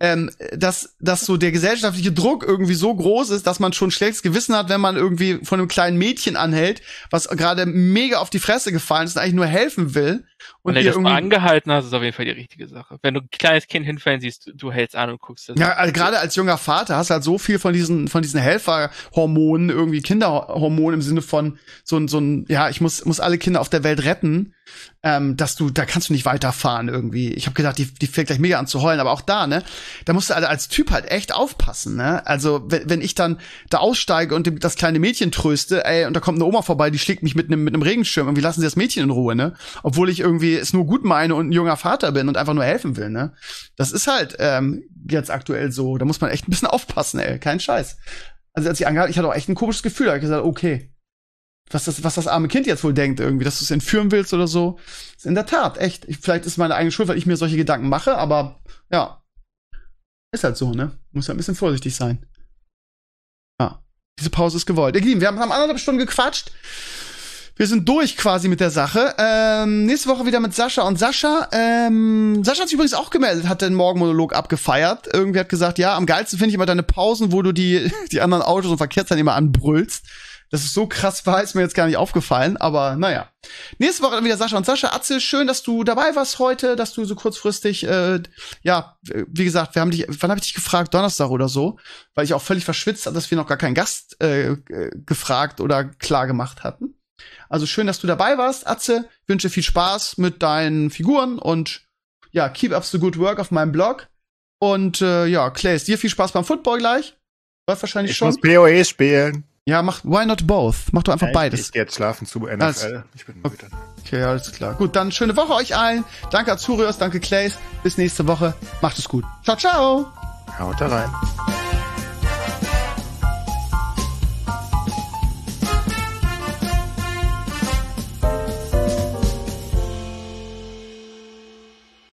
dass so der gesellschaftliche Druck irgendwie so groß ist, dass man schon schlechtes Gewissen hat, wenn man irgendwie von einem kleinen Mädchen anhält, was gerade mega auf die Fresse gefallen ist und eigentlich nur helfen will. Und wenn du das mal angehalten hast, ist auf jeden Fall die richtige Sache. Wenn du ein kleines Kind hinfallen siehst, du hältst an und guckst das. Ja, also gerade als junger Vater hast du halt so viel von diesen Helferhormonen, irgendwie Kinderhormonen im Sinne von so ein, ja, ich muss alle Kinder auf der Welt retten, da kannst du nicht weiterfahren irgendwie. Ich habe gedacht, die fängt gleich mega an zu heulen, aber auch da, ne, da musst du als Typ halt echt aufpassen, ne? Also, wenn ich dann da aussteige und das kleine Mädchen tröste, und da kommt eine Oma vorbei, die schlägt mich mit einem Regenschirm, irgendwie lassen sie das Mädchen in Ruhe, ne? Obwohl ich irgendwie es nur gut meine und ein junger Vater bin und einfach nur helfen will, ne? Das ist halt jetzt aktuell so, da muss man echt ein bisschen aufpassen, kein Scheiß. Also, als ich angehalten, ich hatte auch echt ein komisches Gefühl, da hab ich gesagt, okay, was das arme Kind jetzt wohl denkt irgendwie, dass du es entführen willst oder so. Ist in der Tat, echt. Vielleicht ist es meine eigene Schuld, weil ich mir solche Gedanken mache, aber ja. Ist halt so, ne? Muss halt ein bisschen vorsichtig sein. Ja. Diese Pause ist gewollt. Ihr Lieben, wir haben 1,5 Stunden gequatscht. Wir sind durch quasi mit der Sache. Nächste Woche wieder mit Sascha und Sascha. Sascha hat sich übrigens auch gemeldet, hat den Morgenmonolog abgefeiert. Irgendwie hat gesagt, ja, am geilsten finde ich immer deine Pausen, wo du die anderen Autos und Verkehrsteilnehmer anbrüllst. Das ist so krass war, ist mir jetzt gar nicht aufgefallen, aber naja. Nächste Woche dann wieder Sascha und Sascha. Atze, schön, dass du dabei warst heute, dass du so kurzfristig, ja, wie gesagt, wann habe ich dich gefragt? Donnerstag oder so, weil ich auch völlig verschwitzt habe, dass wir noch gar keinen Gast gefragt oder klar gemacht hatten. Also schön, dass du dabei warst, Atze. Wünsche viel Spaß mit deinen Figuren und ja, keep up the good work auf meinem Blog. Und ja, Claes, dir viel Spaß beim Football gleich. Läuft wahrscheinlich schon. Ich muss PoE spielen. Ja, why not both? Mach doch einfach beides. Ich gehe jetzt schlafen zu NFL. Ich bin müde. Okay, alles klar. Gut, dann schöne Woche euch allen. Danke Azurios, danke Claes. Bis nächste Woche. Macht es gut. Ciao, ciao. Haut da rein.